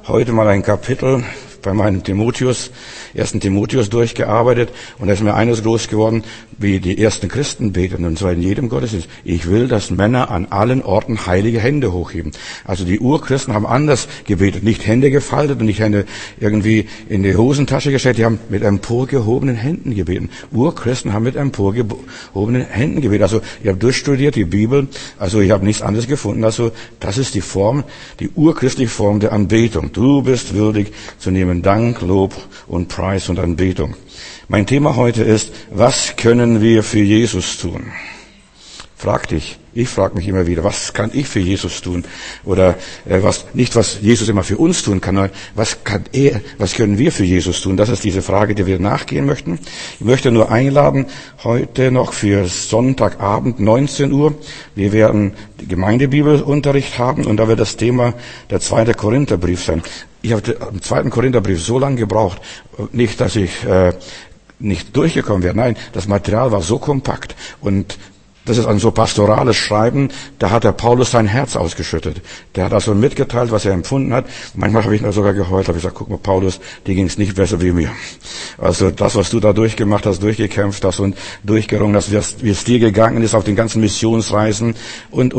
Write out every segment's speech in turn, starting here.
heute mal ein Kapitel bei meinem ersten Timotheus durchgearbeitet, und da ist mir eines groß geworden, wie die ersten Christen beten, und zwar in jedem Gottesdienst: Ich will, dass Männer an allen Orten heilige Hände hochheben. Also die Urchristen haben anders gebetet, nicht Hände gefaltet und nicht Hände irgendwie in die Hosentasche gesteckt, die haben mit emporgehobenen Händen gebeten. Urchristen haben mit emporgehobenen Händen gebetet. Also ich habe durchstudiert die Bibel, also ich habe nichts anderes gefunden, also das ist die Form, die urchristliche Form der Anbetung. Du bist würdig zu nehmen Dank, Lob und Preis und Anbetung. Mein Thema heute ist: Was können wir für Jesus tun? Frag dich. Ich frage mich immer wieder, was kann ich für Jesus tun? Oder was Jesus immer für uns tun kann, was können wir für Jesus tun? Das ist diese Frage, der wir nachgehen möchten. Ich möchte nur einladen, heute noch für Sonntagabend 19 Uhr. Wir werden Gemeindebibelunterricht haben, und da wird das Thema der 2. Korintherbrief sein. Ich habe am 2. Korintherbrief so lange gebraucht, nicht, dass ich nicht durchgekommen wäre. Nein, das Material war so kompakt, und das ist ein so pastorales Schreiben, da hat der Paulus sein Herz ausgeschüttet. Der hat also mitgeteilt, was er empfunden hat. Manchmal habe ich sogar geheult, habe gesagt: Guck mal, Paulus, dir ging es nicht besser wie mir. Also das, was du da durchgemacht hast, durchgekämpft hast und durchgerungen hast, wie es dir gegangen ist auf den ganzen Missionsreisen und.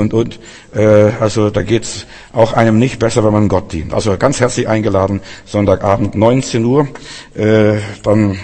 Also da geht's auch einem nicht besser, wenn man Gott dient. Also ganz herzlich eingeladen, Sonntagabend 19 Uhr, dann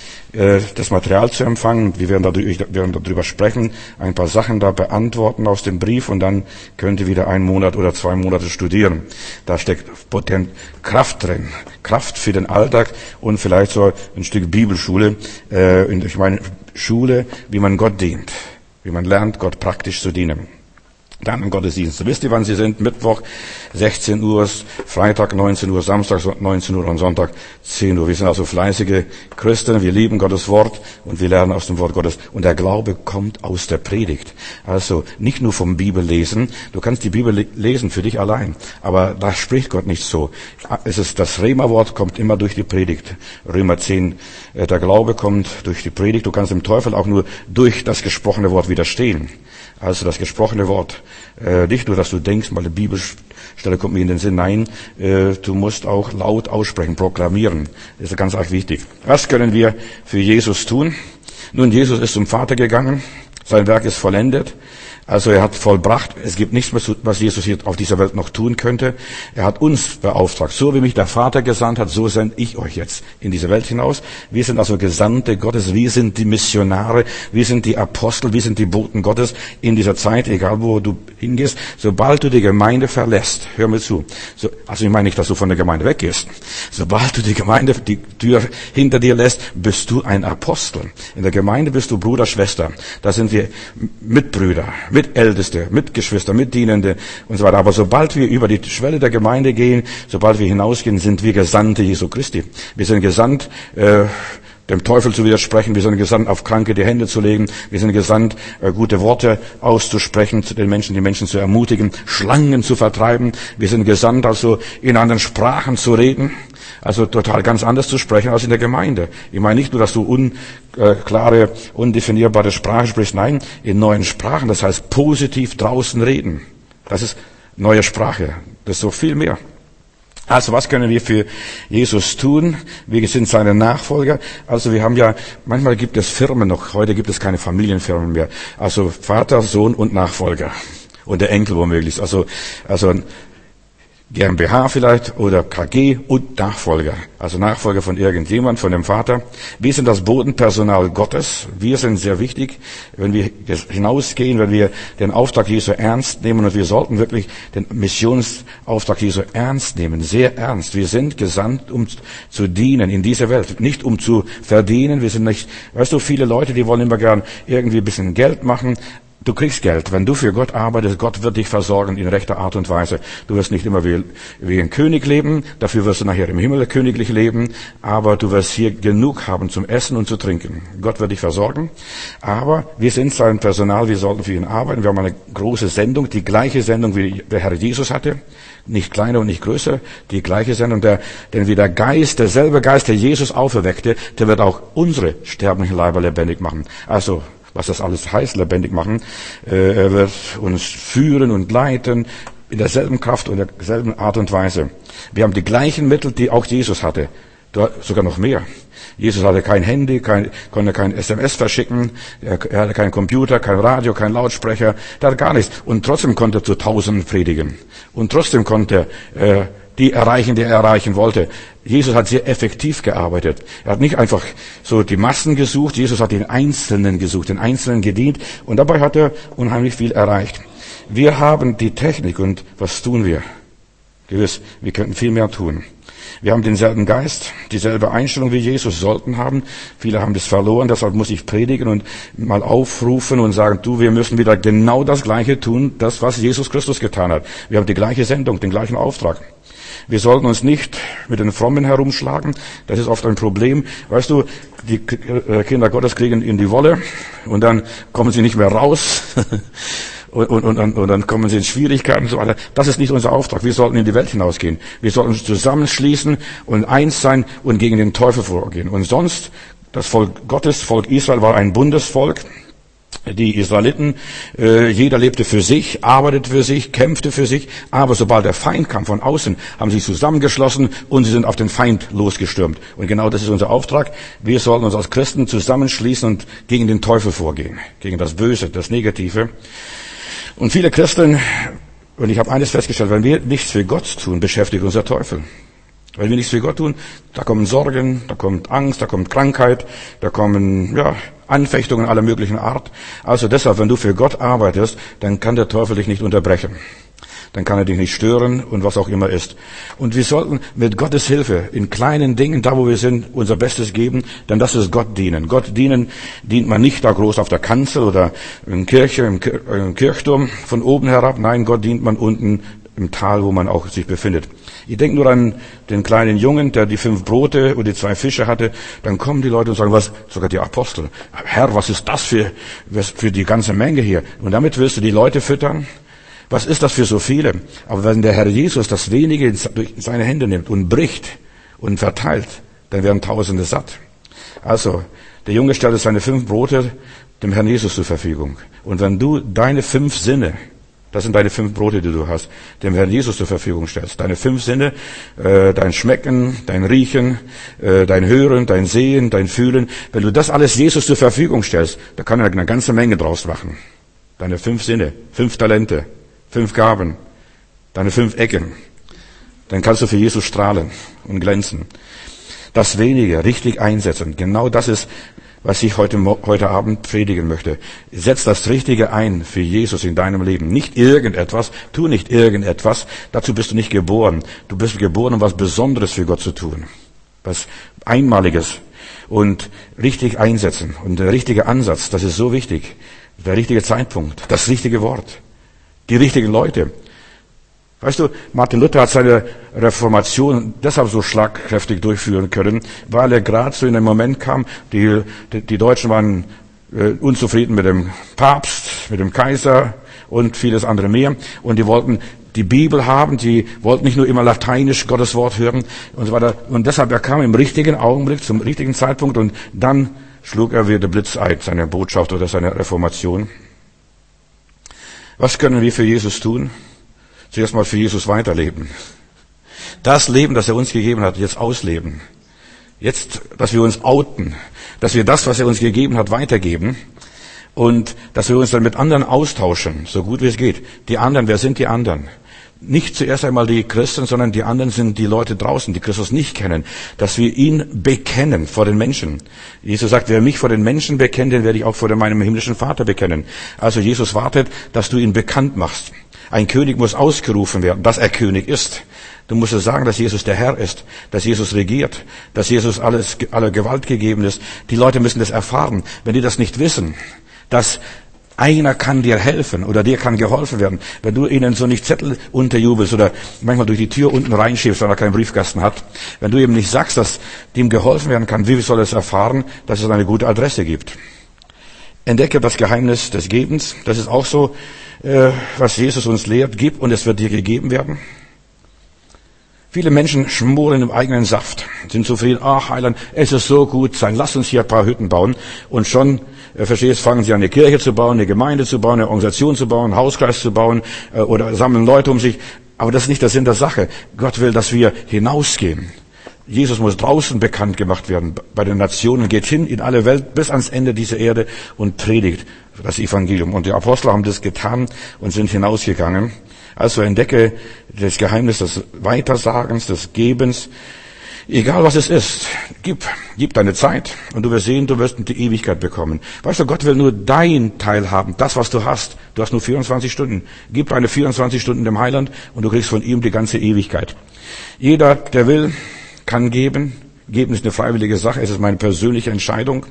das Material zu empfangen. Wir werden darüber sprechen, ein paar Sachen da beantworten aus dem Brief, und dann könnt ihr wieder 1 Monat oder 2 Monate studieren. Da steckt potent Kraft drin. Kraft für den Alltag und vielleicht so ein Stück Bibelschule. Ich meine Schule, wie man Gott dient. Wie man lernt, Gott praktisch zu dienen. Dann im Gottesdienst. Wisst ihr, wann sie sind? Mittwoch 16 Uhr, Freitag 19 Uhr, Samstag 19 Uhr und Sonntag 10 Uhr. Wir sind also fleißige Christen, wir lieben Gottes Wort und wir lernen aus dem Wort Gottes. Und der Glaube kommt aus der Predigt. Also nicht nur vom Bibellesen. Du kannst die Bibel lesen für dich allein, aber da spricht Gott nicht so. Das Rema-Wort kommt immer durch die Predigt. Römer 10, der Glaube kommt durch die Predigt. Du kannst dem Teufel auch nur durch das gesprochene Wort widerstehen. Also das gesprochene Wort. Nicht nur, dass du denkst, mal eine Bibelstelle kommt mir in den Sinn. Nein, du musst auch laut aussprechen, proklamieren. Das ist ganz arg wichtig. Was können wir für Jesus tun? Nun, Jesus ist zum Vater gegangen. Sein Werk ist vollendet. Also er hat vollbracht. Es gibt nichts mehr, was Jesus hier auf dieser Welt noch tun könnte. Er hat uns beauftragt. So wie mich der Vater gesandt hat, so sende ich euch jetzt in diese Welt hinaus. Wir sind also Gesandte Gottes. Wir sind die Missionare. Wir sind die Apostel. Wir sind die Boten Gottes in dieser Zeit, egal wo du hingehst. Sobald du die Gemeinde verlässt, hör mir zu. Also ich meine nicht, dass du von der Gemeinde weggehst. Sobald du die Gemeinde, die Tür hinter dir lässt, bist du ein Apostel. In der Gemeinde bist du Bruder, Schwester. Da sind wir Mitbrüder, Mitälteste, Mitgeschwister, Mitdienende und so weiter. Aber sobald wir über die Schwelle der Gemeinde gehen, sobald wir hinausgehen, sind wir Gesandte Jesu Christi. Wir sind gesandt, dem Teufel zu widersprechen. Wir sind gesandt, auf Kranke die Hände zu legen. Wir sind gesandt, gute Worte auszusprechen zu den Menschen, die Menschen zu ermutigen, Schlangen zu vertreiben. Wir sind gesandt, also in anderen Sprachen zu reden. Also total ganz anders zu sprechen als in der Gemeinde. Ich meine nicht nur, dass du unklare, undefinierbare Sprache sprichst. Nein, in neuen Sprachen. Das heißt positiv draußen reden. Das ist neue Sprache. Das ist so viel mehr. Also was können wir für Jesus tun? Wir sind seine Nachfolger. Also wir haben ja, manchmal gibt es Firmen noch. Heute gibt es keine Familienfirmen mehr. Also Vater, Sohn und Nachfolger. Und der Enkel womöglich. Also GmbH vielleicht oder KG und Nachfolger. Also Nachfolger von irgendjemand, von dem Vater. Wir sind das Bodenpersonal Gottes. Wir sind sehr wichtig, wenn wir hinausgehen, wenn wir den Auftrag Jesu ernst nehmen. Und wir sollten wirklich den Missionsauftrag Jesu ernst nehmen, sehr ernst. Wir sind gesandt, um zu dienen in dieser Welt. Nicht um zu verdienen. Wir sind nicht, weißt du, viele Leute, die wollen immer gern irgendwie ein bisschen Geld machen. Du kriegst Geld. Wenn du für Gott arbeitest, Gott wird dich versorgen in rechter Art und Weise. Du wirst nicht immer wie ein König leben, dafür wirst du nachher im Himmel königlich leben, aber du wirst hier genug haben zum Essen und zu trinken. Gott wird dich versorgen, aber wir sind sein Personal, wir sollten für ihn arbeiten. Wir haben eine große Sendung, die gleiche Sendung, wie der Herr Jesus hatte. Nicht kleiner und nicht größer, die gleiche Sendung. Denn wie der Geist, derselbe Geist, der Jesus auferweckte, der wird auch unsere sterblichen Leiber lebendig machen. Also, was das alles heißt, lebendig machen. Er wird uns führen und leiten in derselben Kraft und derselben Art und Weise. Wir haben die gleichen Mittel, die auch Jesus hatte. Sogar noch mehr. Jesus hatte kein Handy, konnte kein SMS verschicken, er hatte keinen Computer, kein Radio, kein Lautsprecher, der hatte gar nichts. Und trotzdem konnte er zu Tausenden predigen. Und trotzdem konnte er die erreichen, die er erreichen wollte. Jesus hat sehr effektiv gearbeitet. Er hat nicht einfach so die Massen gesucht, Jesus hat den Einzelnen gesucht, den Einzelnen gedient. Und dabei hat er unheimlich viel erreicht. Wir haben die Technik und was tun wir? Gewiss, wir könnten viel mehr tun. Wir haben denselben Geist, dieselbe Einstellung wie Jesus sollten haben. Viele haben das verloren, deshalb muss ich predigen und mal aufrufen und sagen, wir müssen wieder genau das Gleiche tun, das, was Jesus Christus getan hat. Wir haben die gleiche Sendung, den gleichen Auftrag. Wir sollten uns nicht mit den Frommen herumschlagen. Das ist oft ein Problem. Weißt du, die Kinder Gottes kriegen in die Wolle und dann kommen sie nicht mehr raus. Und dann kommen sie in Schwierigkeiten und so weiter. Das ist nicht unser Auftrag. Wir sollten in die Welt hinausgehen. Wir sollten uns zusammenschließen und eins sein und gegen den Teufel vorgehen. Und sonst, das Volk Gottes, Volk Israel war ein Bundesvolk. Die Israeliten, jeder lebte für sich, arbeitete für sich, kämpfte für sich. Aber sobald der Feind kam von außen, haben sie sich zusammengeschlossen und sie sind auf den Feind losgestürmt. Und genau das ist unser Auftrag. Wir sollten uns als Christen zusammenschließen und gegen den Teufel vorgehen. Gegen das Böse, das Negative. Und viele Christen, und ich habe eines festgestellt, wenn wir nichts für Gott tun, beschäftigt uns der Teufel. Wenn wir nichts für Gott tun, da kommen Sorgen, da kommt Angst, da kommt Krankheit, da kommen Anfechtungen aller möglichen Art. Also deshalb, wenn du für Gott arbeitest, dann kann der Teufel dich nicht unterbrechen. Dann kann er dich nicht stören und was auch immer ist. Und wir sollten mit Gottes Hilfe in kleinen Dingen, da wo wir sind, unser Bestes geben, denn das ist Gott dienen. Gott dienen dient man nicht da groß auf der Kanzel oder in Kirche, im Kirchturm von oben herab. Nein, Gott dient man unten im Tal, wo man auch sich befindet. Ich denke nur an den kleinen Jungen, der die 5 Brote und die 2 Fische hatte. Dann kommen die Leute und sagen, sogar die Apostel, Herr, was ist das für die ganze Menge hier? Und damit willst du die Leute füttern? Was ist das für so viele? Aber wenn der Herr Jesus das wenige in seine Hände nimmt und bricht und verteilt, dann werden Tausende satt. Also, der Junge stellte seine 5 Brote dem Herrn Jesus zur Verfügung. Und wenn du deine 5 Sinne, das sind deine 5 Brote, die du hast, dem Herrn Jesus zur Verfügung stellst, deine 5 Sinne, dein Schmecken, dein Riechen, dein Hören, dein Sehen, dein Fühlen, wenn du das alles Jesus zur Verfügung stellst, da kann er eine ganze Menge draus machen. Deine 5 Sinne, 5 Talente, 5 Gaben, deine 5 Ecken. Dann kannst du für Jesus strahlen und glänzen. Das Wenige richtig einsetzen. Genau das ist, was ich heute Abend predigen möchte. Setz das Richtige ein für Jesus in deinem Leben. Nicht irgendetwas, tu nicht irgendetwas. Dazu bist du nicht geboren. Du bist geboren, um was Besonderes für Gott zu tun. Was Einmaliges. Und richtig einsetzen. Und der richtige Ansatz, das ist so wichtig. Der richtige Zeitpunkt, das richtige Wort. Die richtigen Leute. Weißt du, Martin Luther hat seine Reformation deshalb so schlagkräftig durchführen können, weil er gerade so in einem Moment kam, die Deutschen waren unzufrieden mit dem Papst, mit dem Kaiser und vieles andere mehr. Und die wollten die Bibel haben, die wollten nicht nur immer lateinisch Gottes Wort hören und so weiter. Und deshalb, er kam im richtigen Augenblick, zum richtigen Zeitpunkt und dann schlug er wieder der Blitz ein, seine Botschaft oder seine Reformation. Was können wir für Jesus tun? Zuerst mal für Jesus weiterleben. Das Leben, das er uns gegeben hat, jetzt ausleben. Jetzt, dass wir uns outen, dass wir das, was er uns gegeben hat, weitergeben und dass wir uns dann mit anderen austauschen, so gut wie es geht. Die anderen, wer sind die anderen? Nicht zuerst einmal die Christen, sondern die anderen sind die Leute draußen, die Christus nicht kennen, dass wir ihn bekennen vor den Menschen. Jesus sagt, wer mich vor den Menschen bekennt, den werde ich auch vor meinem himmlischen Vater bekennen. Also Jesus wartet, dass du ihn bekannt machst. Ein König muss ausgerufen werden, dass er König ist. Du musst es sagen, dass Jesus der Herr ist, dass Jesus regiert, dass Jesus alle Gewalt gegeben ist. Die Leute müssen das erfahren. Wenn die das nicht wissen, dass einer kann dir helfen oder dir kann geholfen werden. Wenn du ihnen so nicht Zettel unterjubelst oder manchmal durch die Tür unten reinschiebst, weil er keinen Briefkasten hat. Wenn du ihm nicht sagst, dass dem geholfen werden kann, wie soll er es erfahren, dass es eine gute Adresse gibt? Entdecke das Geheimnis des Gebens. Das ist auch so, was Jesus uns lehrt. Gib und es wird dir gegeben werden. Viele Menschen schmoren im eigenen Saft, sind zufrieden, ach Heiland, es ist so gut sein, lass uns hier ein paar Hütten bauen. Und schon, verstehst, fangen sie an, eine Kirche zu bauen, eine Gemeinde zu bauen, eine Organisation zu bauen, einen Hauskreis zu bauen oder sammeln Leute um sich. Aber das ist nicht der Sinn der Sache. Gott will, dass wir hinausgehen. Jesus muss draußen bekannt gemacht werden bei den Nationen, geht hin in alle Welt bis ans Ende dieser Erde und predigt das Evangelium. Und die Apostel haben das getan und sind hinausgegangen. Also entdecke das Geheimnis des Weitersagens, des Gebens. Egal was es ist, gib deine Zeit und du wirst sehen, du wirst die Ewigkeit bekommen. Weißt du, Gott will nur dein Teil haben, das was du hast. Du hast nur 24 Stunden. Gib deine 24 Stunden dem Heiland und du kriegst von ihm die ganze Ewigkeit. Jeder, der will, kann geben. Geben ist eine freiwillige Sache, es ist meine persönliche Entscheidung.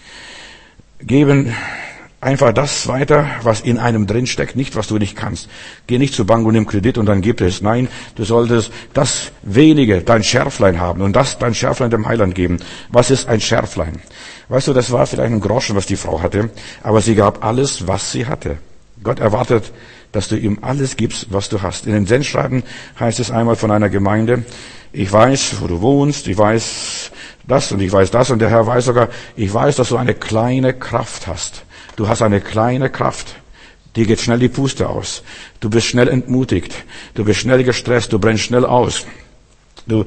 Geben einfach das weiter, was in einem drin steckt, nicht was du nicht kannst. Geh nicht zur Bank und nimm Kredit und dann gib es. Nein, du solltest das wenige, dein Schärflein haben und das dein Schärflein dem Heiland geben. Was ist ein Schärflein? Weißt du, das war vielleicht ein Groschen, was die Frau hatte, aber sie gab alles, was sie hatte. Gott erwartet, dass du ihm alles gibst, was du hast. In den Sendschreiben heißt es einmal von einer Gemeinde, ich weiß, wo du wohnst, ich weiß das und ich weiß das und der Herr weiß sogar, ich weiß, dass du eine kleine Kraft hast. Du hast eine kleine Kraft. Dir geht schnell die Puste aus. Du bist schnell entmutigt. Du bist schnell gestresst. Du brennst schnell aus. Du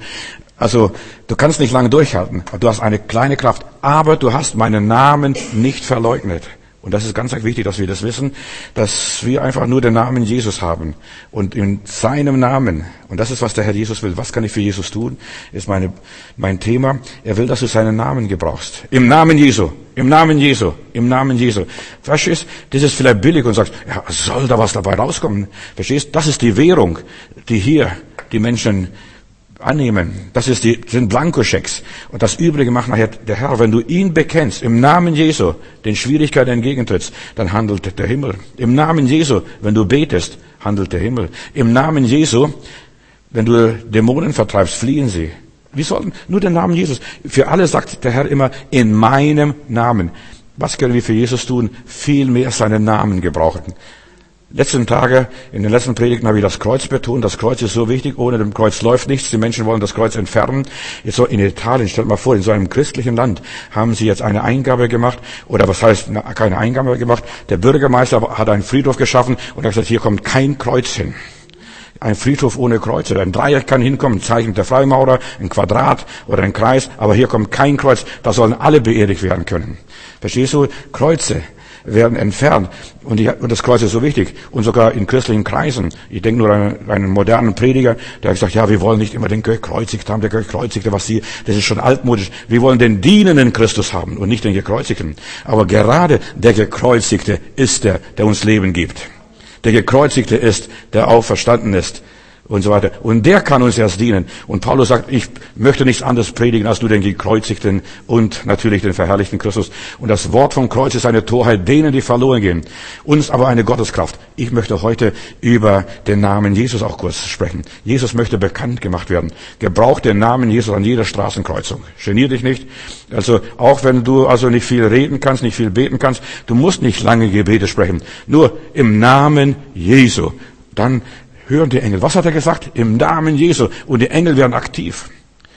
kannst nicht lange durchhalten. Du hast eine kleine Kraft. Aber du hast meinen Namen nicht verleugnet. Und das ist ganz wichtig, dass wir das wissen, dass wir einfach nur den Namen Jesus haben. Und in seinem Namen, und das ist, was der Herr Jesus will, was kann ich für Jesus tun, ist mein Thema. Er will, dass du seinen Namen gebrauchst. Im Namen Jesu, im Namen Jesu, im Namen Jesu. Verstehst? Das ist vielleicht billig und sagst, ja, soll da was dabei rauskommen? Verstehst? Das ist die Währung, die hier die Menschen annehmen. Das sind Blankoschecks. Und das Übrige macht nachher der Herr. Wenn du ihn bekennst, im Namen Jesu, den Schwierigkeiten entgegentrittst, dann handelt der Himmel. Im Namen Jesu, wenn du betest, handelt der Himmel. Im Namen Jesu, wenn du Dämonen vertreibst, fliehen sie. Wir sollten nur den Namen Jesus. Für alle sagt der Herr immer, in meinem Namen. Was können wir für Jesus tun? Viel mehr seinen Namen gebrauchen. Letzten Tage, in den letzten Predigten habe ich das Kreuz betont. Das Kreuz ist so wichtig. Ohne dem Kreuz läuft nichts. Die Menschen wollen das Kreuz entfernen. Jetzt so in Italien, stellt mal vor, in so einem christlichen Land haben sie jetzt eine Eingabe gemacht. Oder was heißt, keine Eingabe gemacht. Der Bürgermeister hat einen Friedhof geschaffen und hat gesagt, hier kommt kein Kreuz hin. Ein Friedhof ohne Kreuze. Ein Dreieck kann hinkommen, ein Zeichen der Freimaurer, ein Quadrat oder ein Kreis. Aber hier kommt kein Kreuz. Da sollen alle beerdigt werden können. Verstehst du? Kreuze werden entfernt. Und das Kreuz ist so wichtig. Und sogar in christlichen Kreisen. Ich denke nur an einen modernen Prediger, der hat gesagt, ja, wir wollen nicht immer den Gekreuzigten haben, der Gekreuzigte, das ist schon altmodisch. Wir wollen den dienenden Christus haben und nicht den Gekreuzigten. Aber gerade der Gekreuzigte ist der uns Leben gibt. Der Gekreuzigte ist, der auferstanden ist. Und so weiter. Und der kann uns erst dienen. Und Paulus sagt, ich möchte nichts anderes predigen, als nur den Gekreuzigten und natürlich den verherrlichten Christus. Und das Wort vom Kreuz ist eine Torheit denen, die verloren gehen. Uns aber eine Gotteskraft. Ich möchte heute über den Namen Jesus auch kurz sprechen. Jesus möchte bekannt gemacht werden. Gebrauch den Namen Jesus an jeder Straßenkreuzung. Genier dich nicht. Also, auch wenn du also nicht viel reden kannst, nicht viel beten kannst, du musst nicht lange Gebete sprechen. Nur im Namen Jesu. Dann hören die Engel. Was hat er gesagt? Im Namen Jesu. Und die Engel werden aktiv.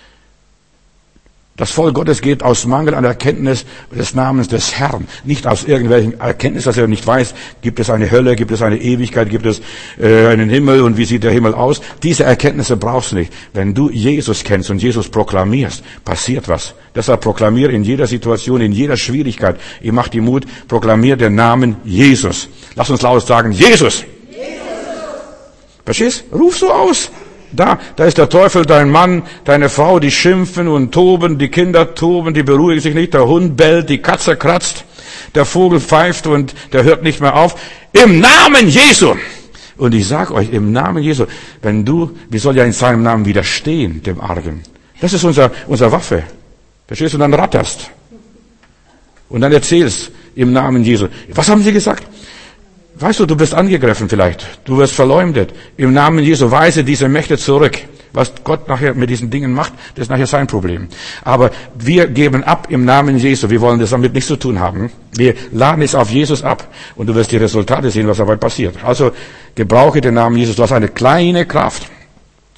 Das Volk Gottes geht aus Mangel an Erkenntnis des Namens des Herrn. Nicht aus irgendwelchen Erkenntnis, dass er nicht weiß, gibt es eine Hölle, gibt es eine Ewigkeit, gibt es einen Himmel und wie sieht der Himmel aus. Diese Erkenntnisse brauchst du nicht. Wenn du Jesus kennst und Jesus proklamierst, passiert was. Deshalb proklamier in jeder Situation, in jeder Schwierigkeit. Ich mach dir Mut, proklamier den Namen Jesus. Lass uns laut sagen, Jesus! Verstehst? Ruf so aus. Da ist der Teufel, dein Mann, deine Frau, die schimpfen und toben, die Kinder toben, die beruhigen sich nicht, der Hund bellt, die Katze kratzt, der Vogel pfeift und der hört nicht mehr auf. Im Namen Jesu! Und ich sag euch, im Namen Jesu, wir sollen ja in seinem Namen widerstehen, dem Argen. Das ist unser Waffe. Verstehst du? Und dann ratterst. Und dann erzählst, im Namen Jesu. Was haben sie gesagt? Weißt du, du bist angegriffen vielleicht. Du wirst verleumdet. Im Namen Jesu weise diese Mächte zurück. Was Gott nachher mit diesen Dingen macht, das ist nachher sein Problem. Aber wir geben ab im Namen Jesu. Wir wollen das damit nichts zu tun haben. Wir laden es auf Jesus ab. Und du wirst die Resultate sehen, was dabei passiert. Also, gebrauche den Namen Jesus. Du hast eine kleine Kraft.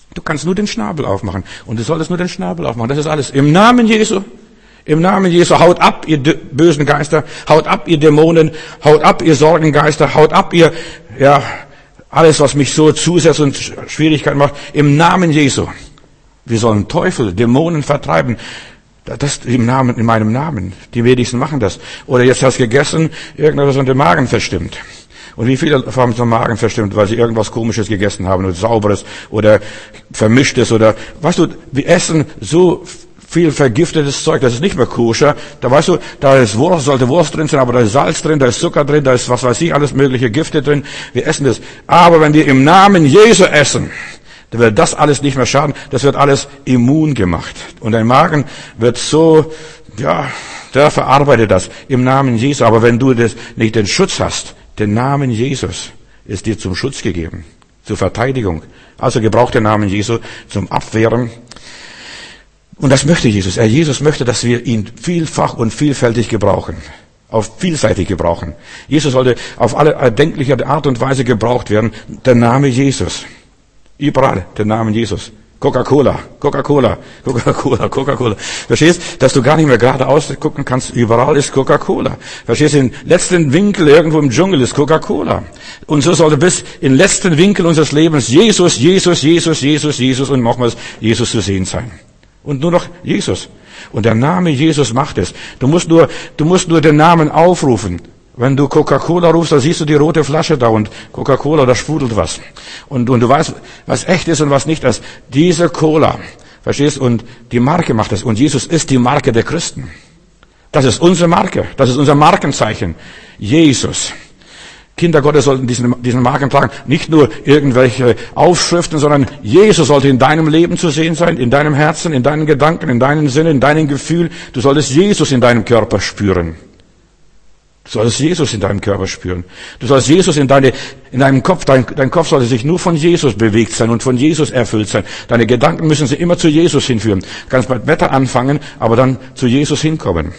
Du kannst nur den Schnabel aufmachen. Und du solltest nur den Schnabel aufmachen. Das ist alles. Im Namen Jesu. Im Namen Jesu. Haut ab, ihr bösen Geister. Haut ab, ihr Dämonen. Haut ab, ihr Sorgengeister. Haut ab, ihr, alles, was mich so zusetzt und Schwierigkeiten macht. Im Namen Jesu. Wir sollen Teufel, Dämonen vertreiben. Das in meinem Namen. Die wenigsten machen das. Oder jetzt hast du gegessen, irgendwas und den Magen verstimmt. Und wie viele haben den Magen verstimmt, weil sie irgendwas Komisches gegessen haben oder Sauberes oder Vermischtes oder, weißt du, wir essen so viel vergiftetes Zeug, das ist nicht mehr koscher. Da weißt du, da ist Wurst, sollte Wurst drin sein, aber da ist Salz drin, da ist Zucker drin, da ist was weiß ich, alles mögliche Gifte drin. Wir essen das. Aber wenn wir im Namen Jesu essen, dann wird das alles nicht mehr schaden. Das wird alles immun gemacht. Und dein Magen wird so, der verarbeitet das im Namen Jesu. Aber wenn du das nicht den Schutz hast, den Namen Jesus ist dir zum Schutz gegeben, zur Verteidigung. Also gebraucht den Namen Jesu zum Abwehren. Und das möchte Jesus. Jesus möchte, dass wir ihn vielfach und vielfältig gebrauchen. Auf vielseitig gebrauchen. Jesus sollte auf alle erdenkliche Art und Weise gebraucht werden. Der Name Jesus. Überall der Name Jesus. Coca-Cola. Verstehst? Dass du gar nicht mehr geradeaus gucken kannst. Überall ist Coca-Cola. Verstehst? Im letzten Winkel irgendwo im Dschungel ist Coca-Cola. Und so sollte bis in den letzten Winkel unseres Lebens Jesus und nochmals Jesus zu sehen sein. Und nur noch Jesus. Und der Name Jesus macht es. Du musst nur den Namen aufrufen. Wenn du Coca-Cola rufst, dann siehst du die rote Flasche da und Coca-Cola, da sprudelt was. Und du weißt, was echt ist und was nicht ist. Diese Cola, verstehst? Und die Marke macht es. Und Jesus ist die Marke der Christen. Das ist unsere Marke. Das ist unser Markenzeichen. Jesus. Kinder Gottes sollten diesen Marken tragen. Nicht nur irgendwelche Aufschriften, sondern Jesus sollte in deinem Leben zu sehen sein, in deinem Herzen, in deinen Gedanken, in deinen Sinnen, in deinem Gefühl. Du solltest Jesus in deinem Körper spüren. Du solltest Jesus in deinem Körper spüren. Du sollst Jesus in deinem Kopf, dein Kopf sollte sich nur von Jesus bewegt sein und von Jesus erfüllt sein. Deine Gedanken müssen sie immer zu Jesus hinführen. Du kannst mit Wetter anfangen, aber dann zu Jesus hinkommen.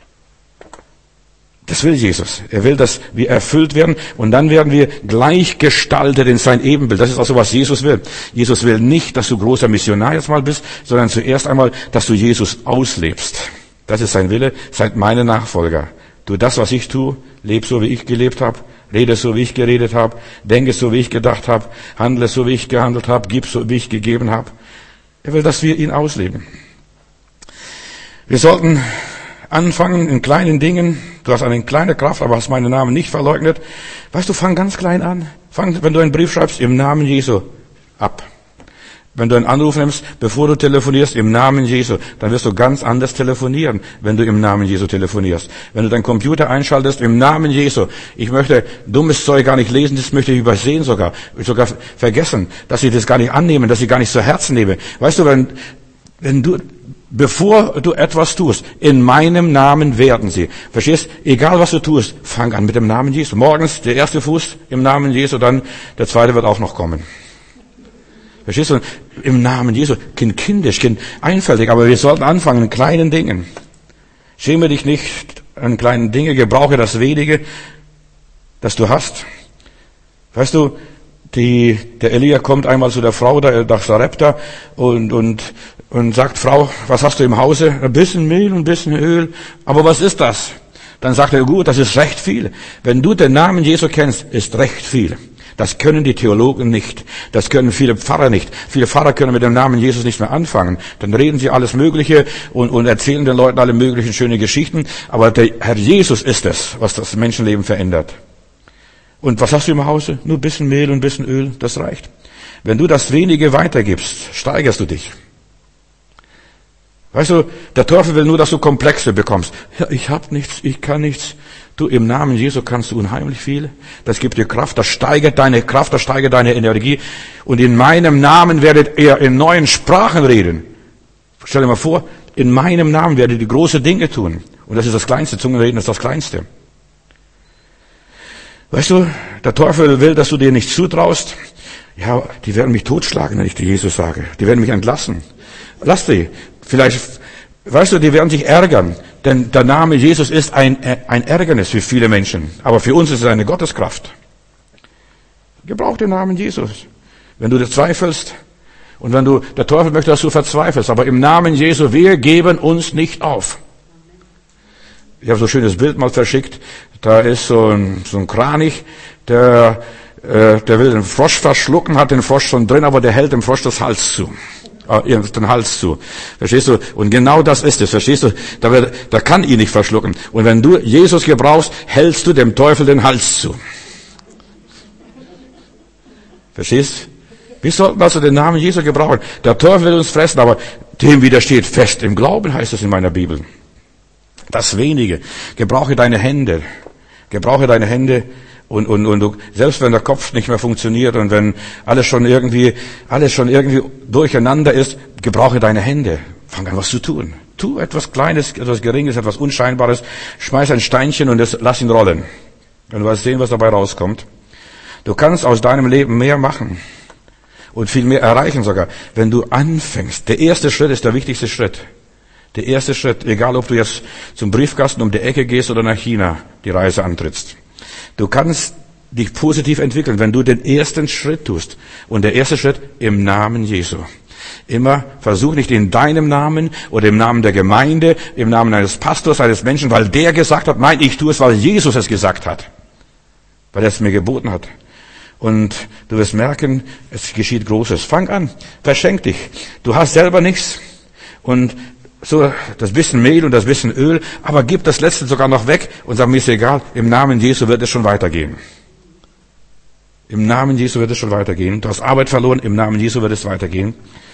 Das will Jesus. Er will, dass wir erfüllt werden und dann werden wir gleichgestaltet in sein Ebenbild. Das ist also, was Jesus will. Jesus will nicht, dass du großer Missionar jetzt mal bist, sondern zuerst einmal, dass du Jesus auslebst. Das ist sein Wille, seid meine Nachfolger. Tu das, was ich tue, leb so, wie ich gelebt habe, rede so, wie ich geredet habe, denke so, wie ich gedacht habe, handle so, wie ich gehandelt habe, gib so, wie ich gegeben habe. Er will, dass wir ihn ausleben. Wir sollten anfangen in kleinen Dingen. Du hast eine kleine Kraft, aber hast meinen Namen nicht verleugnet. Weißt du, fang ganz klein an. Wenn du einen Brief schreibst, im Namen Jesu ab. Wenn du einen Anruf nimmst, bevor du telefonierst, im Namen Jesu, dann wirst du ganz anders telefonieren, wenn du im Namen Jesu telefonierst. Wenn du deinen Computer einschaltest, im Namen Jesu. Ich möchte dummes Zeug gar nicht lesen, das möchte ich übersehen sogar vergessen, dass ich das gar nicht annehme, dass ich gar nicht zu Herzen nehme. Weißt du, bevor du etwas tust, in meinem Namen werden sie. Verstehst? Egal was du tust, fang an mit dem Namen Jesu. Morgens der erste Fuß im Namen Jesu, dann der zweite wird auch noch kommen. Verstehst du? Im Namen Jesu. Kindisch, einfältig, aber wir sollten anfangen in kleinen Dingen. Schäme dich nicht an kleinen Dingen, gebrauche das wenige, das du hast. Weißt du, der Elia kommt einmal zu der Frau nach Sarepta und sagt, Frau, was hast du im Hause? Ein bisschen Mehl und ein bisschen Öl. Aber was ist das? Dann sagt er, gut, das ist recht viel. Wenn du den Namen Jesu kennst, ist recht viel. Das können die Theologen nicht. Das können viele Pfarrer nicht. Viele Pfarrer können mit dem Namen Jesus nicht mehr anfangen. Dann reden sie alles Mögliche und erzählen den Leuten alle möglichen schöne Geschichten. Aber der Herr Jesus ist es, was das Menschenleben verändert. Und was hast du im Hause? Nur ein bisschen Mehl und ein bisschen Öl, das reicht. Wenn du das wenige weitergibst, steigerst du dich. Weißt du, der Teufel will nur, dass du Komplexe bekommst. Ja, ich habe nichts, ich kann nichts. Du, im Namen Jesu kannst du unheimlich viel. Das gibt dir Kraft, das steigert deine Kraft, das steigert deine Energie. Und in meinem Namen werdet ihr in neuen Sprachen reden. Stell dir mal vor, in meinem Namen werdet ihr große Dinge tun. Und das ist das Kleinste, Zungenreden ist das Kleinste. Weißt du, der Teufel will, dass du dir nicht zutraust. Ja, die werden mich totschlagen, wenn ich dir Jesus sage. Die werden mich entlassen. Lass die. Vielleicht, weißt du, die werden sich ärgern. Denn der Name Jesus ist ein Ärgernis für viele Menschen. Aber für uns ist es eine Gotteskraft. Gebrauch den Namen Jesus. Wenn du das zweifelst Und der Teufel möchte, dass du verzweifelst, aber im Namen Jesu, wir geben uns nicht auf. Ich habe so ein schönes Bild mal verschickt. Da ist so ein Kranich, der will den Frosch verschlucken, hat den Frosch schon drin, aber der hält dem Frosch den Hals zu. Verstehst du? Und genau das ist es, verstehst du? Da kann ihn nicht verschlucken. Und wenn du Jesus gebrauchst, hältst du dem Teufel den Hals zu. Verstehst? Wir sollten also den Namen Jesu gebrauchen. Der Teufel will uns fressen, aber dem widersteht fest im Glauben, heißt es in meiner Bibel. Das Wenige. Gebrauche deine Hände. Gebrauche deine Hände. Und du, selbst wenn der Kopf nicht mehr funktioniert und wenn alles schon irgendwie durcheinander ist, gebrauche deine Hände. Fang an, was zu tun. Tu etwas Kleines, etwas Geringes, etwas Unscheinbares. Schmeiß ein Steinchen und lass ihn rollen. Und du wirst sehen, was dabei rauskommt. Du kannst aus deinem Leben mehr machen. Und viel mehr erreichen sogar, wenn du anfängst. Der erste Schritt ist der wichtigste Schritt. Der erste Schritt, egal ob du jetzt zum Briefkasten um die Ecke gehst oder nach China die Reise antrittst. Du kannst dich positiv entwickeln, wenn du den ersten Schritt tust. Und der erste Schritt im Namen Jesu. Immer versuch nicht in deinem Namen oder im Namen der Gemeinde, im Namen eines Pastors, eines Menschen, weil der gesagt hat, nein, ich tue es, weil Jesus es gesagt hat. Weil er es mir geboten hat. Und du wirst merken, es geschieht Großes. Fang an, verschenk dich. Du hast selber nichts. Und so das bisschen Mehl und das bisschen Öl, aber gib das Letzte sogar noch weg und sag, mir ist egal, im Namen Jesu wird es schon weitergehen. Im Namen Jesu wird es schon weitergehen. Du hast Arbeit verloren, im Namen Jesu wird es weitergehen.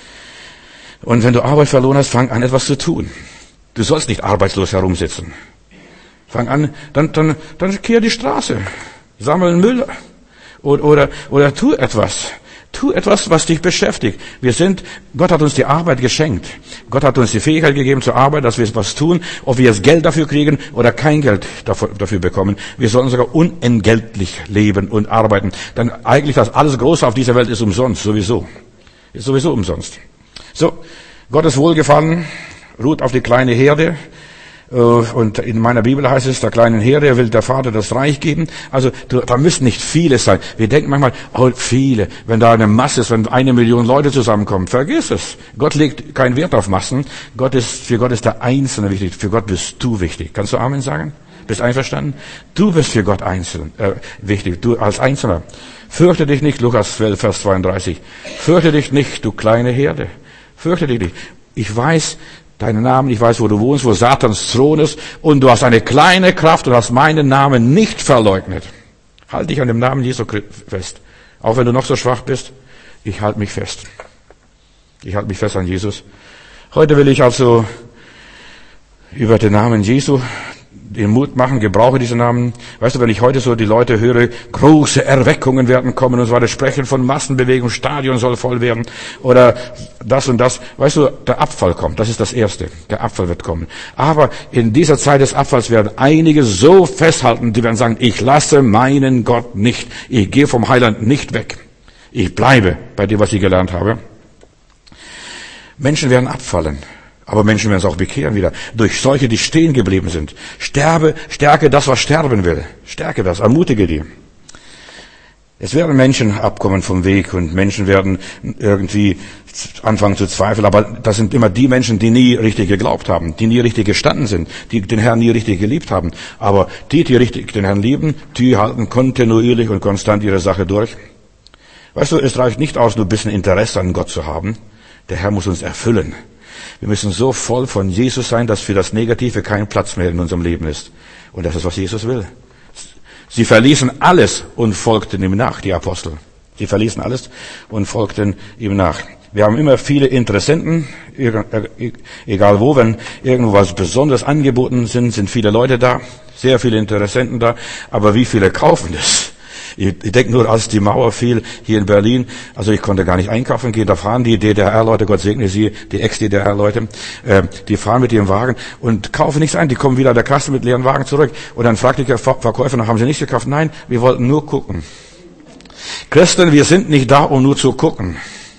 Und wenn du Arbeit verloren hast, fang an, etwas zu tun. Du sollst nicht arbeitslos herumsitzen. Fang an, dann kehr die Straße, sammel Müll oder tu etwas. Tu etwas, was dich beschäftigt. Gott hat uns die Arbeit geschenkt. Gott hat uns die Fähigkeit gegeben zur Arbeit, dass wir etwas tun, ob wir jetzt Geld dafür kriegen oder kein Geld dafür bekommen. Wir sollen sogar unentgeltlich leben und arbeiten. Denn eigentlich das alles Große auf dieser Welt ist umsonst, sowieso. Ist sowieso umsonst. So, Gottes Wohlgefallen ruht auf die kleine Herde. Und in meiner Bibel heißt es, der kleinen Herde will der Vater das Reich geben. Also da müssen nicht viele sein. Wir denken manchmal, viele, wenn da eine Masse ist, wenn 1 Million Leute zusammenkommen, vergiss es. Gott legt keinen Wert auf Massen. Für Gott ist der Einzelne wichtig. Für Gott bist du wichtig. Kannst du Amen sagen? Bist einverstanden? Du bist für Gott wichtig. Du als Einzelner. Fürchte dich nicht, Lukas 12, Vers 32. Fürchte dich nicht, du kleine Herde. Fürchte dich nicht. Ich weiß deinen Namen, ich weiß, wo du wohnst, wo Satans Thron ist, und du hast eine kleine Kraft und hast meinen Namen nicht verleugnet. Halt dich an dem Namen Jesu fest. Auch wenn du noch so schwach bist, ich halte mich fest. Ich halte mich fest an Jesus. Heute will ich also über den Namen Jesu den Mut machen, gebrauche diesen Namen. Weißt du, wenn ich heute so die Leute höre, große Erweckungen werden kommen und so weiter, sprechen von Massenbewegung, Stadion soll voll werden oder das und das. Weißt du, der Abfall kommt, das ist das Erste. Der Abfall wird kommen. Aber in dieser Zeit des Abfalls werden einige so festhalten, die werden sagen, ich lasse meinen Gott nicht. Ich gehe vom Heiland nicht weg. Ich bleibe bei dem, was ich gelernt habe. Menschen werden abfallen. Aber Menschen werden es auch bekehren wieder. Durch solche, die stehen geblieben sind. Stärke das, was sterben will. Stärke das, ermutige die. Es werden Menschen abkommen vom Weg und Menschen werden irgendwie anfangen zu zweifeln. Aber das sind immer die Menschen, die nie richtig geglaubt haben, die nie richtig gestanden sind, die den Herrn nie richtig geliebt haben. Aber die richtig den Herrn lieben, die halten kontinuierlich und konstant ihre Sache durch. Weißt du, es reicht nicht aus, nur ein bisschen Interesse an Gott zu haben. Der Herr muss uns erfüllen. Wir müssen so voll von Jesus sein, dass für das Negative kein Platz mehr in unserem Leben ist. Und das ist, was Jesus will. Sie verließen alles und folgten ihm nach, die Apostel. Sie verließen alles und folgten ihm nach. Wir haben immer viele Interessenten, egal wo, wenn irgendwo was Besonderes angeboten sind viele Leute da, sehr viele Interessenten da, aber wie viele kaufen das? Ich denke nur, als die Mauer fiel hier in Berlin, also ich konnte gar nicht einkaufen gehen, da fahren die DDR-Leute, Gott segne sie, die Ex-DDR-Leute, die fahren mit ihrem Wagen und kaufen nichts ein, die kommen wieder an der Kasse mit leeren Wagen zurück. Und dann fragte der Verkäufer, haben sie nichts gekauft? Nein, wir wollten nur gucken. Christen, wir sind nicht da, um nur zu gucken.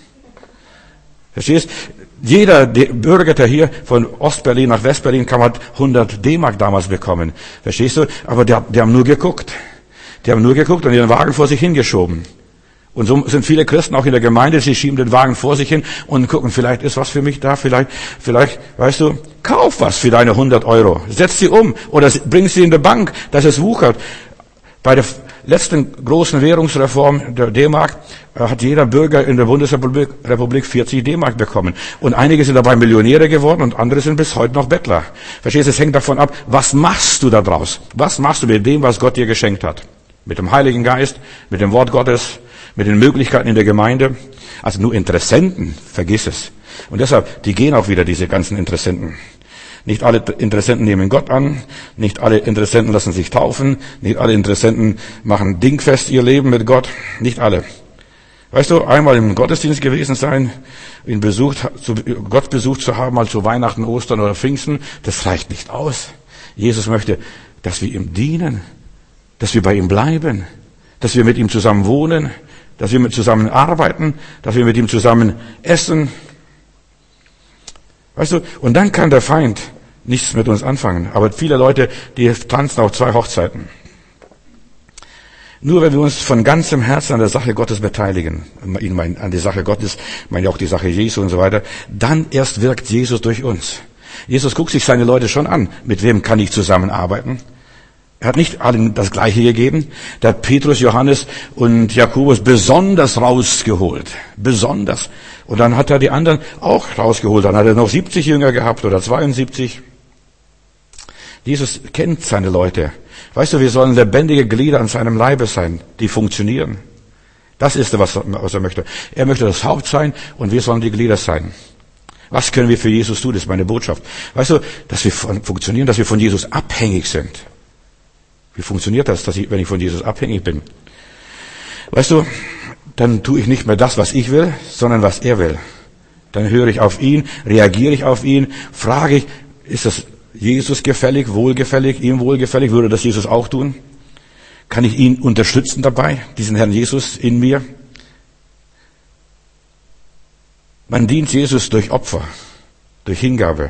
Verstehst? Jeder Bürger, der hier von Ostberlin nach Westberlin kam, hat 100 D-Mark damals bekommen. Verstehst du? Aber die haben nur geguckt. Die haben nur geguckt und ihren Wagen vor sich hingeschoben. Und so sind viele Christen auch in der Gemeinde, sie schieben den Wagen vor sich hin und gucken, vielleicht ist was für mich da, vielleicht, weißt du, kauf was für deine 100 Euro. Setz sie um oder bring sie in die Bank, dass es wuchert. Bei der letzten großen Währungsreform der D-Mark hat jeder Bürger in der Bundesrepublik 40 D-Mark bekommen. Und einige sind dabei Millionäre geworden und andere sind bis heute noch Bettler. Verstehst du, es hängt davon ab, was machst du da draus? Was machst du mit dem, was Gott dir geschenkt hat? Mit dem Heiligen Geist, mit dem Wort Gottes, mit den Möglichkeiten in der Gemeinde. Also nur Interessenten, vergiss es. Und deshalb, die gehen auch wieder, diese ganzen Interessenten. Nicht alle Interessenten nehmen Gott an, nicht alle Interessenten lassen sich taufen, nicht alle Interessenten machen dingfest ihr Leben mit Gott, nicht alle. Weißt du, einmal im Gottesdienst gewesen sein, Gott besucht zu haben, mal zu Weihnachten, Ostern oder Pfingsten, das reicht nicht aus. Jesus möchte, dass wir ihm dienen, dass wir bei ihm bleiben, dass wir mit ihm zusammen wohnen, dass wir mit zusammen arbeiten, dass wir mit ihm zusammen essen. Weißt du, und dann kann der Feind nichts mit uns anfangen. Aber viele Leute, die tanzen auf 2 Hochzeiten. Nur wenn wir uns von ganzem Herzen an der Sache Gottes beteiligen, an die Sache Gottes, meine auch die Sache Jesu und so weiter, dann erst wirkt Jesus durch uns. Jesus guckt sich seine Leute schon an. Mit wem kann ich zusammenarbeiten? Er hat nicht allen das Gleiche gegeben. Der hat Petrus, Johannes und Jakobus besonders rausgeholt. Besonders. Und dann hat er die anderen auch rausgeholt. Dann hat er noch 70 Jünger gehabt oder 72. Jesus kennt seine Leute. Weißt du, wir sollen lebendige Glieder an seinem Leibe sein, die funktionieren. Das ist, was er möchte. Er möchte das Haupt sein und wir sollen die Glieder sein. Was können wir für Jesus tun? Das ist meine Botschaft. Weißt du, dass wir funktionieren, dass wir von Jesus abhängig sind. Wie funktioniert das, wenn ich von Jesus abhängig bin? Weißt du, dann tue ich nicht mehr das, was ich will, sondern was er will. Dann höre ich auf ihn, reagiere ich auf ihn, frage ich, ist das Jesus gefällig, wohlgefällig, ihm wohlgefällig? Würde das Jesus auch tun? Kann ich ihn unterstützen dabei, diesen Herrn Jesus in mir? Man dient Jesus durch Opfer, durch Hingabe.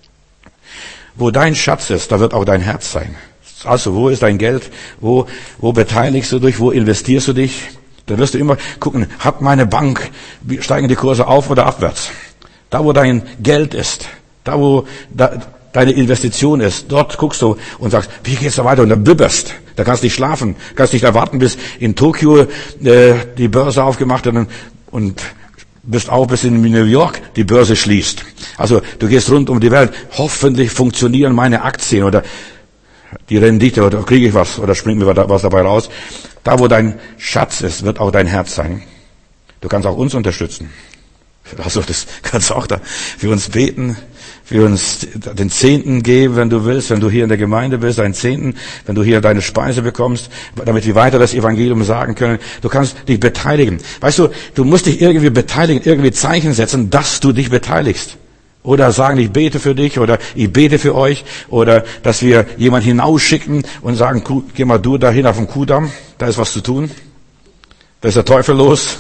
Wo dein Schatz ist, da wird auch dein Herz sein. Also, wo ist dein Geld? Wo beteiligst du dich? Wo investierst du dich? Dann wirst du immer gucken, hat meine Bank, steigen die Kurse auf oder abwärts? Da, wo dein Geld ist, da, wo deine Investition ist, dort guckst du und sagst, wie geht's da weiter? Und dann bibberst. Da kannst du nicht schlafen, kannst nicht erwarten, bis in Tokio die Börse aufgemacht wird und bist auch bis in New York die Börse schließt. Also, du gehst rund um die Welt. Hoffentlich funktionieren meine Aktien oder die Rendite, oder kriege ich was, oder springt mir was dabei raus. Da, wo dein Schatz ist, wird auch dein Herz sein. Du kannst auch uns unterstützen. Also, das kannst du auch da für uns beten, für uns den Zehnten geben, wenn du willst, wenn du hier in der Gemeinde bist, einen Zehnten, wenn du hier deine Speise bekommst, damit wir weiter das Evangelium sagen können. Du kannst dich beteiligen. Weißt du, du musst dich irgendwie beteiligen, irgendwie Zeichen setzen, dass du dich beteiligst. Oder sagen, ich bete für dich, oder ich bete für euch, oder dass wir jemanden hinausschicken und sagen, geh mal du dahin auf den Kuhdamm, da ist was zu tun. Da ist der Teufel los.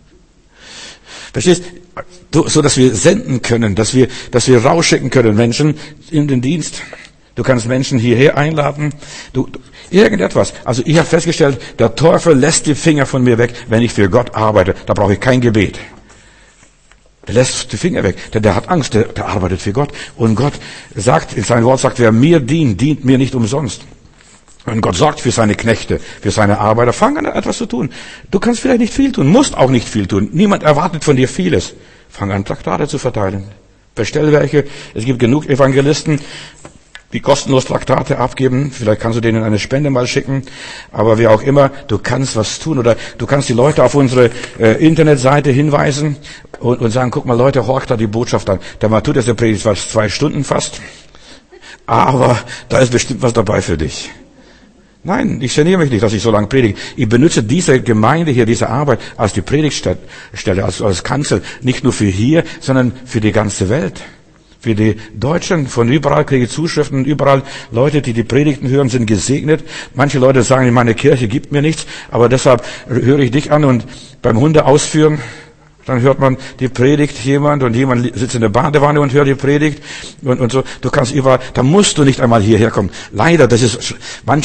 Verstehst? So, dass wir senden können, dass wir rausschicken können, Menschen in den Dienst. Du kannst Menschen hierher einladen. Irgendetwas. Also ich habe festgestellt, der Teufel lässt die Finger von mir weg, wenn ich für Gott arbeite. Da brauche ich kein Gebet. Der lässt die Finger weg, denn der hat Angst, der arbeitet für Gott. Und Gott sagt, in seinem Wort sagt, wer mir dient, dient mir nicht umsonst. Und Gott sorgt für seine Knechte, für seine Arbeiter. Fang an, etwas zu tun. Du kannst vielleicht nicht viel tun, musst auch nicht viel tun. Niemand erwartet von dir vieles. Fang an, Traktate zu verteilen. Bestell welche. Es gibt genug Evangelisten, die kostenlos Traktate abgeben. Vielleicht kannst du denen eine Spende mal schicken. Aber wie auch immer, du kannst was tun. Oder du kannst die Leute auf unsere Internetseite hinweisen und sagen, guck mal Leute, horcht da die Botschaft an. Der Matthäus, der predigt zwar 2 Stunden fast, aber da ist bestimmt was dabei für dich. Nein, ich geniere mich nicht, dass ich so lange predige. Ich benutze diese Gemeinde hier, diese Arbeit als die Predigtstelle, als Kanzel, nicht nur für hier, sondern für die ganze Welt. Für die Deutschen, von überall kriege ich Zuschriften, überall Leute, die Predigten hören, sind gesegnet. Manche Leute sagen, meine Kirche gibt mir nichts, aber deshalb höre ich dich an und beim Hunde ausführen, dann hört man die Predigt jemand und jemand sitzt in der Badewanne und hört die Predigt und so. Du kannst überall, da musst du nicht einmal hierher kommen. Leider, das ist, manche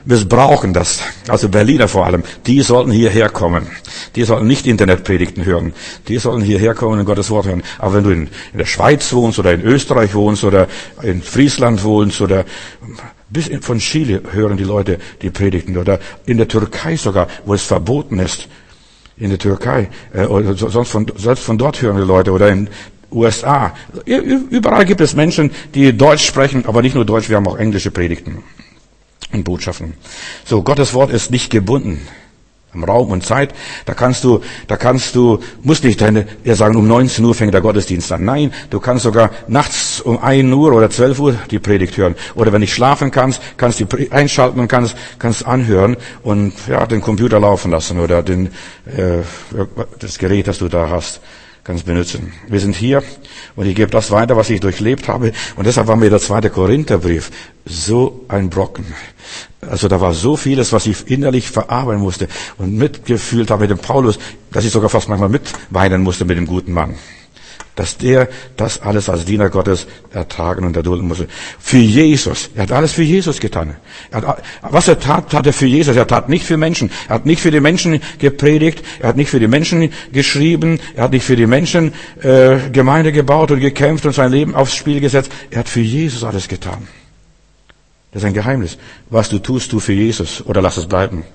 missbrauchen das. Also Berliner vor allem. Die sollten hierher kommen. Die sollten nicht Internetpredigten hören. Die sollten hierher kommen und Gottes Wort hören. Aber wenn du in der Schweiz wohnst oder in Österreich wohnst oder in Friesland wohnst oder von Chile hören die Leute die Predigten oder in der Türkei sogar, wo es verboten ist. In der Türkei. Oder selbst von dort hören die Leute oder in USA. Überall gibt es Menschen, die Deutsch sprechen, aber nicht nur Deutsch, wir haben auch englische Predigten und Botschaften. So, Gottes Wort ist nicht gebunden am Raum und Zeit. Da kannst du, musst nicht sagen, um 19 Uhr fängt der Gottesdienst an. Nein, du kannst sogar nachts um 1 Uhr oder 12 Uhr die Predigt hören. Oder wenn nicht schlafen kannst du einschalten und kannst anhören und, ja, den Computer laufen lassen oder das Gerät, das du da hast, kannst benutzen. Wir sind hier und ich gebe das weiter, was ich durchlebt habe. Und deshalb war mir der 2. Korintherbrief so ein Brocken. Also da war so vieles, was ich innerlich verarbeiten musste und mitgefühlt habe mit dem Paulus, dass ich sogar fast manchmal mitweinen musste mit dem guten Mann. Dass der das alles als Diener Gottes ertragen und erdulden musste. Für Jesus. Er hat alles für Jesus getan. Was er tat, tat er für Jesus. Er tat nicht für Menschen. Er hat nicht für die Menschen gepredigt. Er hat nicht für die Menschen geschrieben. Er hat nicht für die Menschen Gemeinde gebaut und gekämpft und sein Leben aufs Spiel gesetzt. Er hat für Jesus alles getan. Das ist ein Geheimnis. Was du tust, tu für Jesus oder lass es bleiben.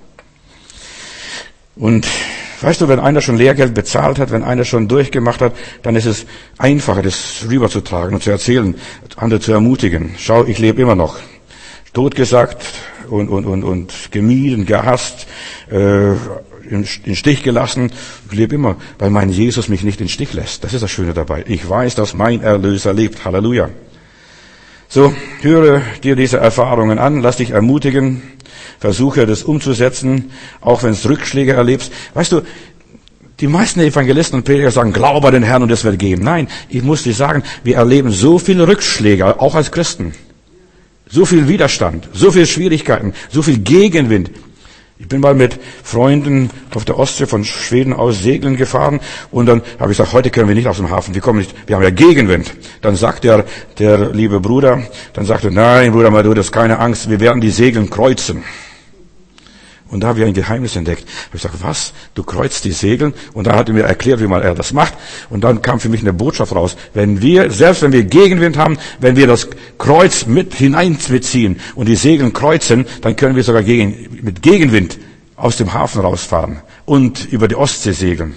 Und weißt du, wenn einer schon Lehrgeld bezahlt hat, wenn einer schon durchgemacht hat, dann ist es einfacher, das rüberzutragen und zu erzählen, andere zu ermutigen. Schau, ich lebe immer noch. Totgesagt und gemieden, gehasst, in Stich gelassen. Ich lebe immer, weil mein Jesus mich nicht in Stich lässt. Das ist das Schöne dabei. Ich weiß, dass mein Erlöser lebt. Halleluja. So, höre dir diese Erfahrungen an, lass dich ermutigen, versuche das umzusetzen, auch wenn es Rückschläge erlebst. Weißt du, die meisten Evangelisten und Prediger sagen, glaube an den Herrn und es wird gehen. Nein, ich muss dir sagen, wir erleben so viele Rückschläge, auch als Christen. So viel Widerstand, so viele Schwierigkeiten, so viel Gegenwind. Ich bin mal mit Freunden auf der Ostsee von Schweden aus segeln gefahren und dann habe ich gesagt, heute können wir nicht aus dem Hafen, wir kommen nicht, wir haben ja Gegenwind. Dann sagt der liebe Bruder, nein Bruder, mal du, das ist keine Angst, wir werden die Segeln kreuzen. Und da habe ich ein Geheimnis entdeckt. Habe ich gesagt, was? Du kreuzt die Segeln? Und dann hat er mir erklärt, wie man er das macht. Und dann kam für mich eine Botschaft raus. Selbst wenn wir Gegenwind haben, wenn wir das Kreuz mit hineinziehen und die Segeln kreuzen, dann können wir sogar mit Gegenwind aus dem Hafen rausfahren und über die Ostsee segeln.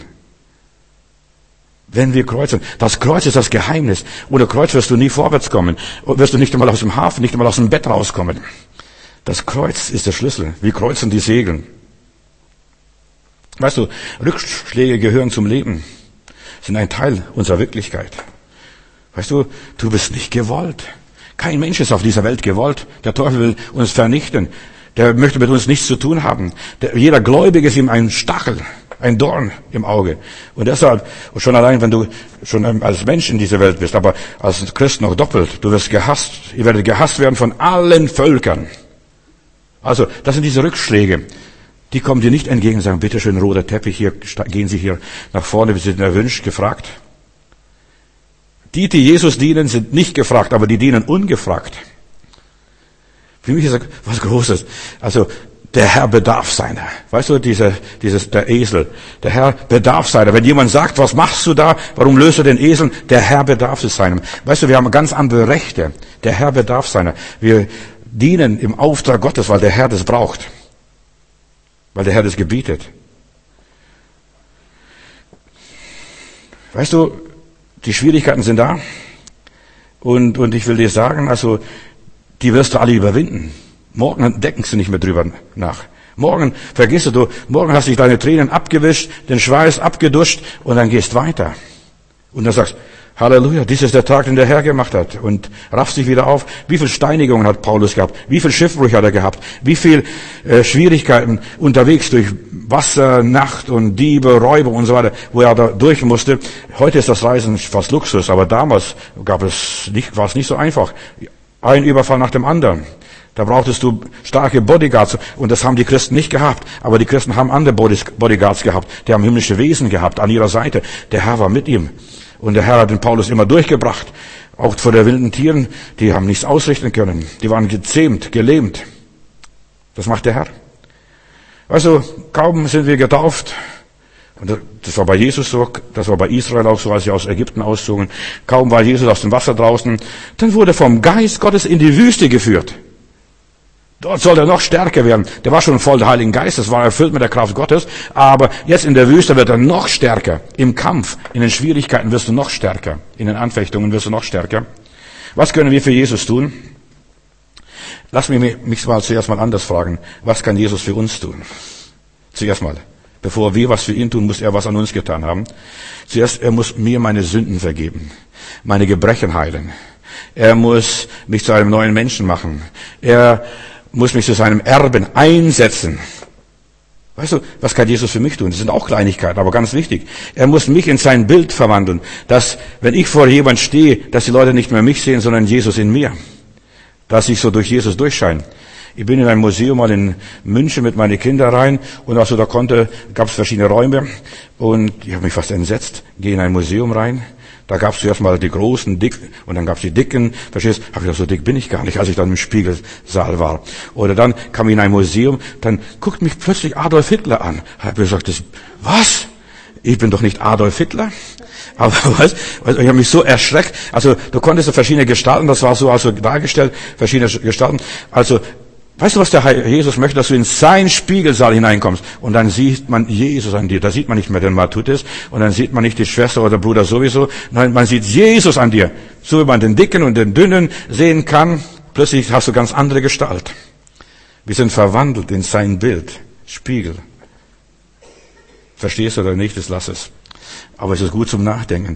Wenn wir kreuzen. Das Kreuz ist das Geheimnis. Ohne Kreuz wirst du nie vorwärts kommen. Wirst du nicht einmal aus dem Hafen, nicht einmal aus dem Bett rauskommen. Das Kreuz ist der Schlüssel. Wir kreuzen die Segeln. Weißt du, Rückschläge gehören zum Leben, sind ein Teil unserer Wirklichkeit. Weißt du, du bist nicht gewollt. Kein Mensch ist auf dieser Welt gewollt. Der Teufel will uns vernichten. Der möchte mit uns nichts zu tun haben. Jeder Gläubige ist ihm ein Stachel, ein Dorn im Auge. Und deshalb, schon allein, wenn du schon als Mensch in dieser Welt bist, aber als Christ noch doppelt, du wirst gehasst. Ihr werdet gehasst werden von allen Völkern. Also, das sind diese Rückschläge. Die kommen dir nicht entgegen und sagen, bitte schön, roter Teppich, hier, gehen Sie hier nach vorne, wir sind erwünscht, gefragt. Die Jesus dienen, sind nicht gefragt, aber die dienen ungefragt. Für mich ist das was Großes. Also, der Herr bedarf seiner. Weißt du, der Esel. Der Herr bedarf seiner. Wenn jemand sagt, was machst du da? Warum löst du den Esel? Der Herr bedarf es seinem. Weißt du, wir haben ganz andere Rechte. Der Herr bedarf seiner. Wir dienen im Auftrag Gottes, weil der Herr das braucht. Weil der Herr das gebietet. Weißt du, die Schwierigkeiten sind da. Und ich will dir sagen, also, die wirst du alle überwinden. Morgen denkst du nicht mehr drüber nach. Morgen vergisst du, morgen hast du deine Tränen abgewischt, den Schweiß abgeduscht und dann gehst weiter. Und dann sagst, Halleluja, dies ist der Tag, den der Herr gemacht hat. Und raffst dich wieder auf. Wie viel Steinigungen hat Paulus gehabt? Wie viel Schiffbruch hat er gehabt? Wie viel Schwierigkeiten unterwegs durch Wasser, Nacht und Diebe, Räuber und so weiter, wo er da durch musste. Heute ist das Reisen fast Luxus, aber damals war es nicht so einfach. Ein Überfall nach dem anderen. Da brauchtest du starke Bodyguards. Und das haben die Christen nicht gehabt. Aber die Christen haben andere Bodyguards gehabt. Die haben himmlische Wesen gehabt an ihrer Seite. Der Herr war mit ihm. Und der Herr hat den Paulus immer durchgebracht. Auch vor den wilden Tieren, die haben nichts ausrichten können. Die waren gezähmt, gelähmt. Das macht der Herr. Also, kaum sind wir getauft, und das war bei Jesus so, das war bei Israel auch so, als sie aus Ägypten auszogen, kaum war Jesus aus dem Wasser draußen, dann wurde vom Geist Gottes in die Wüste geführt. Dort soll er noch stärker werden. Der war schon voll der Heiligen Geistes, war erfüllt mit der Kraft Gottes, aber jetzt in der Wüste wird er noch stärker. Im Kampf, in den Schwierigkeiten wirst du noch stärker, in den Anfechtungen wirst du noch stärker. Was können wir für Jesus tun? Lass mich mal zuerst mal anders fragen. Was kann Jesus für uns tun? Zuerst mal. Bevor wir was für ihn tun, muss er was an uns getan haben. Zuerst, er muss mir meine Sünden vergeben, meine Gebrechen heilen. Er muss mich zu einem neuen Menschen machen. Er muss mich zu seinem Erben einsetzen. Weißt du, was kann Jesus für mich tun? Das sind auch Kleinigkeiten, aber ganz wichtig. Er muss mich in sein Bild verwandeln, dass, wenn ich vor jemand stehe, dass die Leute nicht mehr mich sehen, sondern Jesus in mir. Dass ich so durch Jesus durchscheine. Ich bin in ein Museum mal in München mit meinen Kindern rein und also da gab es verschiedene Räume und ich habe mich fast entsetzt. Gehe in ein Museum rein, da gab es zuerst mal die großen, dicken und dann gab es die dicken. Verstehst? Habe ich gedacht, so dick bin ich gar nicht, als ich dann im Spiegelsaal war. Oder dann kam ich in ein Museum, dann guckt mich plötzlich Adolf Hitler an. Habe gesagt, was? Ich bin doch nicht Adolf Hitler. Aber ich habe mich so erschreckt. Also du konntest so verschiedene Gestalten, das war so also dargestellt, verschiedene Gestalten. Also weißt du, was der Herr Jesus möchte, dass du in seinen Spiegelsaal hineinkommst und dann sieht man Jesus an dir. Da sieht man nicht mehr den Matutis und dann sieht man nicht die Schwester oder Bruder sowieso. Nein, man sieht Jesus an dir. So wie man den Dicken und den Dünnen sehen kann, plötzlich hast du ganz andere Gestalt. Wir sind verwandelt in sein Bild, Spiegel. Verstehst du oder nicht, das lass es. Aber es ist gut zum Nachdenken.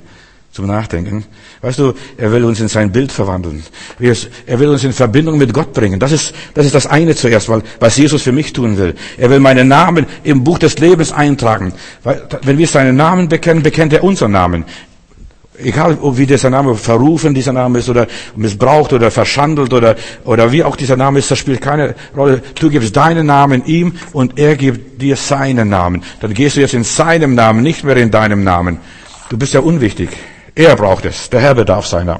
Weißt du, er will uns in sein Bild verwandeln. Er will uns in Verbindung mit Gott bringen. Das ist das eine zuerst, was Jesus für mich tun will. Er will meinen Namen im Buch des Lebens eintragen. Wenn wir seinen Namen bekennen, bekennt er unseren Namen. Egal, wie dieser Name verrufen dieser Name ist oder missbraucht oder verschandelt oder wie auch dieser Name ist, das spielt keine Rolle. Du gibst deinen Namen ihm und er gibt dir seinen Namen. Dann gehst du jetzt in seinem Namen, nicht mehr in deinem Namen. Du bist ja unwichtig. Er braucht es. Der Herr bedarf seiner.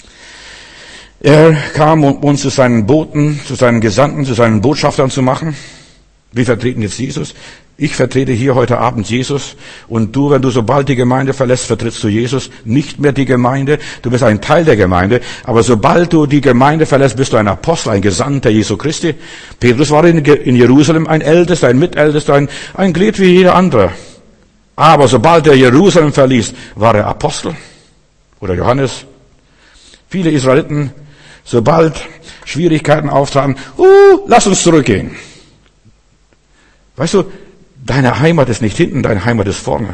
Er kam, um uns zu seinen Boten, zu seinen Gesandten, zu seinen Botschaftern zu machen. Wir vertreten jetzt Jesus. Ich vertrete hier heute Abend Jesus und du, wenn du sobald die Gemeinde verlässt, vertrittst du Jesus, nicht mehr die Gemeinde. Du bist ein Teil der Gemeinde, aber sobald du die Gemeinde verlässt, bist du ein Apostel, ein Gesandter Jesu Christi. Petrus war in Jerusalem ein Ältester, ein Mitältester, ein Glied wie jeder andere. Aber sobald er Jerusalem verließ, war er Apostel oder Johannes. Viele Israeliten, sobald Schwierigkeiten auftraten, lass uns zurückgehen. Weißt du, deine Heimat ist nicht hinten, deine Heimat ist vorne.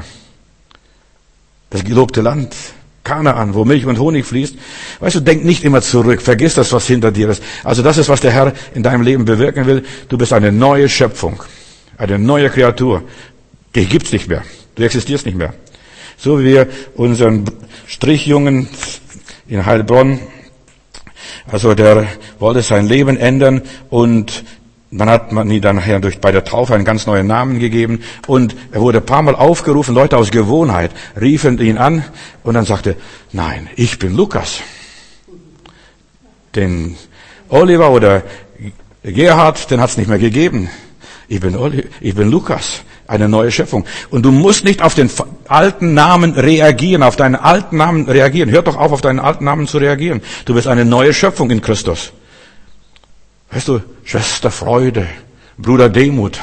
Das gelobte Land, Kanaan, wo Milch und Honig fließt. Weißt du, denk nicht immer zurück, vergiss das, was hinter dir ist. Also das ist, was der Herr in deinem Leben bewirken will. Du bist eine neue Schöpfung, eine neue Kreatur. Die gibt's nicht mehr, du existierst nicht mehr. So wie wir unseren Strichjungen in Heilbronn, also der wollte sein Leben ändern und dann hat man ihm dann nachher bei der Taufe einen ganz neuen Namen gegeben und er wurde ein paar Mal aufgerufen, Leute aus Gewohnheit riefen ihn an und dann sagte, nein, ich bin Lukas. Den Oliver oder Gerhard, den hat's nicht mehr gegeben. Ich bin Lukas, eine neue Schöpfung. Und du musst nicht auf den alten Namen reagieren, auf deinen alten Namen reagieren. Hör doch auf deinen alten Namen zu reagieren. Du bist eine neue Schöpfung in Christus. Weißt du, Schwester Freude, Bruder Demut.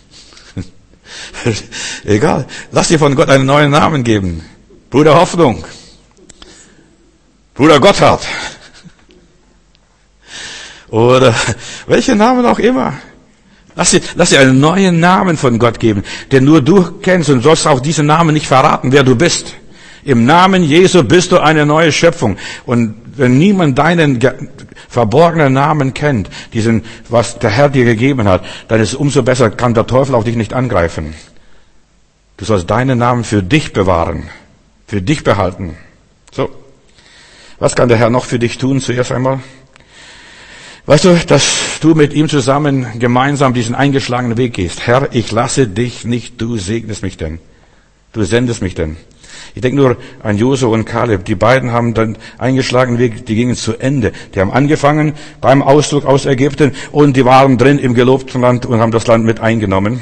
Egal, lass dir von Gott einen neuen Namen geben. Bruder Hoffnung. Bruder Gotthard. Oder welche Namen auch immer. Lass dir einen neuen Namen von Gott geben, den nur du kennst und sollst auch diesen Namen nicht verraten, wer du bist. Im Namen Jesu bist du eine neue Schöpfung. Und wenn niemand deinen verborgenen Namen kennt, diesen, was der Herr dir gegeben hat, dann ist es umso besser, kann der Teufel auch dich nicht angreifen. Du sollst deinen Namen für dich bewahren, für dich behalten. So. Was kann der Herr noch für dich tun? Zuerst einmal. Weißt du, dass du mit ihm zusammen gemeinsam diesen eingeschlagenen Weg gehst. Herr, ich lasse dich nicht, du segnest mich denn. Du sendest mich denn. Ich denke nur an Josua und Kaleb. Die beiden haben dann eingeschlagenen Weg, die gingen zu Ende. Die haben angefangen beim Auszug aus Ägypten und die waren drin im gelobten Land und haben das Land mit eingenommen.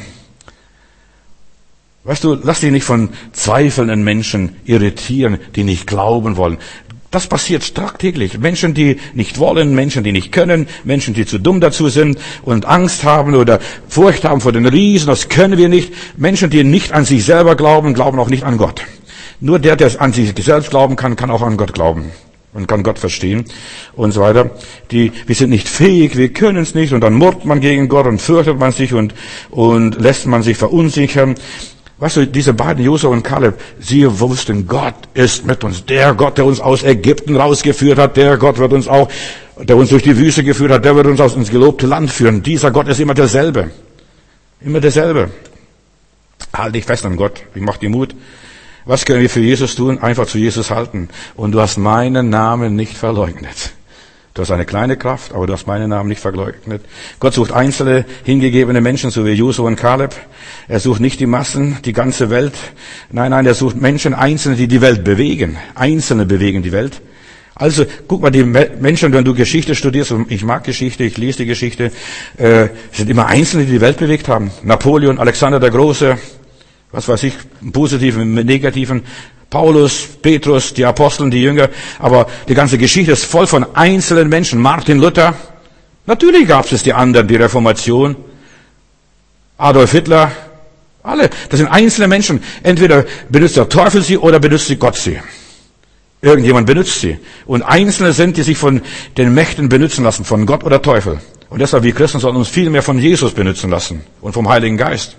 Weißt du, lass dich nicht von zweifelnden Menschen irritieren, die nicht glauben wollen. Das passiert tagtäglich. Menschen, die nicht wollen, Menschen, die nicht können, Menschen, die zu dumm dazu sind und Angst haben oder Furcht haben vor den Riesen, das können wir nicht. Menschen, die nicht an sich selber glauben, glauben auch nicht an Gott. Nur der an sich selbst glauben kann, kann auch an Gott glauben und kann Gott verstehen und so weiter. Wir sind nicht fähig, wir können es nicht und dann murrt man gegen Gott und fürchtet man sich und lässt man sich verunsichern. Weißt du, diese beiden, Josua und Kaleb, sie wussten, Gott ist mit uns. Der Gott, der uns aus Ägypten rausgeführt hat, der Gott wird uns auch, der uns durch die Wüste geführt hat, der wird uns ins gelobte Land führen. Dieser Gott ist immer derselbe. Immer derselbe. Halt dich fest an Gott. Ich mach dir Mut. Was können wir für Jesus tun? Einfach zu Jesus halten. Und du hast meinen Namen nicht verleugnet. Du hast eine kleine Kraft, aber du hast meinen Namen nicht verleugnet. Gott sucht einzelne, hingegebene Menschen, so wie Josua und Kaleb. Er sucht nicht die Massen, die ganze Welt. Nein, er sucht Menschen, Einzelne, die die Welt bewegen. Einzelne bewegen die Welt. Also, guck mal, die Menschen, wenn du Geschichte studierst, und ich mag Geschichte, ich lese die Geschichte, sind immer Einzelne, die die Welt bewegt haben. Napoleon, Alexander der Große, was weiß ich, im Positiven, im Negativen, Paulus, Petrus, die Aposteln, die Jünger, aber die ganze Geschichte ist voll von einzelnen Menschen. Martin Luther, natürlich gab es die anderen, die Reformation, Adolf Hitler, alle, das sind einzelne Menschen. Entweder benutzt der Teufel sie oder benutzt sie Gott sie. Irgendjemand benutzt sie. Und Einzelne sind, die sich von den Mächten benutzen lassen, von Gott oder Teufel. Und deshalb, wir Christen sollten uns viel mehr von Jesus benutzen lassen und vom Heiligen Geist.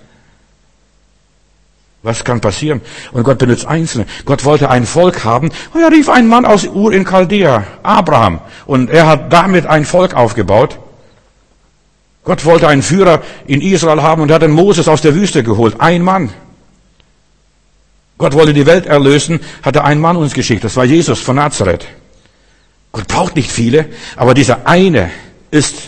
Was kann passieren? Und Gott benutzt Einzelne. Gott wollte ein Volk haben. Und er rief einen Mann aus Ur in Chaldea, Abraham. Und er hat damit ein Volk aufgebaut. Gott wollte einen Führer in Israel haben und er hat den Moses aus der Wüste geholt. Ein Mann. Gott wollte die Welt erlösen, hat er einen Mann uns geschickt. Das war Jesus von Nazareth. Gott braucht nicht viele, aber dieser eine ist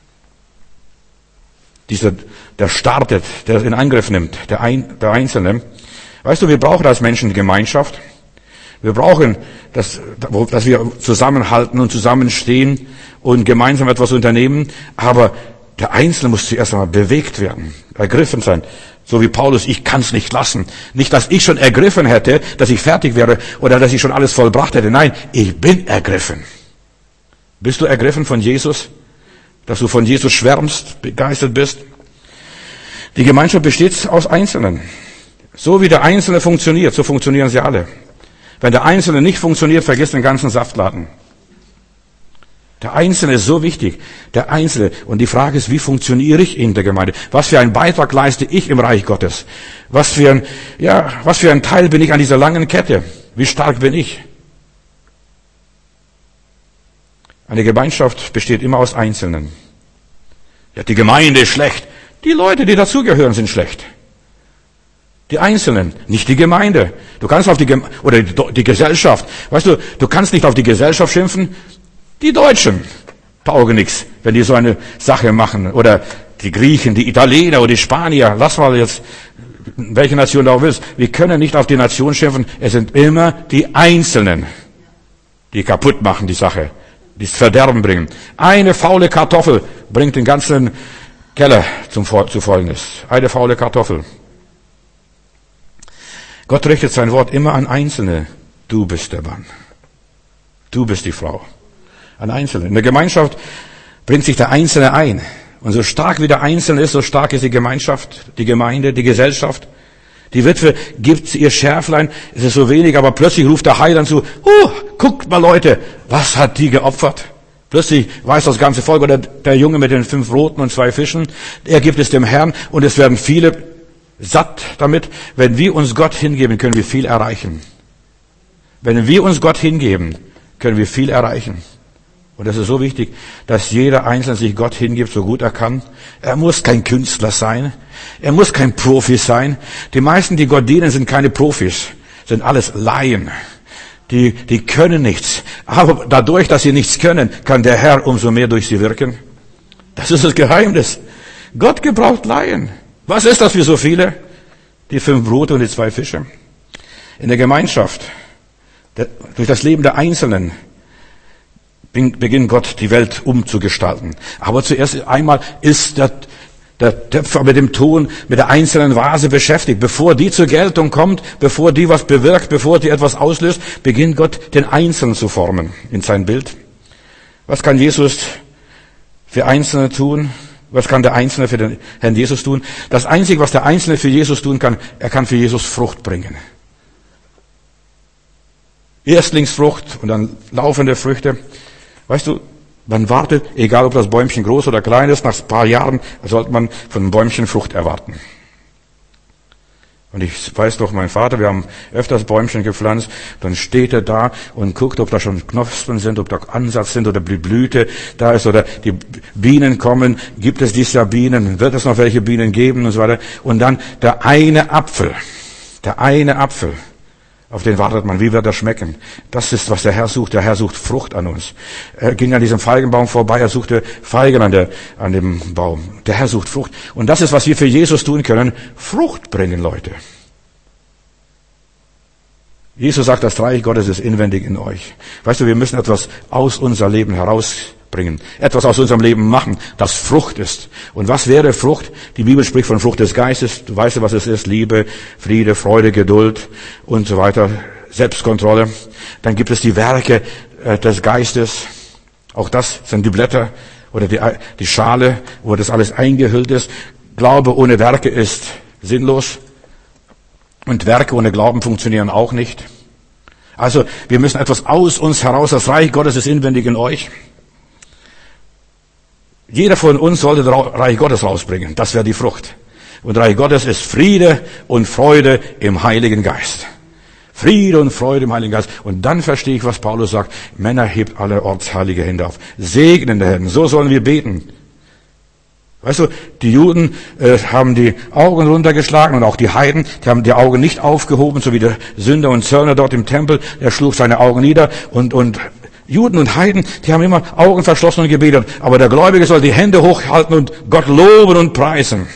der startet, der in Angriff nimmt, der Einzelne. Weißt du, wir brauchen als Menschen Gemeinschaft. Wir brauchen, dass wir zusammenhalten und zusammenstehen und gemeinsam etwas unternehmen. Aber der Einzelne muss zuerst einmal bewegt werden, ergriffen sein. So wie Paulus, ich kann es nicht lassen. Nicht, dass ich schon ergriffen hätte, dass ich fertig wäre oder dass ich schon alles vollbracht hätte. Nein, ich bin ergriffen. Bist du ergriffen von Jesus? Dass du von Jesus schwärmst, begeistert bist? Die Gemeinschaft besteht aus Einzelnen. So wie der Einzelne funktioniert, so funktionieren sie alle. Wenn der Einzelne nicht funktioniert, vergiss den ganzen Saftladen. Der Einzelne ist so wichtig. Der Einzelne. Und die Frage ist, wie funktioniere ich in der Gemeinde? Was für einen Beitrag leiste ich im Reich Gottes? Was für ein Teil bin ich an dieser langen Kette? Wie stark bin ich? Eine Gemeinschaft besteht immer aus Einzelnen. Ja, die Gemeinde ist schlecht. Die Leute, die dazugehören, sind schlecht. Die Einzelnen, nicht die Gemeinde. Du kannst auf die Gesellschaft. Weißt du, du kannst nicht auf die Gesellschaft schimpfen. Die Deutschen taugen nichts, wenn die so eine Sache machen. Oder die Griechen, die Italiener oder die Spanier. Lass mal jetzt, welche Nation du auch willst. Wir können nicht auf die Nation schimpfen. Es sind immer die Einzelnen, die kaputt machen die Sache, die das Verderben bringen. Eine faule Kartoffel bringt den ganzen Keller zu Folgendes. Eine faule Kartoffel. Gott richtet sein Wort immer an Einzelne. Du bist der Mann. Du bist die Frau. An Einzelne. In der Gemeinschaft bringt sich der Einzelne ein. Und so stark wie der Einzelne ist, so stark ist die Gemeinschaft, die Gemeinde, die Gesellschaft. Die Witwe gibt ihr Schärflein. Es ist so wenig, aber plötzlich ruft der Heiland zu. Guckt mal Leute, was hat die geopfert? Plötzlich weiß das ganze Volk, oder der Junge mit den 5 Broten und 2 Fischen, er gibt es dem Herrn und es werden viele satt damit. Wenn wir uns Gott hingeben, können wir viel erreichen. Wenn wir uns Gott hingeben, können wir viel erreichen. Und es ist so wichtig, dass jeder Einzelne sich Gott hingibt, so gut er kann. Er muss kein Künstler sein. Er muss kein Profi sein. Die meisten, die Gott dienen, sind keine Profis, sind alles Laien. Die können nichts. Aber dadurch, dass sie nichts können, kann der Herr umso mehr durch sie wirken. Das ist das Geheimnis. Gott gebraucht Laien. Was ist das für so viele? Die 5 Brote und die 2 Fische. in der Gemeinschaft, durch das Leben der Einzelnen beginnt Gott, die Welt umzugestalten. Aber zuerst einmal ist der Töpfer mit dem Ton, mit der einzelnen Vase beschäftigt. Bevor die zur Geltung kommt, bevor die was bewirkt, bevor die etwas auslöst, beginnt Gott, den Einzelnen zu formen in sein Bild. Was kann Jesus für Einzelne tun? Was kann der Einzelne für den Herrn Jesus tun? Das Einzige, was der Einzelne für Jesus tun kann, er kann für Jesus Frucht bringen. Erstlingsfrucht und dann laufende Früchte. Weißt du, man wartet, egal ob das Bäumchen groß oder klein ist, nach ein paar Jahren sollte man von einem Bäumchen Frucht erwarten. Und ich weiß doch, mein Vater, wir haben öfters Bäumchen gepflanzt, dann steht er da und guckt, ob da schon Knospen sind, ob da Ansatz sind oder die Blüte da ist oder die Bienen kommen, gibt es dieses Jahr Bienen, wird es noch welche Bienen geben und so weiter. Und dann der eine Apfel, auf den wartet man, wie wird er schmecken? Das ist, was der Herr sucht. Der Herr sucht Frucht an uns. Er ging an diesem Feigenbaum vorbei, er suchte Feigen an dem Baum. Der Herr sucht Frucht. Und das ist, was wir für Jesus tun können. Frucht bringen, Leute. Jesus sagt, das Reich Gottes ist inwendig in euch. Weißt du, wir müssen etwas aus unserem Leben herausbringen. Etwas aus unserem Leben machen, das Frucht ist. Und was wäre Frucht? Die Bibel spricht von Frucht des Geistes. Du weißt ja, was es ist. Liebe, Friede, Freude, Geduld und so weiter. Selbstkontrolle. Dann gibt es die Werke des Geistes. Auch das sind die Blätter oder die Schale, wo das alles eingehüllt ist. Glaube ohne Werke ist sinnlos. Und Werke ohne Glauben funktionieren auch nicht. Also, wir müssen etwas aus uns heraus. Das Reich Gottes ist inwendig in euch. Jeder von uns sollte das Reich Gottes rausbringen. Das wäre die Frucht. Und Reich Gottes ist Friede und Freude im Heiligen Geist. Friede und Freude im Heiligen Geist. Und dann verstehe ich, was Paulus sagt. Männer, hebt allerorts heilige Hände auf. Segnende Hände. So sollen wir beten. Weißt du, die Juden haben die Augen runtergeschlagen und auch die Heiden, die haben die Augen nicht aufgehoben, so wie der Sünder und Zöllner dort im Tempel, der schlug seine Augen nieder und Juden und Heiden, die haben immer Augen verschlossen und gebetet. Aber der Gläubige soll die Hände hochhalten und Gott loben und preisen.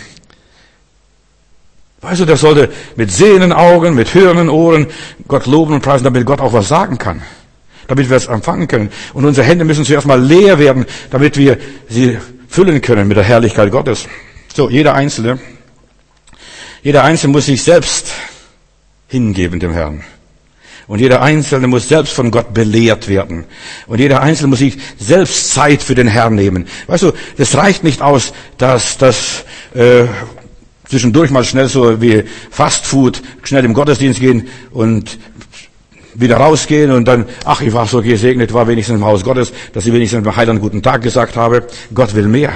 Weißt du, der sollte mit sehenden Augen, mit hörenden Ohren Gott loben und preisen, damit Gott auch was sagen kann. Damit wir es empfangen können. Und unsere Hände müssen zuerst mal leer werden, damit wir sie füllen können mit der Herrlichkeit Gottes. So, jeder Einzelne muss sich selbst hingeben dem Herrn. Und jeder Einzelne muss selbst von Gott belehrt werden. Und jeder Einzelne muss sich selbst Zeit für den Herrn nehmen. Weißt du, das reicht nicht aus, dass das zwischendurch mal schnell so wie Fastfood, schnell im Gottesdienst gehen und wieder rausgehen und dann, ach, ich war so gesegnet, war wenigstens im Haus Gottes, dass ich wenigstens dem Heiland guten Tag gesagt habe. Gott will mehr.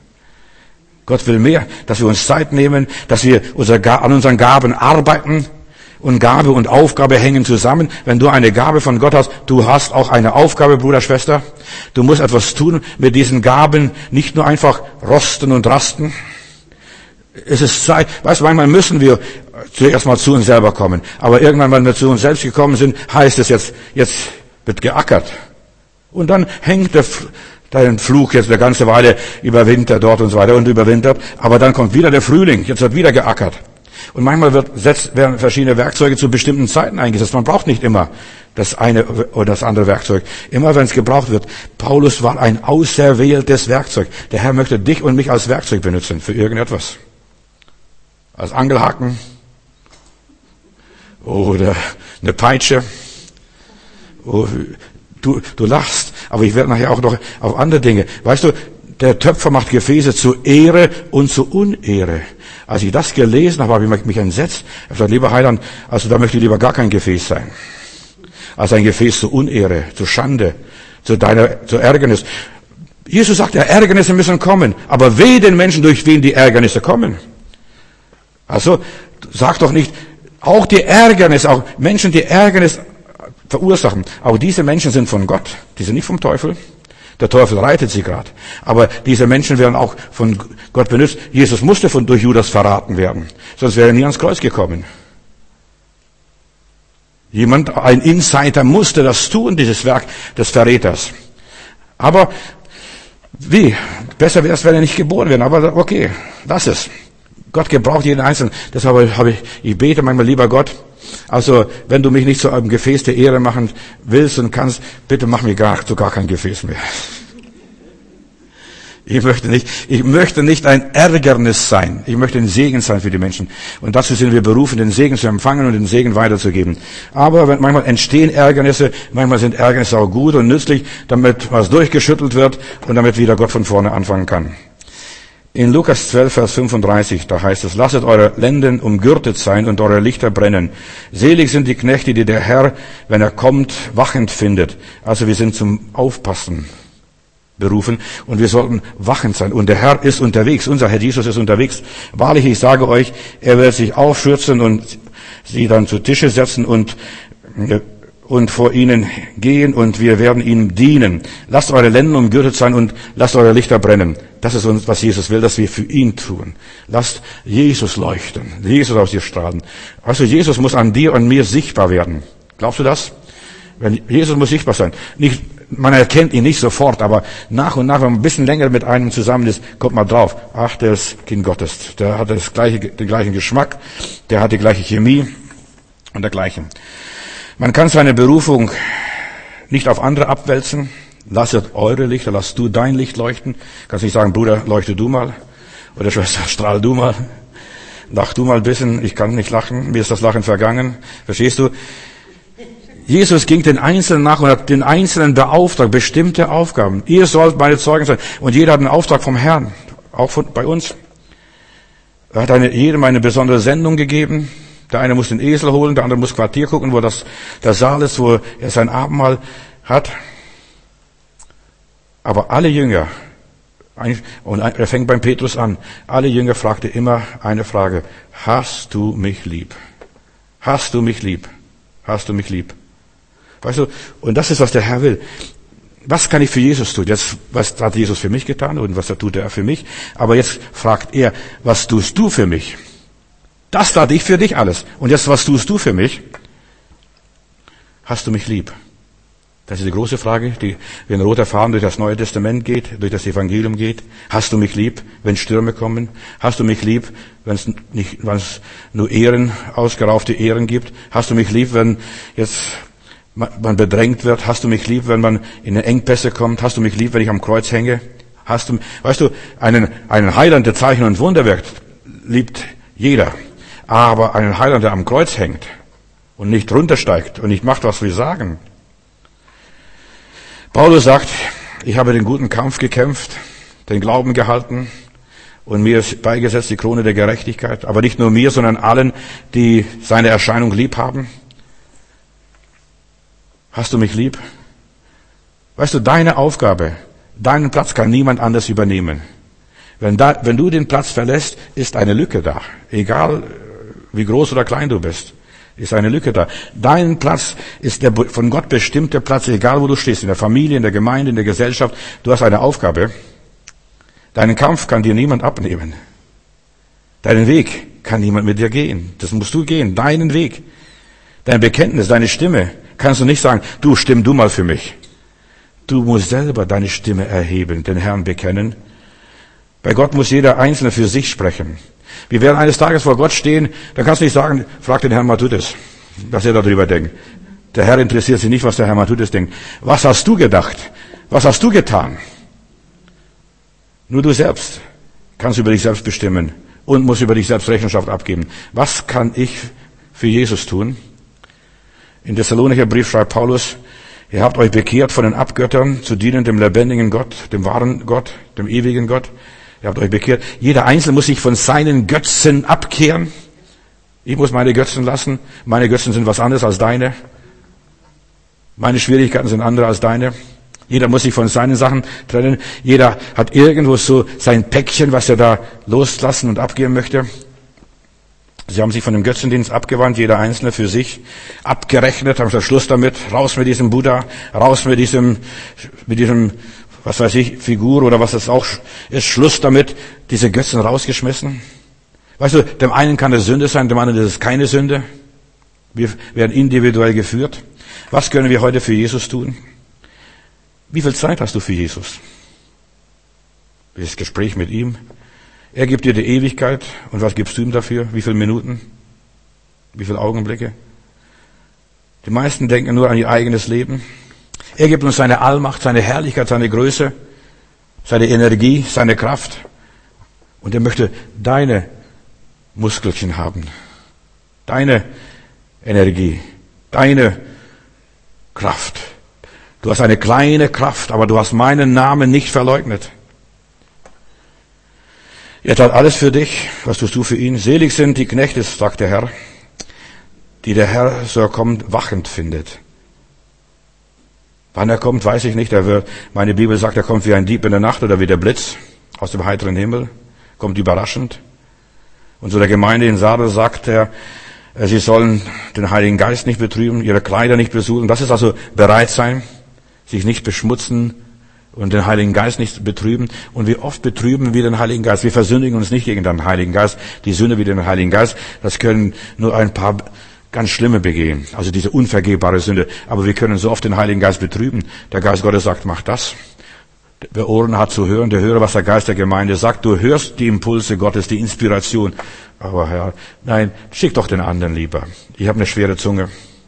Gott will mehr, dass wir uns Zeit nehmen, dass wir an unseren Gaben arbeiten. Und Gabe und Aufgabe hängen zusammen. Wenn du eine Gabe von Gott hast, du hast auch eine Aufgabe, Bruder, Schwester. Du musst etwas tun mit diesen Gaben, nicht nur einfach rosten und rasten. Es ist Zeit, weißt du, manchmal müssen wir zuerst mal zu uns selber kommen. Aber irgendwann, wenn wir zu uns selbst gekommen sind, heißt es jetzt wird geackert. Und dann hängt dein Flug jetzt eine ganze Weile über Winter dort und so weiter und über Winter. Aber dann kommt wieder der Frühling, jetzt wird wieder geackert. Und manchmal werden verschiedene Werkzeuge zu bestimmten Zeiten eingesetzt. Man braucht nicht immer das eine oder das andere Werkzeug. Immer wenn es gebraucht wird. Paulus war ein auserwähltes Werkzeug. Der Herr möchte dich und mich als Werkzeug benutzen für irgendetwas. Als Angelhaken oder eine Peitsche. Oh, du lachst, aber ich werde nachher auch noch auf andere Dinge. Weißt du, der Töpfer macht Gefäße zu Ehre und zu Unehre. Als ich das gelesen habe, habe ich mich entsetzt. Ich habe gesagt, lieber Heiland, also da möchte ich lieber gar kein Gefäß sein. Als ein Gefäß zur Unehre, zur Schande, zur Ärgernis. Jesus sagt, ja, Ärgernisse müssen kommen. Aber weh den Menschen, durch wen die Ärgernisse kommen. Also, sag doch nicht, auch die Ärgernis, auch Menschen, die Ärgernis verursachen, auch diese Menschen sind von Gott. Die sind nicht vom Teufel. Der Teufel reitet sie gerade. Aber diese Menschen werden auch von Gott benutzt. Jesus musste durch Judas verraten werden. Sonst wäre er nie ans Kreuz gekommen. Ein Insider musste das tun, dieses Werk des Verräters. Aber wie? Besser wäre es, wenn er nicht geboren wäre. Aber okay, lass es. Gott gebraucht jeden Einzelnen. Deshalb ich bete manchmal, lieber Gott, also wenn du mich nicht zu einem Gefäß der Ehre machen willst und kannst, bitte mach mir gar kein Gefäß mehr. Ich möchte nicht ein Ärgernis sein. Ich möchte ein Segen sein für die Menschen. Und dazu sind wir berufen, den Segen zu empfangen und den Segen weiterzugeben. Aber manchmal entstehen Ärgernisse, manchmal sind Ärgernisse auch gut und nützlich, damit was durchgeschüttelt wird und damit wieder Gott von vorne anfangen kann. In Lukas 12, Vers 35, da heißt es, lasset eure Lenden umgürtet sein und eure Lichter brennen. Selig sind die Knechte, die der Herr, wenn er kommt, wachend findet. Also wir sind zum Aufpassen berufen und wir sollten wachend sein. Und der Herr ist unterwegs, unser Herr Jesus ist unterwegs. Wahrlich, ich sage euch, er wird sich aufschürzen und sie dann zu Tische setzen und vor ihnen gehen und wir werden ihnen dienen. Lasst eure Lenden umgürtet sein und lasst eure Lichter brennen. Das ist uns, was Jesus will, dass wir für ihn tun. Lasst Jesus leuchten, Jesus aus dir strahlen. Also Jesus muss an dir und mir sichtbar werden. Glaubst du das? Jesus muss sichtbar sein. Man erkennt ihn nicht sofort, aber nach und nach, wenn man ein bisschen länger mit einem zusammen ist, kommt man drauf. Ach, der ist Kind Gottes. Der hat den gleichen Geschmack, der hat die gleiche Chemie und dergleichen. Man kann seine Berufung nicht auf andere abwälzen. Lasset eure Lichter, lass du dein Licht leuchten. Kannst nicht sagen, Bruder, leuchte du mal. Oder Schwester, strahl du mal. Lach du mal ein bisschen. Ich kann nicht lachen. Mir ist das Lachen vergangen. Verstehst du? Jesus ging den Einzelnen nach und hat den Einzelnen beauftragt, bestimmte Aufgaben. Ihr sollt meine Zeugen sein. Und jeder hat einen Auftrag vom Herrn. Auch bei uns. Er hat jedem eine besondere Sendung gegeben. Der eine muss den Esel holen, der andere muss Quartier gucken, wo der Saal ist, wo er sein Abendmahl hat. Aber alle Jünger, und er fängt beim Petrus an, alle Jünger fragte immer eine Frage: Hast du mich lieb? Hast du mich lieb? Hast du mich lieb? Weißt du, und das ist, was der Herr will. Was kann ich für Jesus tun? Jetzt, was hat Jesus für mich getan und was tut er für mich? Aber jetzt fragt er, was tust du für mich? Das tat ich für dich alles. Und jetzt, was tust du für mich? Hast du mich lieb? Das ist die große Frage, die wie ein roter Faden durch das Neue Testament geht, durch das Evangelium geht. Hast du mich lieb, wenn Stürme kommen? Hast du mich lieb, wenn es nur ausgeraufte Ehren gibt? Hast du mich lieb, wenn jetzt man bedrängt wird? Hast du mich lieb, wenn man in Engpässe kommt? Hast du mich lieb, wenn ich am Kreuz hänge? Weißt du, einen Heiland, der Zeichen und Wunder wirkt, liebt jeder. Aber einen Heiland, der am Kreuz hängt und nicht runtersteigt und nicht macht, was wir sagen. Paulus sagt, ich habe den guten Kampf gekämpft, den Glauben gehalten und mir ist beigesetzt die Krone der Gerechtigkeit. Aber nicht nur mir, sondern allen, die seine Erscheinung lieb haben. Hast du mich lieb? Weißt du, deine Aufgabe, deinen Platz kann niemand anders übernehmen. Wenn du den Platz verlässt, ist eine Lücke da. Egal, wie groß oder klein du bist, ist eine Lücke da. Dein Platz ist der von Gott bestimmte Platz, egal wo du stehst, in der Familie, in der Gemeinde, in der Gesellschaft. Du hast eine Aufgabe. Deinen Kampf kann dir niemand abnehmen. Deinen Weg kann niemand mit dir gehen. Das musst du gehen, deinen Weg. Dein Bekenntnis, deine Stimme, kannst du nicht sagen, du stimm du mal für mich. Du musst selber deine Stimme erheben, den Herrn bekennen. Bei Gott muss jeder Einzelne für sich sprechen. Wir werden eines Tages vor Gott stehen, dann kannst du nicht sagen, frag den Herrn Matthäus, was er darüber denkt. Der Herr interessiert sich nicht, was der Herr Matthäus denkt. Was hast du gedacht? Was hast du getan? Nur du selbst kannst über dich selbst bestimmen und musst über dich selbst Rechenschaft abgeben. Was kann ich für Jesus tun? In Thessalonicher Brief schreibt Paulus, ihr habt euch bekehrt von den Abgöttern zu dienen dem lebendigen Gott, dem wahren Gott, dem ewigen Gott. Ihr habt euch bekehrt. Jeder Einzelne muss sich von seinen Götzen abkehren. Ich muss meine Götzen lassen. Meine Götzen sind was anderes als deine. Meine Schwierigkeiten sind andere als deine. Jeder muss sich von seinen Sachen trennen. Jeder hat irgendwo so sein Päckchen, was er da loslassen und abgeben möchte. Sie haben sich von dem Götzendienst abgewandt, jeder Einzelne für sich, abgerechnet, haben gesagt, Schluss damit, raus mit diesem Buddha, raus mit diesem, was weiß ich, Figur oder was das auch ist, Schluss damit, diese Götzen rausgeschmissen. Weißt du, dem einen kann es Sünde sein, dem anderen ist es keine Sünde. Wir werden individuell geführt. Was können wir heute für Jesus tun? Wie viel Zeit hast du für Jesus? Das Gespräch mit ihm? Er gibt dir die Ewigkeit. Und was gibst du ihm dafür? Wie viele Minuten? Wie viele Augenblicke? Die meisten denken nur an ihr eigenes Leben. Er gibt uns seine Allmacht, seine Herrlichkeit, seine Größe, seine Energie, seine Kraft. Und er möchte deine Muskelchen haben. Deine Energie, deine Kraft. Du hast eine kleine Kraft, aber du hast meinen Namen nicht verleugnet. Er tat alles für dich. Was tust du für ihn? Selig sind die Knechte, sagt der Herr, die der Herr, so er kommt, wachend findet. Wann er kommt, weiß ich nicht. Meine Bibel sagt, er kommt wie ein Dieb in der Nacht oder wie der Blitz aus dem heiteren Himmel. Kommt überraschend. Und so der Gemeinde in Sardes sagt er, sie sollen den Heiligen Geist nicht betrüben, ihre Kleider nicht besudeln. Das ist also bereit sein, sich nicht beschmutzen und den Heiligen Geist nicht betrüben. Und wie oft betrüben wir den Heiligen Geist? Wir versündigen uns nicht gegen den Heiligen Geist. Die Sünde wie den Heiligen Geist, das können nur ein paar ganz schlimme begehen. Also diese unvergebbare Sünde. Aber wir können so oft den Heiligen Geist betrüben. Der Geist Gottes sagt, mach das. Wer Ohren hat zu hören, der höre, was der Geist der Gemeinde sagt. Du hörst die Impulse Gottes, die Inspiration. Aber Herr, nein, schick doch den anderen lieber. Ich habe eine schwere Zunge.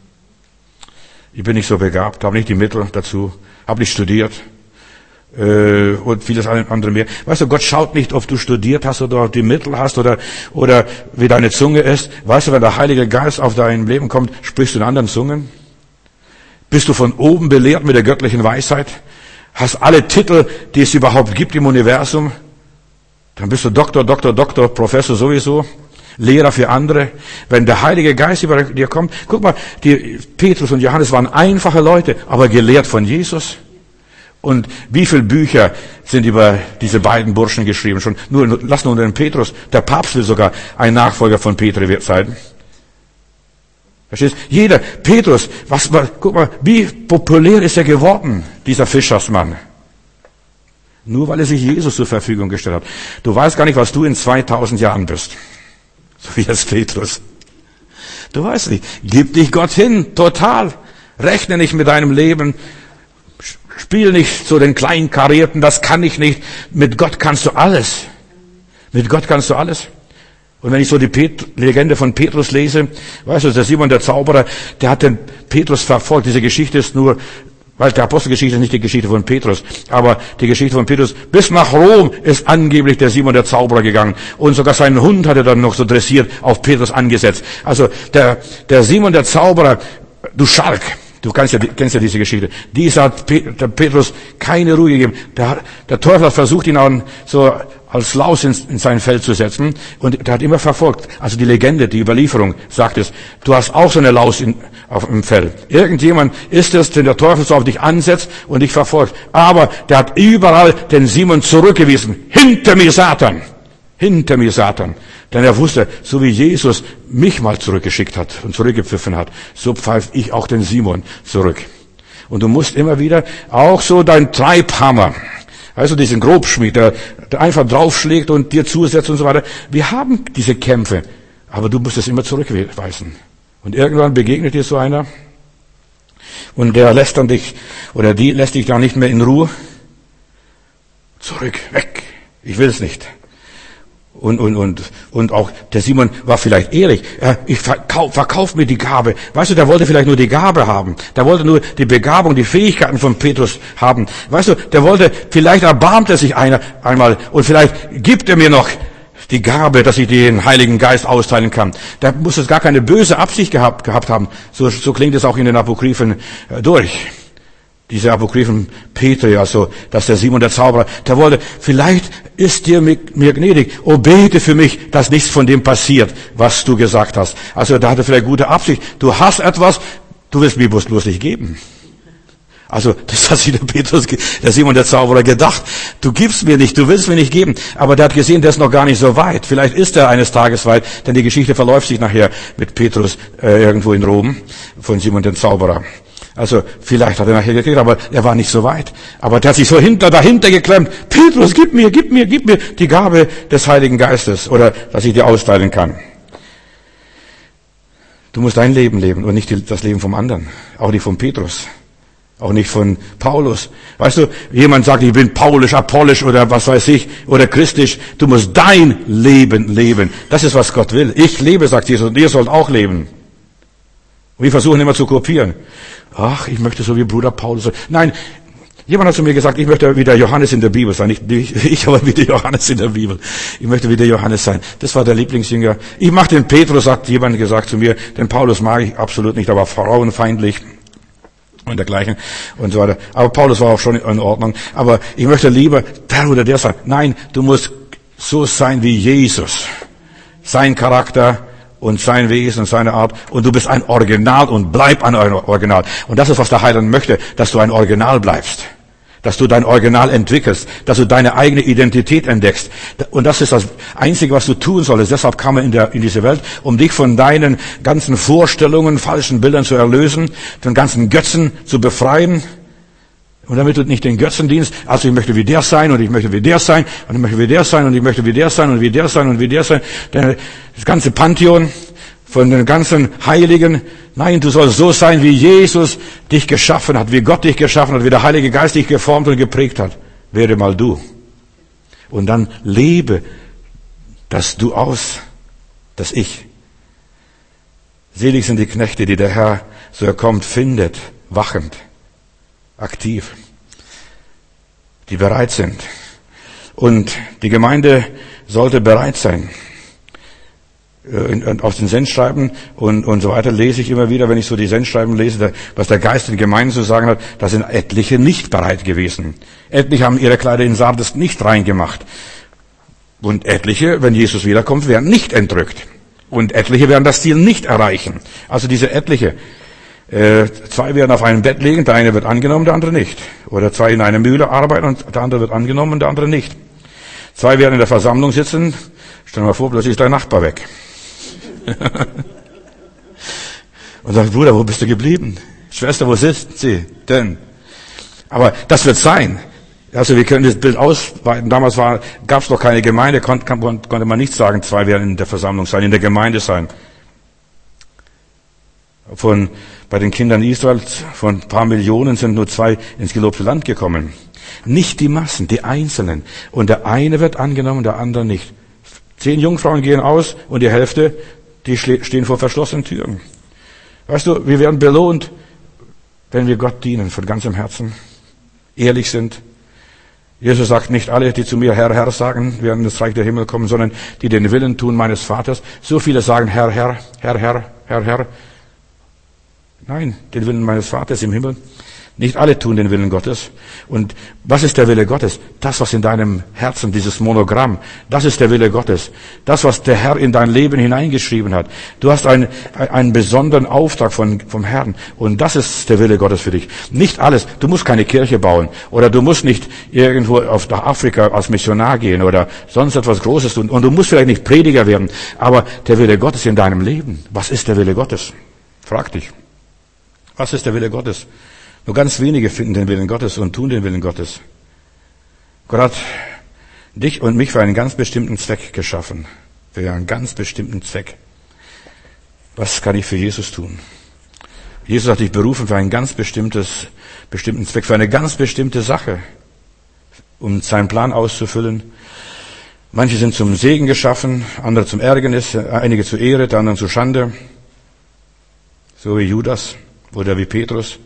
Ich bin nicht so begabt, habe nicht die Mittel dazu, habe nicht studiert und vieles andere mehr. Weißt du, Gott schaut nicht, ob du studiert hast oder ob du die Mittel hast oder wie deine Zunge ist. Weißt du, wenn der Heilige Geist auf dein Leben kommt, sprichst du in anderen Zungen? Bist du von oben belehrt mit der göttlichen Weisheit? Hast alle Titel, die es überhaupt gibt im Universum? Dann bist du Doktor, Professor sowieso. Lehrer für andere. Wenn der Heilige Geist über dir kommt, guck mal, Petrus und Johannes waren einfache Leute, aber gelehrt von Jesus. Und wie viele Bücher sind über diese beiden Burschen geschrieben? Lass nur den Petrus. Der Papst will sogar ein Nachfolger von Petrus sein. Verstehst? Jeder, Petrus, guck mal, wie populär ist er geworden, dieser Fischersmann. Nur weil er sich Jesus zur Verfügung gestellt hat. Du weißt gar nicht, was du in 2000 Jahren bist. So wie jetzt Petrus. Du weißt nicht. Gib dich Gott hin, total. Rechne nicht mit deinem Leben. Spiel nicht so den Kleinkarierten, das kann ich nicht. Mit Gott kannst du alles. Mit Gott kannst du alles. Und wenn ich so die Legende von Petrus lese, weißt du, der Simon der Zauberer, der hat den Petrus verfolgt. Diese Geschichte ist nur, weil die Apostelgeschichte ist nicht die Geschichte von Petrus, aber die Geschichte von Petrus. Bis nach Rom ist angeblich der Simon der Zauberer gegangen. Und sogar seinen Hund hat er dann noch so dressiert auf Petrus angesetzt. Also der Simon der Zauberer, du Schalk, du kennst ja diese Geschichte. Dieser hat der Petrus keine Ruhe gegeben. Der Teufel hat versucht, ihn auch so als Laus in sein Feld zu setzen. Und der hat immer verfolgt. Also die Legende, die Überlieferung sagt es. Du hast auch so eine Laus auf dem Fell. Irgendjemand ist es, den der Teufel so auf dich ansetzt und dich verfolgt. Aber der hat überall den Simon zurückgewiesen. Hinter mir Satan! Hinter mir Satan! Denn er wusste, so wie Jesus mich mal zurückgeschickt hat und zurückgepfiffen hat, so pfeift ich auch den Simon zurück. Und du musst immer wieder auch so dein Treibhammer, also diesen Grobschmied, der einfach draufschlägt und dir zusetzt und so weiter. Wir haben diese Kämpfe, aber du musst es immer zurückweisen. Und irgendwann begegnet dir so einer und der lässt dann dich, oder die lässt dich dann nicht mehr in Ruhe. Zurück, weg. Ich will es nicht. Und auch der Simon war vielleicht ehrlich. Ich verkauf mir die Gabe. Weißt du, der wollte vielleicht nur die Gabe haben. Der wollte nur die Begabung, die Fähigkeiten von Petrus haben. Weißt du, vielleicht erbarmt er sich einmal und vielleicht gibt er mir noch die Gabe, dass ich den Heiligen Geist austeilen kann. Da muss es gar keine böse Absicht gehabt haben. So klingt es auch in den Apokryphen durch. Diese Apokryphen Peter, also, dass der Simon der Zauberer, der wollte, vielleicht ist dir mir gnädig, oh bete für mich, dass nichts von dem passiert, was du gesagt hast. Also, da hat er vielleicht gute Absicht. Du hast etwas, du willst mir bloß nicht geben. Also, das hat sich der Simon der Zauberer gedacht. Du gibst mir nicht, du willst mir nicht geben. Aber der hat gesehen, der ist noch gar nicht so weit. Vielleicht ist er eines Tages weit, denn die Geschichte verläuft sich nachher mit Petrus irgendwo in Rom von Simon dem Zauberer. Also, vielleicht hat er nachher gekriegt, aber er war nicht so weit. Aber der hat sich so dahinter geklemmt. Petrus, gib mir die Gabe des Heiligen Geistes, oder, dass ich dir austeilen kann. Du musst dein Leben leben und nicht das Leben vom anderen. Auch nicht von Petrus. Auch nicht von Paulus. Weißt du, jemand sagt, ich bin paulisch, apollisch oder was weiß ich, oder christlich. Du musst dein Leben leben. Das ist, was Gott will. Ich lebe, sagt Jesus, und ihr sollt auch leben. Und wir versuchen immer zu kopieren. Ach, ich möchte so wie Bruder Paulus sein. Nein, jemand hat zu mir gesagt, ich möchte wie der Johannes in der Bibel sein. Nicht ich, aber wie der Johannes in der Bibel. Ich möchte wie der Johannes sein. Das war der Lieblingsjünger. Ich mag den Petrus, hat jemand gesagt zu mir. Den Paulus mag ich absolut nicht, aber frauenfeindlich und dergleichen und so weiter. Aber Paulus war auch schon in Ordnung. Aber ich möchte lieber der oder der sein. Nein, du musst so sein wie Jesus. Sein Charakter und sein Wesen und seine Art. Und du bist ein Original und bleib ein Original. Und das ist, was der Heiland möchte, dass du ein Original bleibst. Dass du dein Original entwickelst, dass du deine eigene Identität entdeckst. Und das ist das Einzige, was du tun solltest. Deshalb kam er in diese Welt, um dich von deinen ganzen Vorstellungen, falschen Bildern zu erlösen, von ganzen Götzen zu befreien. Und damit du nicht den Götzen dienst, also ich möchte wie der sein und ich möchte wie der sein und ich möchte wie der sein und ich möchte wie der sein und wie der sein und wie der sein. Das ganze Pantheon von den ganzen Heiligen. Nein, du sollst so sein, wie Jesus dich geschaffen hat, wie Gott dich geschaffen hat, wie der Heilige Geist dich geformt und geprägt hat. Werde mal du. Und dann lebe das Du aus, das Ich. Selig sind die Knechte, die der Herr, so er kommt, findet, wachend, aktiv, die bereit sind. Und die Gemeinde sollte bereit sein. Aus den Sendschreiben und so weiter lese ich immer wieder, wenn ich so die Sendschreiben lese, was der Geist in Gemeinden zu sagen hat, da sind etliche nicht bereit gewesen. Etliche haben ihre Kleider in Sardes nicht reingemacht. Und etliche, wenn Jesus wiederkommt, werden nicht entrückt. Und etliche werden das Ziel nicht erreichen. Also diese etliche. 2 werden auf einem Bett liegen, der eine wird angenommen, der andere nicht. Oder 2 in einer Mühle arbeiten und der andere wird angenommen und der andere nicht. 2 werden in der Versammlung sitzen, stell dir mal vor, plötzlich ist dein Nachbar weg. Und sagt, Bruder, wo bist du geblieben? Schwester, wo sitzt sie denn? Aber das wird sein. Also wir können das Bild ausweiten. Damals gab es noch keine Gemeinde, konnte man nicht sagen, 2 werden in der Versammlung sein, in der Gemeinde sein. Bei den Kindern Israels, von ein paar Millionen sind nur 2 ins gelobte Land gekommen. Nicht die Massen, die Einzelnen. Und der eine wird angenommen, der andere nicht. 10 Jungfrauen gehen aus und die Hälfte, die stehen vor verschlossenen Türen. Weißt du, wir werden belohnt, wenn wir Gott dienen, von ganzem Herzen, ehrlich sind. Jesus sagt, nicht alle, die zu mir Herr, Herr sagen, werden ins Reich der Himmel kommen, sondern die den Willen tun meines Vaters. So viele sagen Herr, Herr, Herr, Herr, Herr, Herr. Nein, den Willen meines Vaters im Himmel. Nicht alle tun den Willen Gottes. Und was ist der Wille Gottes? Das, was in deinem Herzen, dieses Monogramm, das ist der Wille Gottes. Das, was der Herr in dein Leben hineingeschrieben hat. Du hast einen besonderen Auftrag vom Herrn. Und das ist der Wille Gottes für dich. Nicht alles. Du musst keine Kirche bauen. Oder du musst nicht irgendwo nach Afrika als Missionar gehen oder sonst etwas Großes tun. Und du musst vielleicht nicht Prediger werden. Aber der Wille Gottes in deinem Leben. Was ist der Wille Gottes? Frag dich. Was ist der Wille Gottes? Nur ganz wenige finden den Willen Gottes und tun den Willen Gottes. Gott hat dich und mich für einen ganz bestimmten Zweck geschaffen. Für einen ganz bestimmten Zweck. Was kann ich für Jesus tun? Jesus hat dich berufen für einen ganz bestimmten Zweck, für eine ganz bestimmte Sache, um seinen Plan auszufüllen. Manche sind zum Segen geschaffen, andere zum Ärgernis, einige zur Ehre, der anderen zur Schande. So wie Judas oder wie Petrus.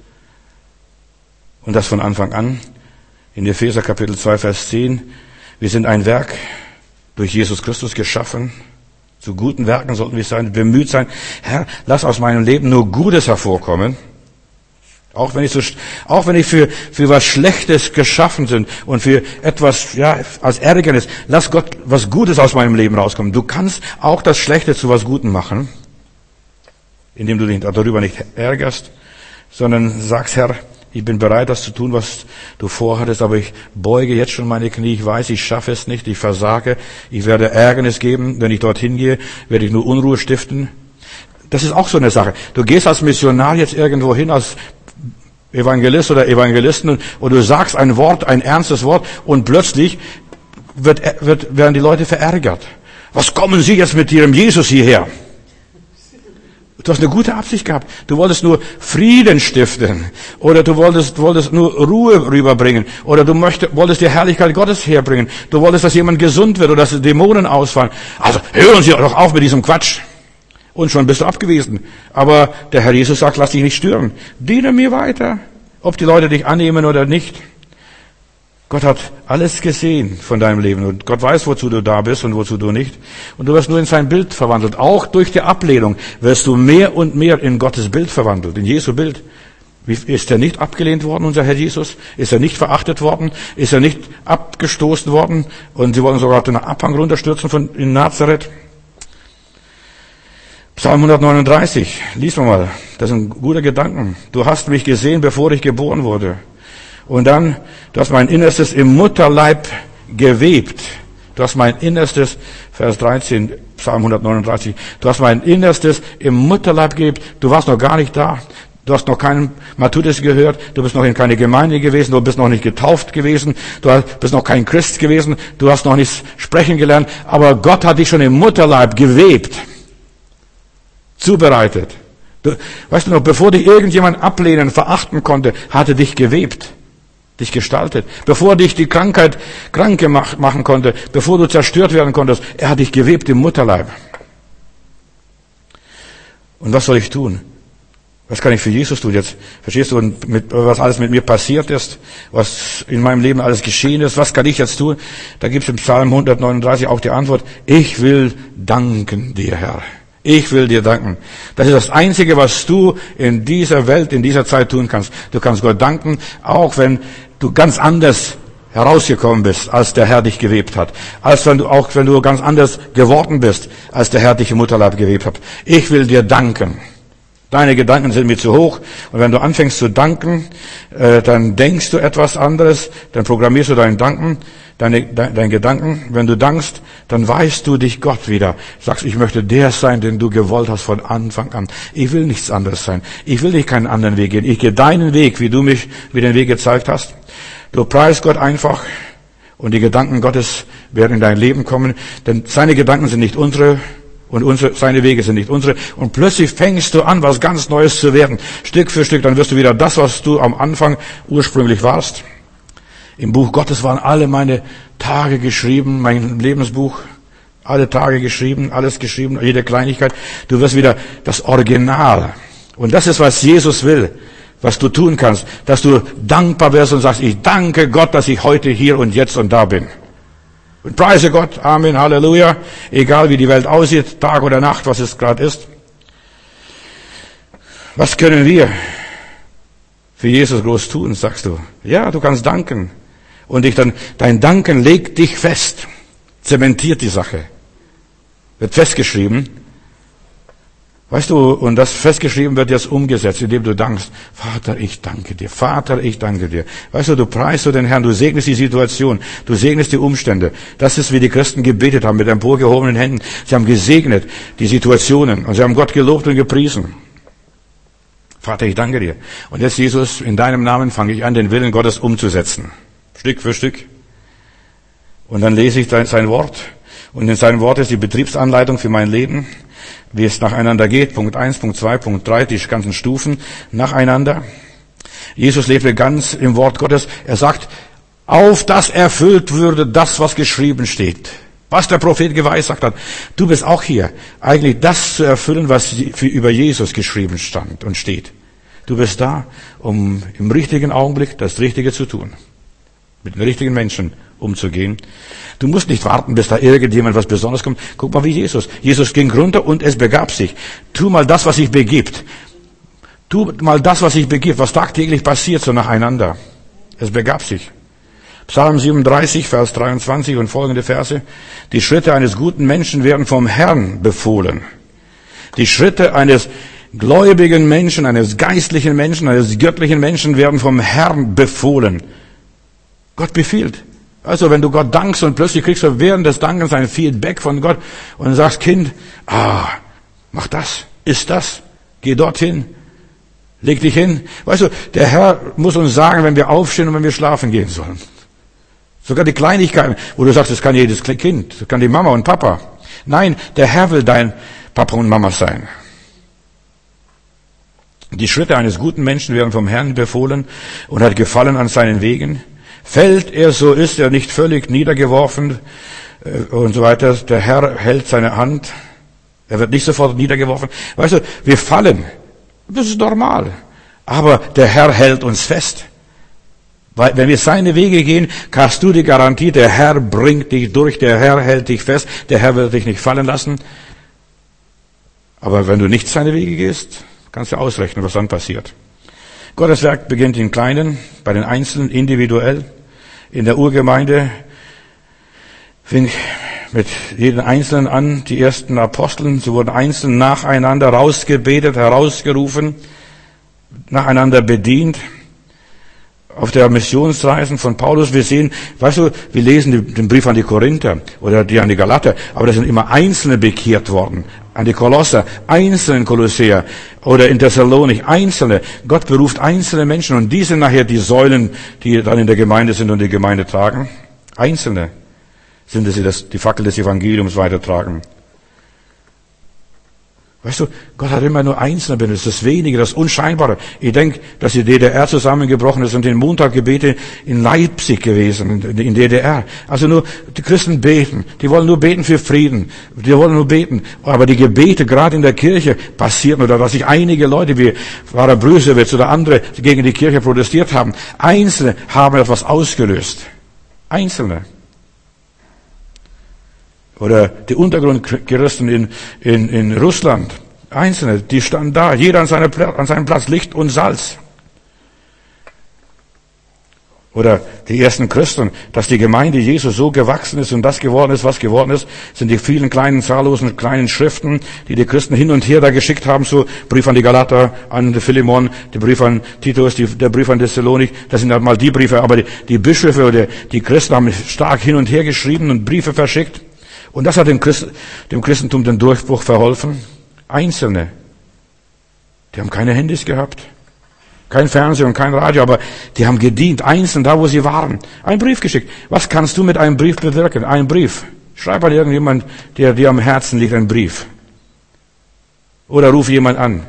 Und das von Anfang an. In Epheser Kapitel 2, Vers 10. Wir sind ein Werk durch Jesus Christus geschaffen. Zu guten Werken sollten wir sein, bemüht sein. Herr, lass aus meinem Leben nur Gutes hervorkommen. Auch wenn ich für was Schlechtes geschaffen bin und für etwas, als Ärgernis. Lass Gott was Gutes aus meinem Leben rauskommen. Du kannst auch das Schlechte zu was Guten machen. Indem du dich darüber nicht ärgerst, sondern sagst, Herr, ich bin bereit, das zu tun, was du vorhattest, aber ich beuge jetzt schon meine Knie. Ich weiß, ich schaffe es nicht, ich versage. Ich werde Ärgernis geben. Wenn ich dorthin gehe, werde ich nur Unruhe stiften. Das ist auch so eine Sache. Du gehst als Missionar jetzt irgendwo hin, als Evangelist oder Evangelisten, und du sagst ein Wort, ein ernstes Wort, und plötzlich werden die Leute verärgert. Was kommen Sie jetzt mit Ihrem Jesus hierher? Du hast eine gute Absicht gehabt. Du wolltest nur Frieden stiften. Oder du wolltest nur Ruhe rüberbringen. Oder du wolltest die Herrlichkeit Gottes herbringen. Du wolltest, dass jemand gesund wird oder dass die Dämonen ausfallen. Also hören Sie doch auf mit diesem Quatsch. Und schon bist du abgewiesen. Aber der Herr Jesus sagt, lass dich nicht stören. Diene mir weiter. Ob die Leute dich annehmen oder nicht. Gott hat alles gesehen von deinem Leben und Gott weiß, wozu du da bist und wozu du nicht. Und du wirst nur in sein Bild verwandelt. Auch durch die Ablehnung wirst du mehr und mehr in Gottes Bild verwandelt, in Jesu Bild. Ist er nicht abgelehnt worden, unser Herr Jesus? Ist er nicht verachtet worden? Ist er nicht abgestoßen worden? Und sie wollen sogar den Abhang runterstürzen in Nazareth. Psalm 139, lies mal. Das sind gute Gedanken. Du hast mich gesehen, bevor ich geboren wurde. Und dann, du hast mein Innerstes im Mutterleib gewebt. Du hast mein Innerstes, Vers 13, Psalm 139, du hast mein Innerstes im Mutterleib gewebt. Du warst noch gar nicht da. Du hast noch keinen Matthäus gehört. Du bist noch in keine Gemeinde gewesen. Du bist noch nicht getauft gewesen. Du bist noch kein Christ gewesen. Du hast noch nicht sprechen gelernt. Aber Gott hat dich schon im Mutterleib gewebt. Zubereitet. Weißt du noch, bevor dich irgendjemand ablehnen, verachten konnte, hat er dich gewebt. Dich gestaltet. Bevor dich die Krankheit krank machen konnte, bevor du zerstört werden konntest, er hat dich gewebt im Mutterleib. Und was soll ich tun? Was kann ich für Jesus tun jetzt? Verstehst du, was alles mit mir passiert ist, was in meinem Leben alles geschehen ist, was kann ich jetzt tun? Da gibt es im Psalm 139 auch die Antwort, ich will danken dir, Herr. Ich will dir danken. Das ist das Einzige, was du in dieser Welt, in dieser Zeit tun kannst. Du kannst Gott danken, auch wenn du ganz anders herausgekommen bist, als der Herr dich gewebt hat. Wenn du ganz anders geworden bist, als der Herr dich im Mutterleib gewebt hat. Ich will dir danken. Deine Gedanken sind mir zu hoch. Und wenn du anfängst zu danken, dann denkst du etwas anderes, dann programmierst du deinen Gedanken. Wenn du dankst, dann weißt du dich Gott wieder. Sagst, ich möchte der sein, den du gewollt hast von Anfang an. Ich will nichts anderes sein. Ich will nicht keinen anderen Weg gehen. Ich gehe deinen Weg, wie du mir den Weg gezeigt hast. Du preist Gott einfach und die Gedanken Gottes werden in dein Leben kommen. Denn seine Gedanken sind nicht unsere und seine Wege sind nicht unsere. Und plötzlich fängst du an, was ganz Neues zu werden. Stück für Stück, dann wirst du wieder das, was du am Anfang ursprünglich warst. Im Buch Gottes waren alle meine Tage geschrieben, mein Lebensbuch, alle Tage geschrieben, alles geschrieben, jede Kleinigkeit. Du wirst wieder das Original. Und das ist, was Jesus will, was du tun kannst, dass du dankbar wirst und sagst, ich danke Gott, dass ich heute hier und jetzt und da bin. Und preise Gott, Amen, Halleluja, egal wie die Welt aussieht, Tag oder Nacht, was es gerade ist. Was können wir für Jesus groß tun, sagst du? Ja, du kannst danken. Und dein Danken legt dich fest, zementiert die Sache, wird festgeschrieben. Weißt du, und das festgeschrieben wird jetzt umgesetzt, indem du dankst, Vater, ich danke dir, Vater, ich danke dir. Weißt du, du preist den Herrn, du segnest die Situation, du segnest die Umstände. Das ist, wie die Christen gebetet haben, mit emporgehobenen Händen. Sie haben gesegnet die Situationen und sie haben Gott gelobt und gepriesen. Vater, ich danke dir. Und jetzt, Jesus, in deinem Namen fange ich an, den Willen Gottes umzusetzen. Stück für Stück. Und dann lese ich sein Wort. Und in seinem Wort ist die Betriebsanleitung für mein Leben, wie es nacheinander geht. Punkt 1, Punkt 2, Punkt 3, die ganzen Stufen nacheinander. Jesus lebte ganz im Wort Gottes. Er sagt, auf das erfüllt würde das, was geschrieben steht. Was der Prophet geweissagt hat. Du bist auch hier, eigentlich das zu erfüllen, was über Jesus geschrieben stand und steht. Du bist da, um im richtigen Augenblick das Richtige zu tun. Mit den richtigen Menschen umzugehen. Du musst nicht warten, bis da irgendjemand was Besonderes kommt. Guck mal wie Jesus. Jesus ging runter und es begab sich. Tu mal das, was sich begibt. Tu mal das, was sich begibt, was tagtäglich passiert, so nacheinander. Es begab sich. Psalm 37, Vers 23 und folgende Verse. Die Schritte eines guten Menschen werden vom Herrn befohlen. Die Schritte eines gläubigen Menschen, eines geistlichen Menschen, eines göttlichen Menschen werden vom Herrn befohlen. Gott befiehlt. Also wenn du Gott dankst und plötzlich kriegst du während des Dankens ein Feedback von Gott und sagst, Kind, mach das, iss das, geh dorthin, leg dich hin. Weißt du, der Herr muss uns sagen, wenn wir aufstehen und wenn wir schlafen gehen sollen. Sogar die Kleinigkeiten, wo du sagst, das kann jedes Kind, das kann die Mama und Papa. Nein, der Herr will dein Papa und Mama sein. Die Schritte eines guten Menschen werden vom Herrn befohlen und hat Gefallen an seinen Wegen. Fällt er, so ist er nicht völlig niedergeworfen und so weiter. Der Herr hält seine Hand. Er wird nicht sofort niedergeworfen. Weißt du, wir fallen. Das ist normal. Aber der Herr hält uns fest. Weil, wenn wir seine Wege gehen, hast du die Garantie, der Herr bringt dich durch, der Herr hält dich fest, der Herr wird dich nicht fallen lassen. Aber wenn du nicht seine Wege gehst, kannst du ausrechnen, was dann passiert. Gottes Werk beginnt im Kleinen, bei den Einzelnen, individuell. In der Urgemeinde fing mit jedem Einzelnen an, die ersten Aposteln, sie wurden einzeln nacheinander rausgebetet, herausgerufen, nacheinander bedient. Auf der Missionsreisen von Paulus, wir sehen, weißt du, wir lesen den Brief an die Korinther oder die an die Galater, aber da sind immer Einzelne bekehrt worden. An die Kolosser, einzelne Kolosseer oder in Thessalonik, einzelne. Gott beruft einzelne Menschen und die sind nachher die Säulen, die dann in der Gemeinde sind und die Gemeinde tragen. Einzelne sind es, die die Fackel des Evangeliums weitertragen. Weißt du, Gott hat immer nur Einzelne benutzt, das Wenige, das Unscheinbare. Ich denke, dass die DDR zusammengebrochen ist und den Montaggebete in Leipzig gewesen, in DDR. Also nur, die Christen beten. Die wollen nur beten für Frieden. Die wollen nur beten. Aber die Gebete, gerade in der Kirche, passierten, oder dass sich einige Leute, wie Pfarrer Brüsewitz oder andere, gegen die Kirche protestiert haben. Einzelne haben etwas ausgelöst. Einzelne. Oder die Untergrundchristen in Russland. Einzelne, die standen da, jeder an seinem Platz, Licht und Salz. Oder die ersten Christen, dass die Gemeinde Jesu so gewachsen ist und das geworden ist, was geworden ist, sind die vielen kleinen, zahllosen kleinen Schriften, die die Christen hin und her da geschickt haben, so Brief an die Galater, an Philemon, der Brief an Titus, der Brief an Thessalonik, das sind halt mal die Briefe, aber die Bischöfe oder die Christen haben stark hin und her geschrieben und Briefe verschickt. Und das hat dem Christentum den Durchbruch verholfen. Einzelne. Die haben keine Handys gehabt. Kein Fernsehen und kein Radio, aber die haben gedient. Einzeln, da wo sie waren. Einen Brief geschickt. Was kannst du mit einem Brief bewirken? Einen Brief. Schreib an irgendjemand, der dir am Herzen liegt, einen Brief. Oder ruf jemand an.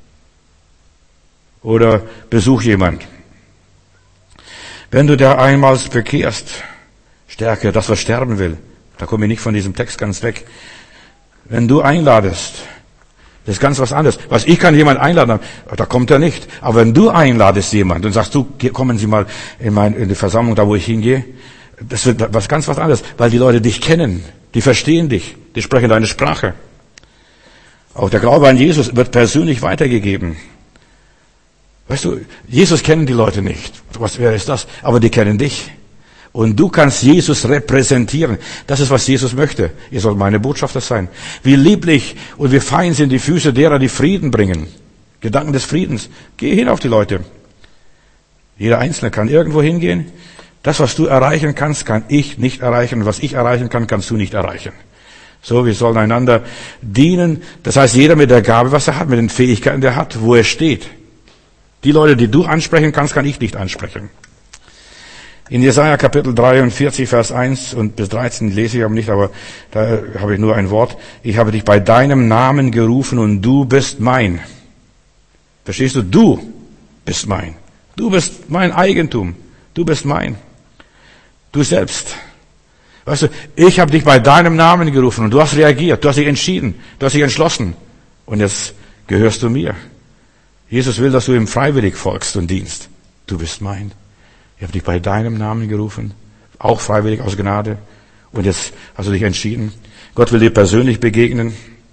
Oder besuch jemand. Wenn du da einmal bekehrst, stärke das, was sterben will. Da komme ich nicht von diesem Text ganz weg. Wenn du einladest, das ist ganz was anderes. Was ich kann jemand einladen, da kommt er nicht. Aber wenn du einladest jemand und sagst, du, kommen Sie mal in die Versammlung, da wo ich hingehe, das wird was ganz was anderes, weil die Leute dich kennen, die verstehen dich, die sprechen deine Sprache. Auch der Glaube an Jesus wird persönlich weitergegeben. Weißt du, Jesus kennen die Leute nicht. Wer ist das? Aber die kennen dich. Und du kannst Jesus repräsentieren. Das ist, was Jesus möchte. Ihr sollt meine Botschafter sein. Wie lieblich und wie fein sind die Füße derer, die Frieden bringen. Gedanken des Friedens. Geh hin auf die Leute. Jeder Einzelne kann irgendwo hingehen. Das, was du erreichen kannst, kann ich nicht erreichen. Und was ich erreichen kann, kannst du nicht erreichen. So, wir sollen einander dienen. Das heißt, jeder mit der Gabe, was er hat, mit den Fähigkeiten, die er hat, wo er steht. Die Leute, die du ansprechen kannst, kann ich nicht ansprechen. In Jesaja Kapitel 43, Vers 1 und bis 13 lese ich aber nicht, aber da habe ich nur ein Wort. Ich habe dich bei deinem Namen gerufen und du bist mein. Verstehst du? Du bist mein. Du bist mein Eigentum. Du bist mein. Du selbst. Weißt du, ich habe dich bei deinem Namen gerufen und du hast reagiert, du hast dich entschieden, du hast dich entschlossen. Und jetzt gehörst du mir. Jesus will, dass du ihm freiwillig folgst und dienst. Du bist mein. Ich habe dich bei deinem Namen gerufen, auch freiwillig aus Gnade. Und jetzt hast du dich entschieden. Gott will dir persönlich begegnen.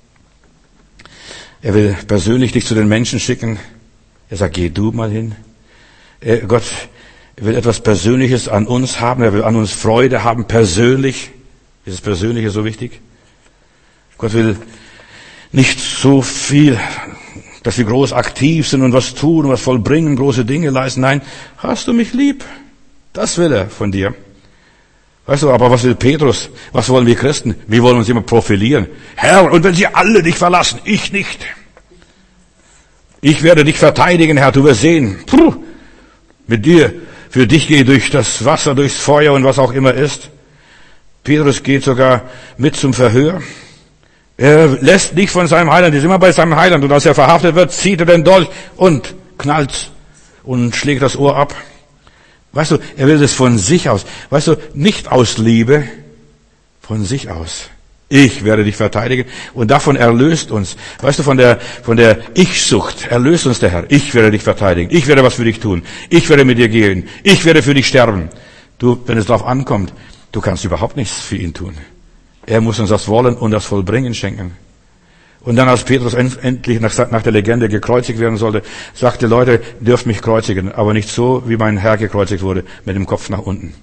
Er will persönlich dich zu den Menschen schicken. Er sagt, geh du mal hin. Gott will etwas Persönliches an uns haben. Er will an uns Freude haben, persönlich. Ist das Persönliche so wichtig? Gott will nicht so viel, dass wir groß aktiv sind und was tun und was vollbringen, große Dinge leisten. Nein, hast du mich lieb? Das will er von dir. Weißt du, aber was will Petrus? Was wollen wir Christen? Wir wollen uns immer profilieren. Herr, und wenn sie alle dich verlassen, ich nicht. Ich werde dich verteidigen, Herr, du wirst sehen. Puh, mit dir, für dich gehe ich durch das Wasser, durchs Feuer und was auch immer ist. Petrus geht sogar mit zum Verhör. Er lässt nicht von seinem Heiland, ist immer bei seinem Heiland. Und als er verhaftet wird, zieht er den Dolch und knallt und schlägt das Ohr ab. Weißt du, er will das von sich aus. Weißt du, nicht aus Liebe, von sich aus. Ich werde dich verteidigen. Und davon erlöst uns. Weißt du, von der Ich-Sucht erlöst uns der Herr. Ich werde dich verteidigen. Ich werde was für dich tun. Ich werde mit dir gehen. Ich werde für dich sterben. Du, wenn es darauf ankommt, du kannst überhaupt nichts für ihn tun. Er muss uns das Wollen und das Vollbringen schenken. Und dann, als Petrus endlich nach der Legende gekreuzigt werden sollte, sagte, Leute, ihr dürft mich kreuzigen, aber nicht so, wie mein Herr gekreuzigt wurde, mit dem Kopf nach unten.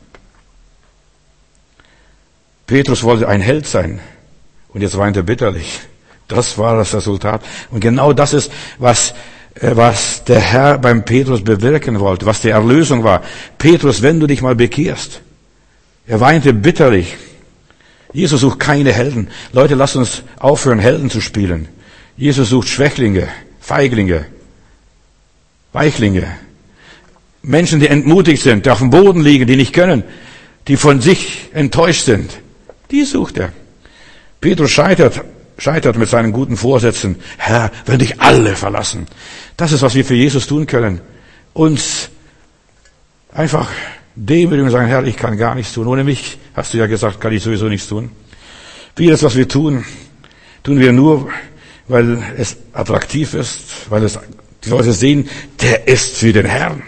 Petrus wollte ein Held sein. Und jetzt weint er bitterlich. Das war das Resultat. Und genau das ist, was der Herr beim Petrus bewirken wollte, was die Erlösung war. Petrus, wenn du dich mal bekehrst. Er weinte bitterlich. Jesus sucht keine Helden. Leute, lasst uns aufhören, Helden zu spielen. Jesus sucht Schwächlinge, Feiglinge, Weichlinge. Menschen, die entmutigt sind, die auf dem Boden liegen, die nicht können, die von sich enttäuscht sind. Die sucht er. Petrus scheitert mit seinen guten Vorsätzen. Herr, wenn dich alle verlassen. Das ist, was wir für Jesus tun können. Uns einfach demütigen und sagen, Herr, ich kann gar nichts tun. Ohne mich, hast du ja gesagt, kann ich sowieso nichts tun. Vieles, was wir tun, tun wir nur, weil es attraktiv ist, weil es die Leute sehen, der ist für den Herrn.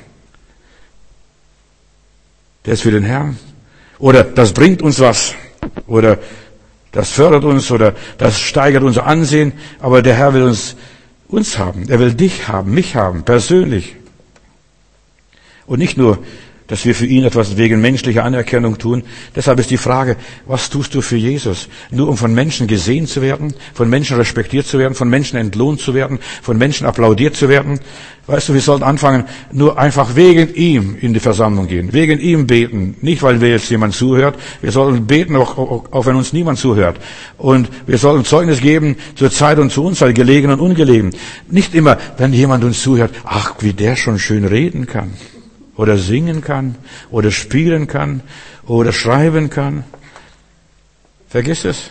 Der ist für den Herrn. Oder das bringt uns was. Oder das fördert uns. Oder das steigert unser Ansehen. Aber der Herr will uns haben. Er will dich haben, mich haben, persönlich. Und nicht nur, dass wir für ihn etwas wegen menschlicher Anerkennung tun. Deshalb ist die Frage, was tust du für Jesus? Nur um von Menschen gesehen zu werden, von Menschen respektiert zu werden, von Menschen entlohnt zu werden, von Menschen applaudiert zu werden. Weißt du, wir sollten anfangen, nur einfach wegen ihm in die Versammlung gehen, wegen ihm beten. Nicht, weil wir jetzt jemand zuhört. Wir sollten beten, auch wenn uns niemand zuhört. Und wir sollten Zeugnis geben zur Zeit und zur Unzeit, gelegen und ungelegen. Nicht immer, wenn jemand uns zuhört, ach, wie der schon schön reden kann. Oder singen kann, oder spielen kann, oder schreiben kann. Vergiss es.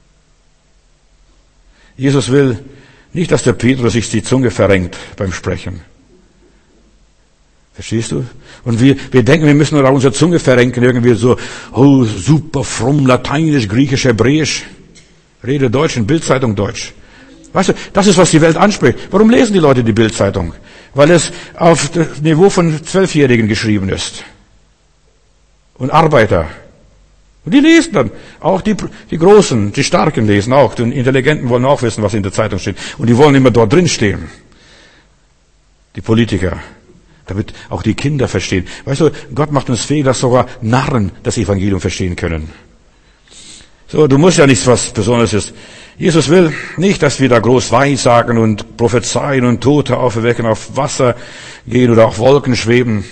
Jesus will nicht, dass der Petrus sich die Zunge verrenkt beim Sprechen. Verstehst du? Und wir denken, wir müssen auch unsere Zunge verrenken, irgendwie so, oh, super fromm, Lateinisch, Griechisch, Hebräisch. Rede Deutsch, in Bildzeitung Deutsch. Weißt du, das ist, was die Welt anspricht. Warum lesen die Leute die Bildzeitung? Weil es auf das Niveau von 12-Jährigen geschrieben ist. Und Arbeiter. Und die lesen dann. Auch die Großen, die Starken lesen auch. Die Intelligenten wollen auch wissen, was in der Zeitung steht. Und die wollen immer dort drin stehen. Die Politiker. Damit auch die Kinder verstehen. Weißt du, Gott macht uns fähig, dass sogar Narren das Evangelium verstehen können. So, du musst ja nichts, was Besonderes ist. Jesus will nicht, dass wir da groß weissagen und prophezeien und Tote auferwecken, auf Wasser gehen oder auf Wolken schweben.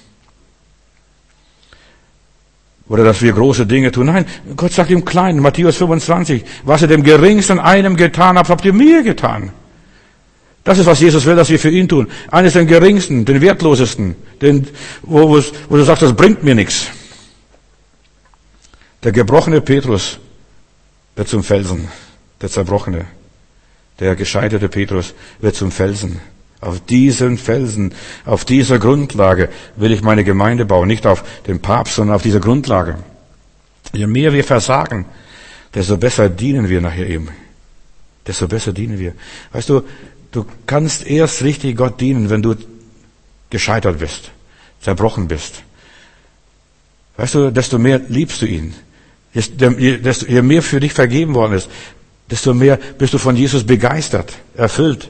Oder dass wir große Dinge tun. Nein, Gott sagt im Kleinen, Matthäus 25, was ihr dem Geringsten einem getan habt, habt ihr mir getan. Das ist, was Jesus will, dass wir für ihn tun. Eines den Geringsten, den Wertlosesten, wo du sagst, das bringt mir nichts. Der gebrochene Petrus wird zum Felsen. Der zerbrochene, der gescheiterte Petrus wird zum Felsen. Auf diesen Felsen, auf dieser Grundlage will ich meine Gemeinde bauen. Nicht auf den Papst, sondern auf dieser Grundlage. Je mehr wir versagen, desto besser dienen wir nachher ihm. Desto besser dienen wir. Weißt du, du kannst erst richtig Gott dienen, wenn du gescheitert bist, zerbrochen bist. Weißt du, desto mehr liebst du ihn. Je mehr für dich vergeben worden ist, desto mehr bist du von Jesus begeistert, erfüllt.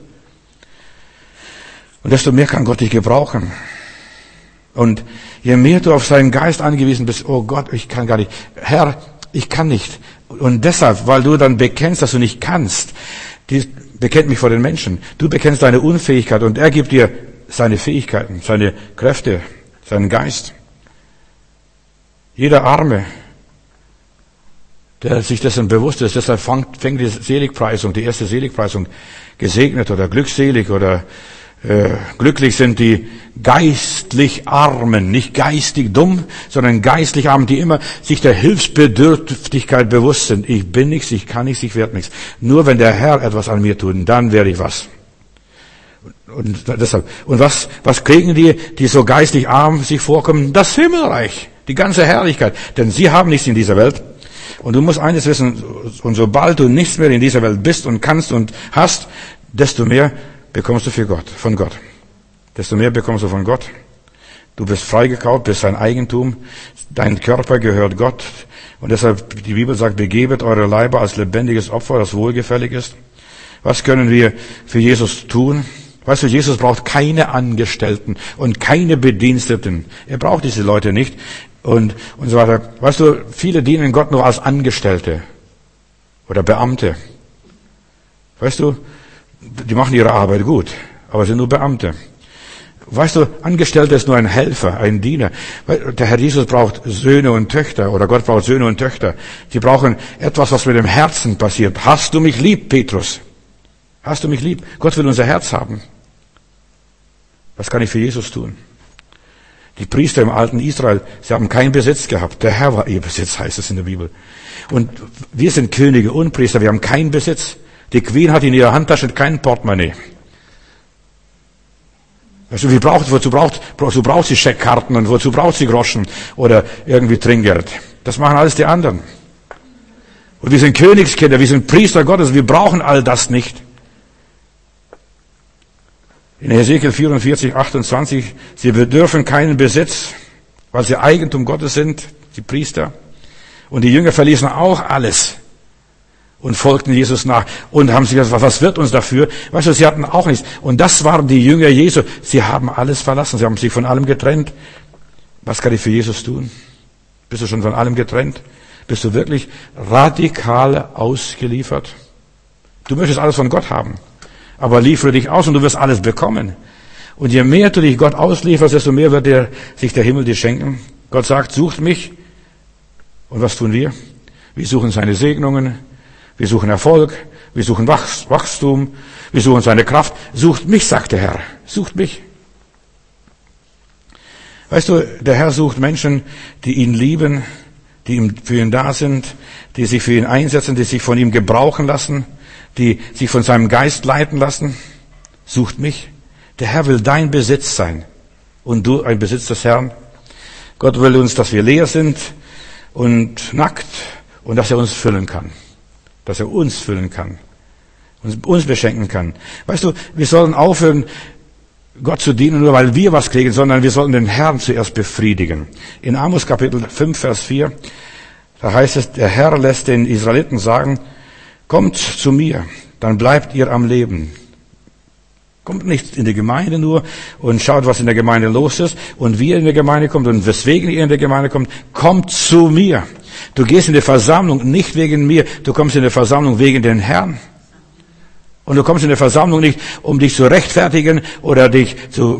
Und desto mehr kann Gott dich gebrauchen. Und je mehr du auf seinen Geist angewiesen bist, oh Gott, ich kann gar nicht. Herr, ich kann nicht. Und deshalb, weil du dann bekennst, dass du nicht kannst, bekennt mich vor den Menschen. Du bekennst deine Unfähigkeit und er gibt dir seine Fähigkeiten, seine Kräfte, seinen Geist. Jeder Arme, der sich dessen bewusst ist, deshalb fängt die Seligpreisung, die erste Seligpreisung, gesegnet oder glückselig oder Glücklich sind die geistlich Armen, nicht geistig dumm, sondern geistlich Armen, die immer sich der Hilfsbedürftigkeit bewusst sind. Ich bin nichts, ich kann nichts, ich werde nichts. Nur wenn der Herr etwas an mir tut, dann werde ich was. Und deshalb. Und was kriegen die so geistlich arm sich vorkommen? Das Himmelreich, die ganze Herrlichkeit. Denn sie haben nichts in dieser Welt. Und du musst eines wissen, und sobald du nichts mehr in dieser Welt bist und kannst und hast, desto mehr bekommst du von Gott. Desto mehr bekommst du von Gott. Du bist freigekauft, bist sein Eigentum. Dein Körper gehört Gott. Und deshalb, die Bibel sagt, begebet eure Leiber als lebendiges Opfer, das wohlgefällig ist. Was können wir für Jesus tun? Weißt du, Jesus braucht keine Angestellten und keine Bediensteten. Er braucht diese Leute nicht. Und so weiter. Weißt du, viele dienen Gott nur als Angestellte oder Beamte. Weißt du, die machen ihre Arbeit gut, aber sind nur Beamte. Weißt du, Angestellter ist nur ein Helfer, ein Diener. Der Herr Jesus braucht Söhne und Töchter, oder Gott braucht Söhne und Töchter. Die brauchen etwas, was mit dem Herzen passiert. Hast du mich lieb, Petrus? Hast du mich lieb? Gott will unser Herz haben. Was kann ich für Jesus tun? Die Priester im alten Israel, sie haben keinen Besitz gehabt. Der Herr war ihr Besitz, heißt es in der Bibel. Und wir sind Könige und Priester, wir haben keinen Besitz. Die Queen hat in ihrer Handtasche kein Portemonnaie. Also wozu braucht sie Scheckkarten und wozu braucht sie Groschen oder irgendwie Trinkgeld? Das machen alles die anderen. Und wir sind Königskinder, wir sind Priester Gottes, wir brauchen all das nicht. In Hesekiel 44, 28, sie bedürfen keinen Besitz, weil sie Eigentum Gottes sind, die Priester. Und die Jünger verließen auch alles und folgten Jesus nach und haben sich gesagt, was wird uns dafür? Weißt du, sie hatten auch nichts. Und das waren die Jünger Jesu. Sie haben alles verlassen, sie haben sich von allem getrennt. Was kann ich für Jesus tun? Bist du schon von allem getrennt? Bist du wirklich radikal ausgeliefert? Du möchtest alles von Gott haben, aber liefere dich aus und du wirst alles bekommen. Und je mehr du dich Gott auslieferst, desto mehr wird sich der Himmel dir schenken. Gott sagt, sucht mich. Und was tun wir? Wir suchen seine Segnungen. Wir suchen Erfolg, wir suchen Wachstum, wir suchen seine Kraft. Sucht mich, sagt der Herr, sucht mich. Weißt du, der Herr sucht Menschen, die ihn lieben, die für ihn da sind, die sich für ihn einsetzen, die sich von ihm gebrauchen lassen, die sich von seinem Geist leiten lassen. Sucht mich. Der Herr will dein Besitz sein und du ein Besitz des Herrn. Gott will uns, dass wir leer sind und nackt und dass er uns füllen kann. Dass er uns füllen kann, uns beschenken kann. Weißt du, wir sollen aufhören, Gott zu dienen, nur weil wir was kriegen, sondern wir sollten den Herrn zuerst befriedigen. In Amos Kapitel 5, Vers 4, da heißt es, der Herr lässt den Israeliten sagen, kommt zu mir, dann bleibt ihr am Leben. Kommt nicht in die Gemeinde nur und schaut, was in der Gemeinde los ist und wie ihr in der Gemeinde kommt und weswegen ihr in der Gemeinde kommt. Kommt zu mir. Du gehst in die Versammlung nicht wegen mir, du kommst in die Versammlung wegen den Herrn. Und du kommst in die Versammlung nicht, um dich zu rechtfertigen oder dich zu,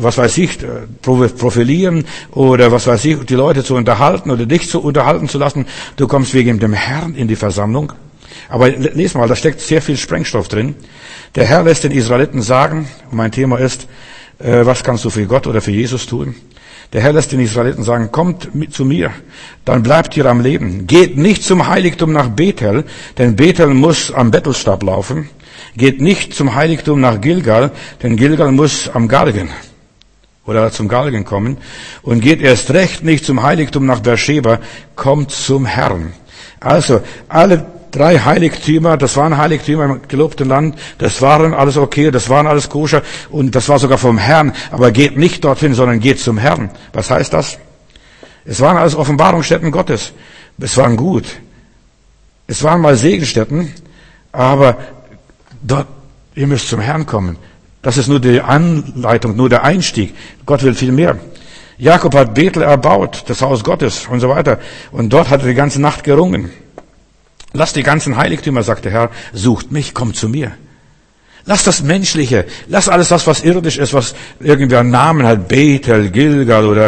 profilieren oder die Leute zu unterhalten oder dich zu unterhalten zu lassen. Du kommst wegen dem Herrn in die Versammlung. Aber lies mal, da steckt sehr viel Sprengstoff drin. Der Herr lässt den Israeliten sagen, und mein Thema ist, was kannst du für Gott oder für Jesus tun? Der Herr lässt den Israeliten sagen, kommt zu mir, dann bleibt ihr am Leben. Geht nicht zum Heiligtum nach Bethel, denn Bethel muss am Bettelstab laufen. Geht nicht zum Heiligtum nach Gilgal, denn Gilgal muss am Galgen oder zum Galgen kommen. Und geht erst recht nicht zum Heiligtum nach Beersheba, kommt zum Herrn. Also, alle 3 Heiligtümer, das waren Heiligtümer im gelobten Land, das waren alles okay, das waren alles koscher und das war sogar vom Herrn, aber geht nicht dorthin, sondern geht zum Herrn. Was heißt das? Es waren alles Offenbarungsstätten Gottes. Es waren gut. Es waren mal Segenstätten, aber dort, ihr müsst zum Herrn kommen. Das ist nur die Anleitung, nur der Einstieg. Gott will viel mehr. Jakob hat Bethel erbaut, das Haus Gottes und so weiter. Und dort hat er die ganze Nacht gerungen. Lasst die ganzen Heiligtümer, sagt der Herr, sucht mich, kommt zu mir. Lasst das Menschliche, lasst alles das, was irdisch ist, was irgendwie einen Namen hat, Bethel, Gilgal oder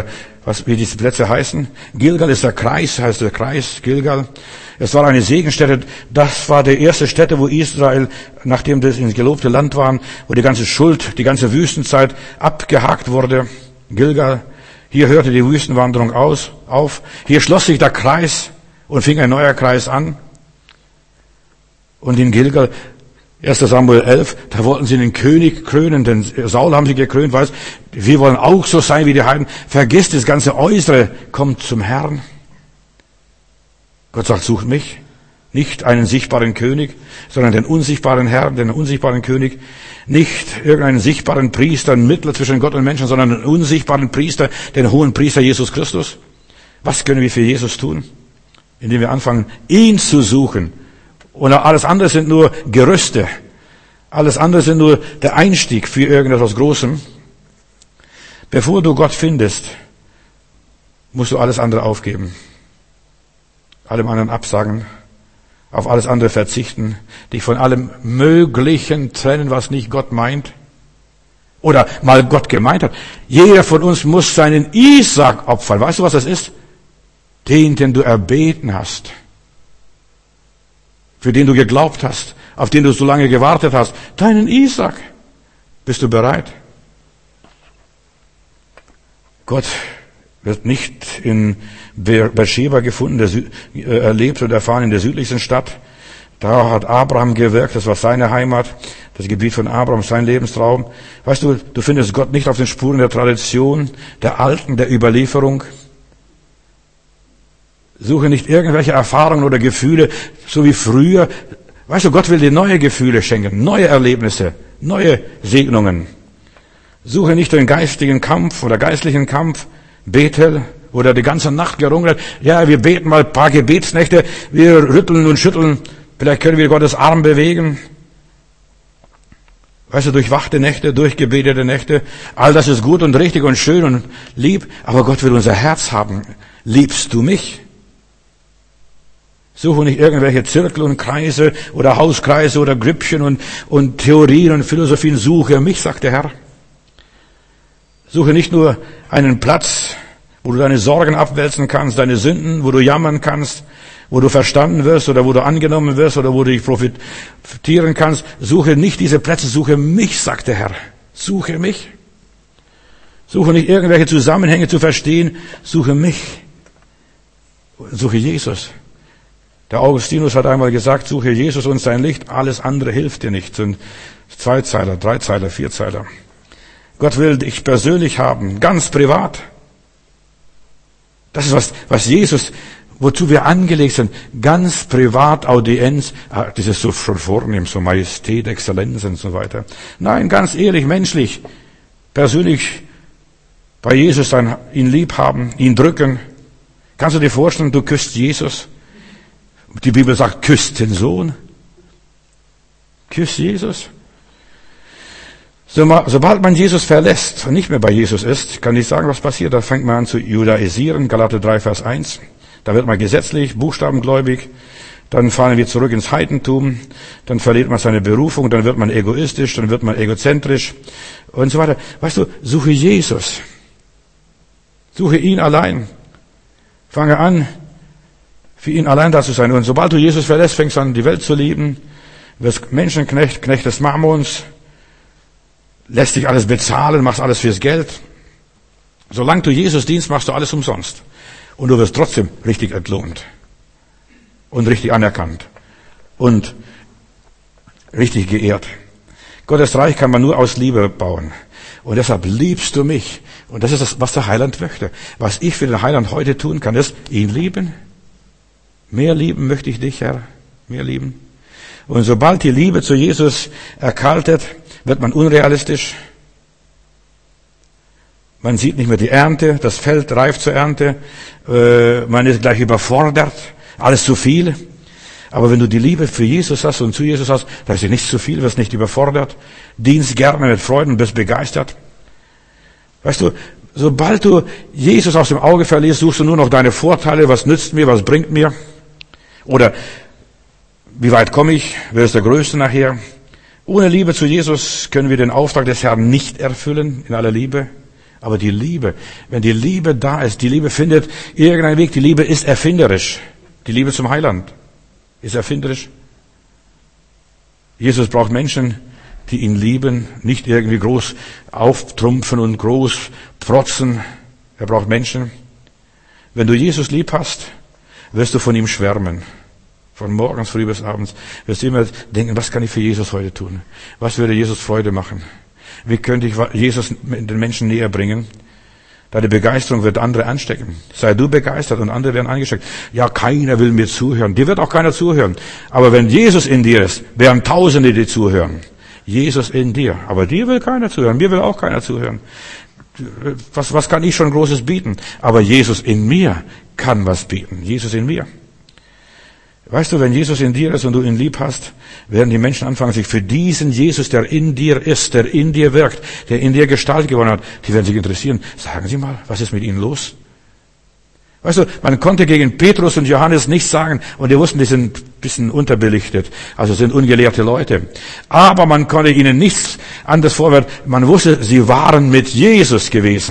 wie diese Plätze heißen. Gilgal ist der Kreis, heißt der Kreis Gilgal. Es war eine Segenstätte. Das war die erste Stätte, wo Israel, nachdem das ins gelobte Land waren, wo die ganze Schuld, die ganze Wüstenzeit abgehakt wurde. Gilgal. Hier hörte die Wüstenwanderung auf. Hier schloss sich der Kreis und fing ein neuer Kreis an. Und in Gilgal, 1. Samuel 11, da wollten sie den König krönen, den Saul haben sie gekrönt, weißt, wir wollen auch so sein wie die Heiden. Vergisst das ganze Äußere, kommt zum Herrn. Gott sagt, sucht mich. Nicht einen sichtbaren König, sondern den unsichtbaren Herrn, den unsichtbaren König. Nicht irgendeinen sichtbaren Priester, einen Mittler zwischen Gott und Menschen, sondern einen unsichtbaren Priester, den hohen Priester Jesus Christus. Was können wir für Jesus tun? Indem wir anfangen, ihn zu suchen. Und alles andere sind nur Gerüste. Alles andere sind nur der Einstieg für irgendetwas Großem. Bevor du Gott findest, musst du alles andere aufgeben. Allem anderen absagen. Auf alles andere verzichten. Dich von allem Möglichen trennen, was nicht Gott meint. Oder mal Gott gemeint hat. Jeder von uns muss seinen Isaak opfern. Weißt du, was das ist? Den du erbeten hast. Für den du geglaubt hast, auf den du so lange gewartet hast, deinen Isaak. Bist du bereit? Gott wird nicht in Beersheba gefunden, erlebt und erfahren in der südlichsten Stadt. Da hat Abraham gewirkt, das war seine Heimat, das Gebiet von Abraham, sein Lebenstraum. Weißt du, du findest Gott nicht auf den Spuren der Tradition, der Alten, der Überlieferung. Suche nicht irgendwelche Erfahrungen oder Gefühle, so wie früher. Weißt du, Gott will dir neue Gefühle schenken, neue Erlebnisse, neue Segnungen. Suche nicht den geistigen Kampf oder geistlichen Kampf, Bethel, oder die ganze Nacht gerungen hat. Ja, wir beten mal ein paar Gebetsnächte, wir rütteln und schütteln, vielleicht können wir Gottes Arm bewegen. Weißt du, durchwachte Nächte, durchgebetete Nächte, all das ist gut und richtig und schön und lieb, aber Gott will unser Herz haben. Liebst du mich? Suche nicht irgendwelche Zirkel und Kreise oder Hauskreise oder Grüppchen und Theorien und Philosophien. Suche mich, sagt der Herr. Suche nicht nur einen Platz, wo du deine Sorgen abwälzen kannst, deine Sünden, wo du jammern kannst, wo du verstanden wirst oder wo du angenommen wirst oder wo du dich profitieren kannst. Suche nicht diese Plätze, suche mich, sagt der Herr. Suche mich. Suche nicht irgendwelche Zusammenhänge zu verstehen, suche mich. Suche Jesus. Der Augustinus hat einmal gesagt, suche Jesus und sein Licht, alles andere hilft dir nicht. Sind 2-Zeiler, 3-Zeiler, 4-Zeiler. Gott will dich persönlich haben, ganz privat. Das ist was Jesus, wozu wir angelegt sind, ganz privat, Audienz, das ist so schon vornehm, so Majestät, Exzellenz und so weiter. Nein, ganz ehrlich, menschlich, persönlich bei Jesus sein, ihn lieb haben, ihn drücken. Kannst du dir vorstellen, du küsst Jesus? Die Bibel sagt, küsst den Sohn. Küsst Jesus. Sobald man Jesus verlässt und nicht mehr bei Jesus ist, kann ich sagen, was passiert. Da fängt man an zu judaisieren, Galater 3, Vers 1. Da wird man gesetzlich, buchstabengläubig. Dann fallen wir zurück ins Heidentum. Dann verliert man seine Berufung. Dann wird man egoistisch. Dann wird man egozentrisch und so weiter. Weißt du, suche Jesus. Suche ihn allein. Fange an, für ihn allein da zu sein. Und sobald du Jesus verlässt, fängst du an, die Welt zu lieben. Wirst Menschenknecht, Knecht des Mammons. Lässt dich alles bezahlen, machst alles fürs Geld. Solange du Jesus dienst, machst du alles umsonst. Und du wirst trotzdem richtig entlohnt. Und richtig anerkannt. Und richtig geehrt. Gottes Reich kann man nur aus Liebe bauen. Und deshalb liebst du mich. Und das ist das, was der Heiland möchte. Was ich für den Heiland heute tun kann, ist, ihn lieben. Mehr lieben möchte ich dich, Herr. Mehr lieben. Und sobald die Liebe zu Jesus erkaltet, wird man unrealistisch. Man sieht nicht mehr die Ernte, das Feld reift zur Ernte, man ist gleich überfordert, alles zu viel. Aber wenn du die Liebe für Jesus hast und zu Jesus hast, da ist dir nichts zu viel, wirst nicht überfordert, dienst gerne mit Freuden und bist begeistert. Weißt du, sobald du Jesus aus dem Auge verlierst, suchst du nur noch deine Vorteile, was nützt mir, was bringt mir? Oder wie weit komme ich, wer ist der Größte nachher? Ohne Liebe zu Jesus können wir den Auftrag des Herrn nicht erfüllen, in aller Liebe. Aber die Liebe, wenn die Liebe da ist, die Liebe findet irgendeinen Weg, die Liebe ist erfinderisch. Die Liebe zum Heiland ist erfinderisch. Jesus braucht Menschen, die ihn lieben, nicht irgendwie groß auftrumpfen und groß protzen. Er braucht Menschen. Wenn du Jesus lieb hast, wirst du von ihm schwärmen. Von morgens früh bis abends wirst du immer denken, was kann ich für Jesus heute tun? Was würde Jesus Freude machen? Wie könnte ich Jesus den Menschen näher bringen? Deine Begeisterung wird andere anstecken. Sei du begeistert und andere werden angesteckt. Ja, keiner will mir zuhören. Dir wird auch keiner zuhören. Aber wenn Jesus in dir ist, werden Tausende dir zuhören. Jesus in dir. Aber dir will keiner zuhören. Mir will auch keiner zuhören. Was kann ich schon Großes bieten? Aber Jesus in mir kann was bieten. Jesus in mir. Weißt du, wenn Jesus in dir ist und du ihn lieb hast, werden die Menschen anfangen, sich für diesen Jesus, der in dir ist, der in dir wirkt, der in dir Gestalt gewonnen hat, die werden sich interessieren. Sagen Sie mal, was ist mit Ihnen los? Weißt du, man konnte gegen Petrus und Johannes nichts sagen und die wussten, die sind ein bisschen unterbelichtet, also sind ungelehrte Leute. Aber man konnte ihnen nichts anderes vorwerfen. Man wusste, sie waren mit Jesus gewesen.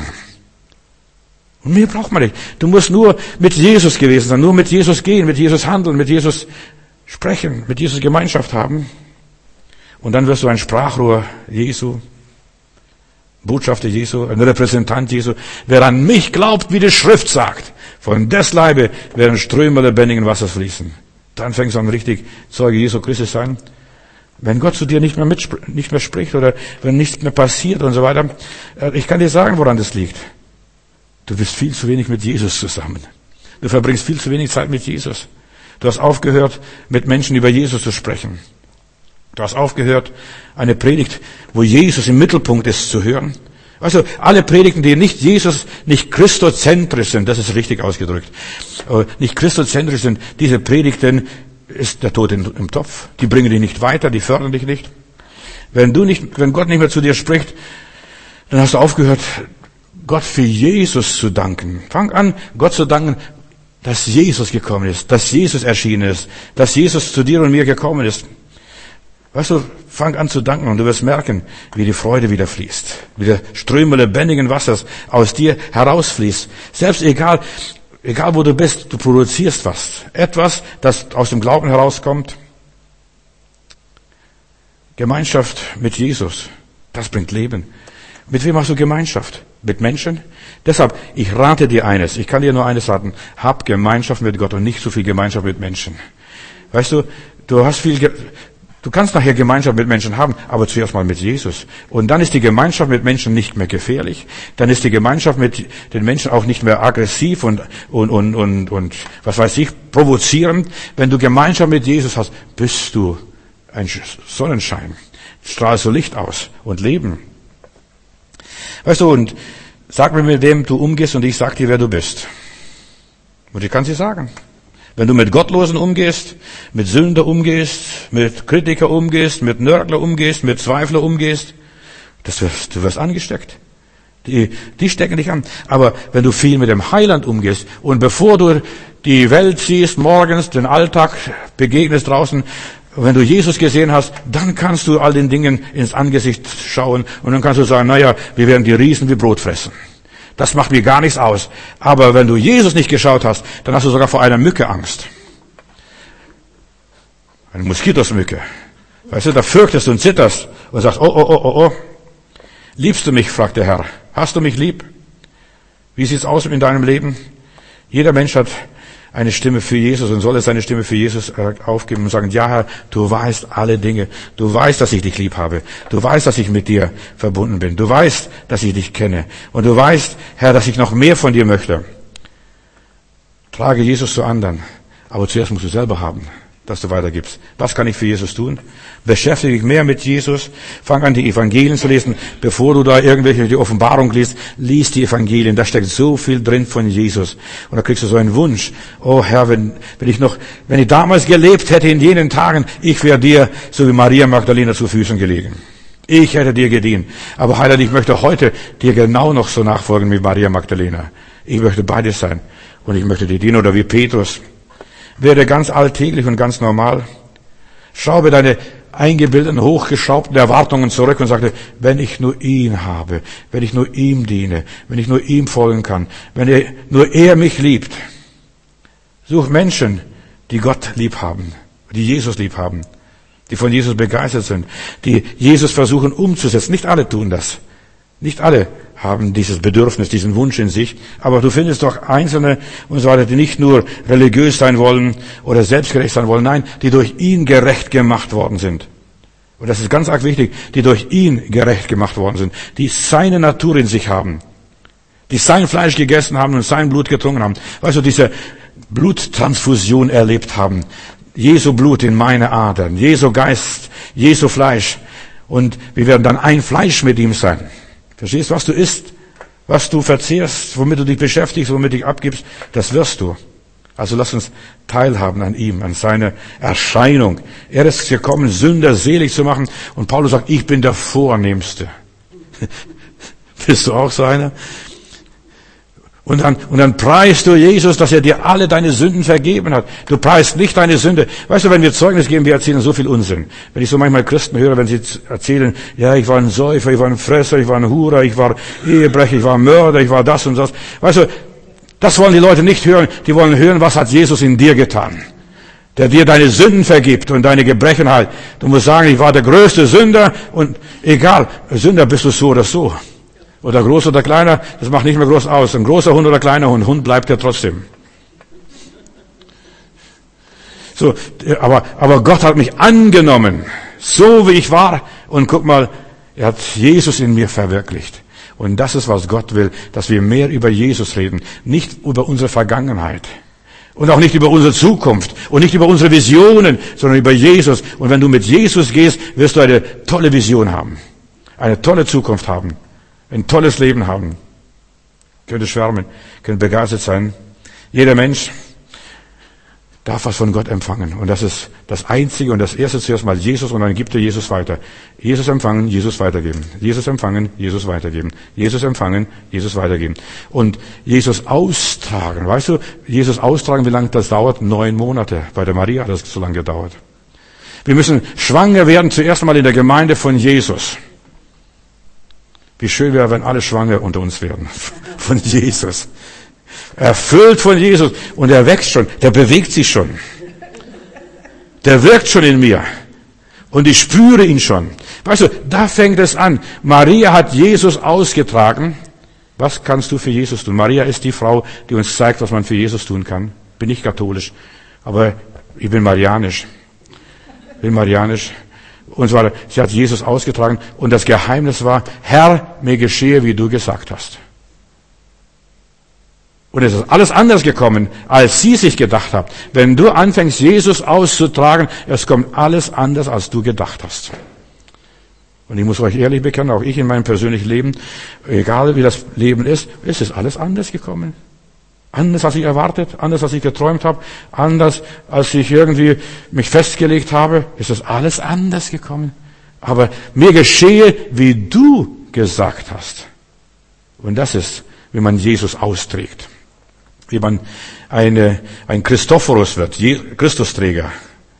Und mehr braucht man nicht. Du musst nur mit Jesus gewesen sein, nur mit Jesus gehen, mit Jesus handeln, mit Jesus sprechen, mit Jesus Gemeinschaft haben. Und dann wirst du ein Sprachrohr Jesu, Botschafter Jesu, ein Repräsentant Jesu. Wer an mich glaubt, wie die Schrift sagt, von des Leibe werden Ströme lebendigen Wassers fließen. Dann fängst du an, richtig Zeuge Jesu Christi sein. Wenn Gott zu dir nicht mehr spricht oder wenn nichts mehr passiert und so weiter, ich kann dir sagen, woran das liegt. Du bist viel zu wenig mit Jesus zusammen. Du verbringst viel zu wenig Zeit mit Jesus. Du hast aufgehört, mit Menschen über Jesus zu sprechen. Du hast aufgehört, eine Predigt, wo Jesus im Mittelpunkt ist, zu hören. Also alle Predigten, die nicht Jesus, nicht christozentrisch sind, das ist richtig ausgedrückt, nicht christozentrisch sind, diese Predigten ist der Tod im Topf. Die bringen dich nicht weiter, die fördern dich nicht. Wenn Gott nicht mehr zu dir spricht, dann hast du aufgehört, Gott für Jesus zu danken. Fang an, Gott zu danken, dass Jesus gekommen ist, dass Jesus erschienen ist, dass Jesus zu dir und mir gekommen ist. Weißt du, fang an zu danken und du wirst merken, wie die Freude wieder fließt, wie der Ströme lebendigen Wassers aus dir herausfließt. Selbst egal wo du bist, du produzierst was. Etwas, das aus dem Glauben herauskommt. Gemeinschaft mit Jesus, das bringt Leben. Mit wem hast du Gemeinschaft? Mit Menschen? Deshalb, ich rate dir eines, ich kann dir nur eines raten, hab Gemeinschaft mit Gott und nicht so viel Gemeinschaft mit Menschen. Weißt du, du kannst nachher Gemeinschaft mit Menschen haben, aber zuerst mal mit Jesus. Und dann ist die Gemeinschaft mit Menschen nicht mehr gefährlich. Dann ist die Gemeinschaft mit den Menschen auch nicht mehr aggressiv und was weiß ich, provozierend. Wenn du Gemeinschaft mit Jesus hast, bist du ein Sonnenschein. Strahlst du Licht aus und Leben. Weißt du, und sag mir, mit wem du umgehst und ich sag dir, wer du bist. Und ich kann es dir sagen. Wenn du mit Gottlosen umgehst, mit Sünder umgehst, mit Kritiker umgehst, mit Nörgler umgehst, mit Zweifler umgehst, du wirst angesteckt. Die stecken dich an. Aber wenn du viel mit dem Heiland umgehst und bevor du die Welt siehst, morgens den Alltag begegnest draußen, wenn du Jesus gesehen hast, dann kannst du all den Dingen ins Angesicht schauen und dann kannst du sagen, naja, wir werden die Riesen wie Brot fressen. Das macht mir gar nichts aus. Aber wenn du Jesus nicht geschaut hast, dann hast du sogar vor einer Mücke Angst. Eine Moskitosmücke. Weißt du, da fürchtest du und zitterst und sagst, oh. Liebst du mich, fragt der Herr. Hast du mich lieb? Wie sieht's aus in deinem Leben? Jeder Mensch hat eine Stimme für Jesus und soll es seine Stimme für Jesus aufgeben und sagen, ja Herr, du weißt alle Dinge. Du weißt, dass ich dich lieb habe. Du weißt, dass ich mit dir verbunden bin. Du weißt, dass ich dich kenne. Und du weißt, Herr, dass ich noch mehr von dir möchte. Trage Jesus zu anderen. Aber zuerst musst du selber haben, dass du weitergibst. Was kann ich für Jesus tun? Beschäftige dich mehr mit Jesus. Fang an, die Evangelien zu lesen. Bevor du da die Offenbarung liest, lies die Evangelien. Da steckt so viel drin von Jesus. Und da kriegst du so einen Wunsch. Oh Herr, wenn ich damals gelebt hätte in jenen Tagen, ich wäre dir, so wie Maria Magdalena, zu Füßen gelegen. Ich hätte dir gedient. Aber Heiland, ich möchte heute dir genau noch so nachfolgen wie Maria Magdalena. Ich möchte beides sein. Und ich möchte dir dienen, oder wie Petrus. Werde ganz alltäglich und ganz normal. Schraube deine eingebildeten, hochgeschraubten Erwartungen zurück und sagte, wenn ich nur ihn habe, wenn ich nur ihm diene, wenn ich nur ihm folgen kann, wenn nur er mich liebt. Such Menschen, die Gott lieb haben, die Jesus lieb haben, die von Jesus begeistert sind, die Jesus versuchen umzusetzen. Nicht alle tun das. Nicht alle haben dieses Bedürfnis, diesen Wunsch in sich. Aber du findest doch Einzelne und so weiter, die nicht nur religiös sein wollen oder selbstgerecht sein wollen, nein, die durch ihn gerecht gemacht worden sind. Und das ist ganz arg wichtig, die durch ihn gerecht gemacht worden sind, die seine Natur in sich haben, die sein Fleisch gegessen haben und sein Blut getrunken haben. Weißt du, diese Bluttransfusion erlebt haben. Jesu Blut in meine Adern, Jesu Geist, Jesu Fleisch. Und wir werden dann ein Fleisch mit ihm sein. Verstehst du, was du isst, was du verzehrst, womit du dich beschäftigst, womit du dich abgibst, das wirst du. Also lass uns teilhaben an ihm, an seiner Erscheinung. Er ist gekommen, Sünder selig zu machen. Und Paulus sagt, ich bin der Vornehmste. Bist du auch so einer? Und dann preist du Jesus, dass er dir alle deine Sünden vergeben hat. Du preist nicht deine Sünde. Weißt du, wenn wir Zeugnis geben, wir erzählen so viel Unsinn. Wenn ich so manchmal Christen höre, wenn sie erzählen, ja, ich war ein Säufer, ich war ein Fresser, ich war ein Hurer, ich war Ehebrecher, ich war Mörder, ich war das und das. Weißt du, das wollen die Leute nicht hören. Die wollen hören, was hat Jesus in dir getan. Der dir deine Sünden vergibt und deine Gebrechen halt. Du musst sagen, ich war der größte Sünder und egal, Sünder bist du so oder so. Oder groß oder kleiner, das macht nicht mehr groß aus. Ein großer Hund oder kleiner Hund bleibt ja trotzdem. So, aber Gott hat mich angenommen, so wie ich war. Und guck mal, er hat Jesus in mir verwirklicht. Und das ist, was Gott will, dass wir mehr über Jesus reden. Nicht über unsere Vergangenheit. Und auch nicht über unsere Zukunft. Und nicht über unsere Visionen, sondern über Jesus. Und wenn du mit Jesus gehst, wirst du eine tolle Vision haben. Eine tolle Zukunft haben. Ein tolles Leben haben. Könnte schwärmen, könnte begeistert sein. Jeder Mensch darf was von Gott empfangen. Und das ist das Einzige und das Erste zuerst mal Jesus und dann gibt er Jesus weiter. Jesus empfangen, Jesus weitergeben. Jesus empfangen, Jesus weitergeben. Jesus empfangen, Jesus weitergeben. Und Jesus austragen. Weißt du, Jesus austragen, wie lange das dauert? 9 Monate. Bei der Maria hat das so lange gedauert. Wir müssen schwanger werden zuerst mal in der Gemeinde von Jesus. Wie schön wäre, wenn alle schwanger unter uns werden. Von Jesus. Erfüllt von Jesus. Und er wächst schon. Der bewegt sich schon. Der wirkt schon in mir. Und ich spüre ihn schon. Weißt du, da fängt es an. Maria hat Jesus ausgetragen. Was kannst du für Jesus tun? Maria ist die Frau, die uns zeigt, was man für Jesus tun kann. Bin nicht katholisch. Aber ich bin marianisch. Und so weiter. Sie hat Jesus ausgetragen und das Geheimnis war, Herr, mir geschehe, wie du gesagt hast. Und es ist alles anders gekommen, als sie sich gedacht hat. Wenn du anfängst, Jesus auszutragen, es kommt alles anders, als du gedacht hast. Und ich muss euch ehrlich bekennen, auch ich in meinem persönlichen Leben, egal wie das Leben ist, es ist alles anders gekommen. Anders, als ich erwartet, anders, als ich geträumt habe, anders, als ich irgendwie mich festgelegt habe, ist das alles anders gekommen. Aber mir geschehe, wie du gesagt hast. Und das ist, wie man Jesus austrägt. Wie man ein Christophorus wird, Christusträger.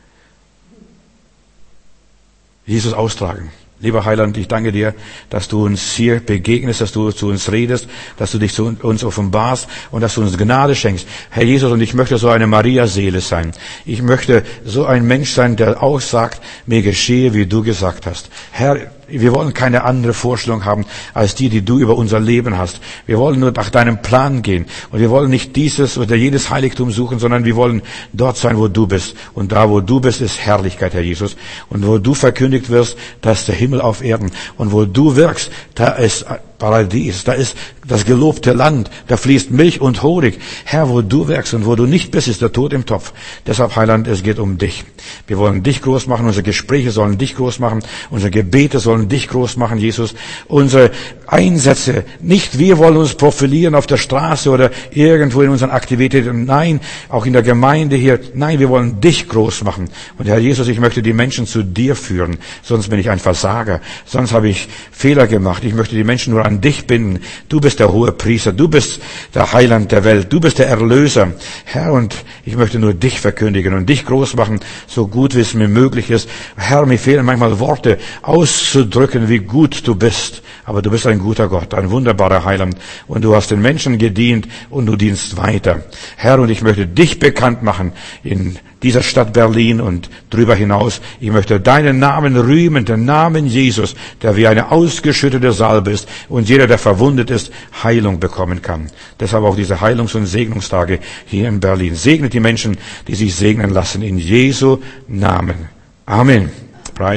Jesus austragen. Lieber Heiland, ich danke dir, dass du uns hier begegnest, dass du zu uns redest, dass du dich zu uns offenbarst und dass du uns Gnade schenkst. Herr Jesus, und ich möchte so eine Maria-Seele sein. Ich möchte so ein Mensch sein, der auch sagt, mir geschehe, wie du gesagt hast. Herr, wir wollen keine andere Vorstellung haben, als die du über unser Leben hast. Wir wollen nur nach deinem Plan gehen. Und wir wollen nicht dieses oder jedes Heiligtum suchen, sondern wir wollen dort sein, wo du bist. Und da, wo du bist, ist Herrlichkeit, Herr Jesus. Und wo du verkündigt wirst, da ist der Himmel auf Erden. Und wo du wirkst, da ist Paradies, da ist das gelobte Land, da fließt Milch und Honig. Herr, wo du wirkst und wo du nicht bist, ist der Tod im Topf. Deshalb, Heiland, es geht um dich. Wir wollen dich groß machen, unsere Gespräche sollen dich groß machen, unsere Gebete sollen dich groß machen, Jesus. Unsere Einsätze, nicht wir wollen uns profilieren auf der Straße oder irgendwo in unseren Aktivitäten, nein, auch in der Gemeinde hier, nein, wir wollen dich groß machen. Und Herr Jesus, ich möchte die Menschen zu dir führen, sonst bin ich ein Versager, sonst habe ich Fehler gemacht. Ich möchte die Menschen nur an dich binden. Du bist der hohe Priester, du bist der Heiland der Welt, du bist der Erlöser. Herr, und ich möchte nur dich verkündigen und dich groß machen, so so gut wie es mir möglich ist. Herr, mir fehlen manchmal Worte, auszudrücken, wie gut du bist. Aber du bist ein guter Gott, ein wunderbarer Heiland. Und du hast den Menschen gedient und du dienst weiter. Herr, und ich möchte dich bekannt machen in dieser Stadt Berlin und drüber hinaus. Ich möchte deinen Namen rühmen, den Namen Jesus, der wie eine ausgeschüttete Salbe ist und jeder, der verwundet ist, Heilung bekommen kann. Deshalb auch diese Heilungs- und Segnungstage hier in Berlin. Segnet die Menschen, die sich segnen lassen in Jesu Namen. Amen.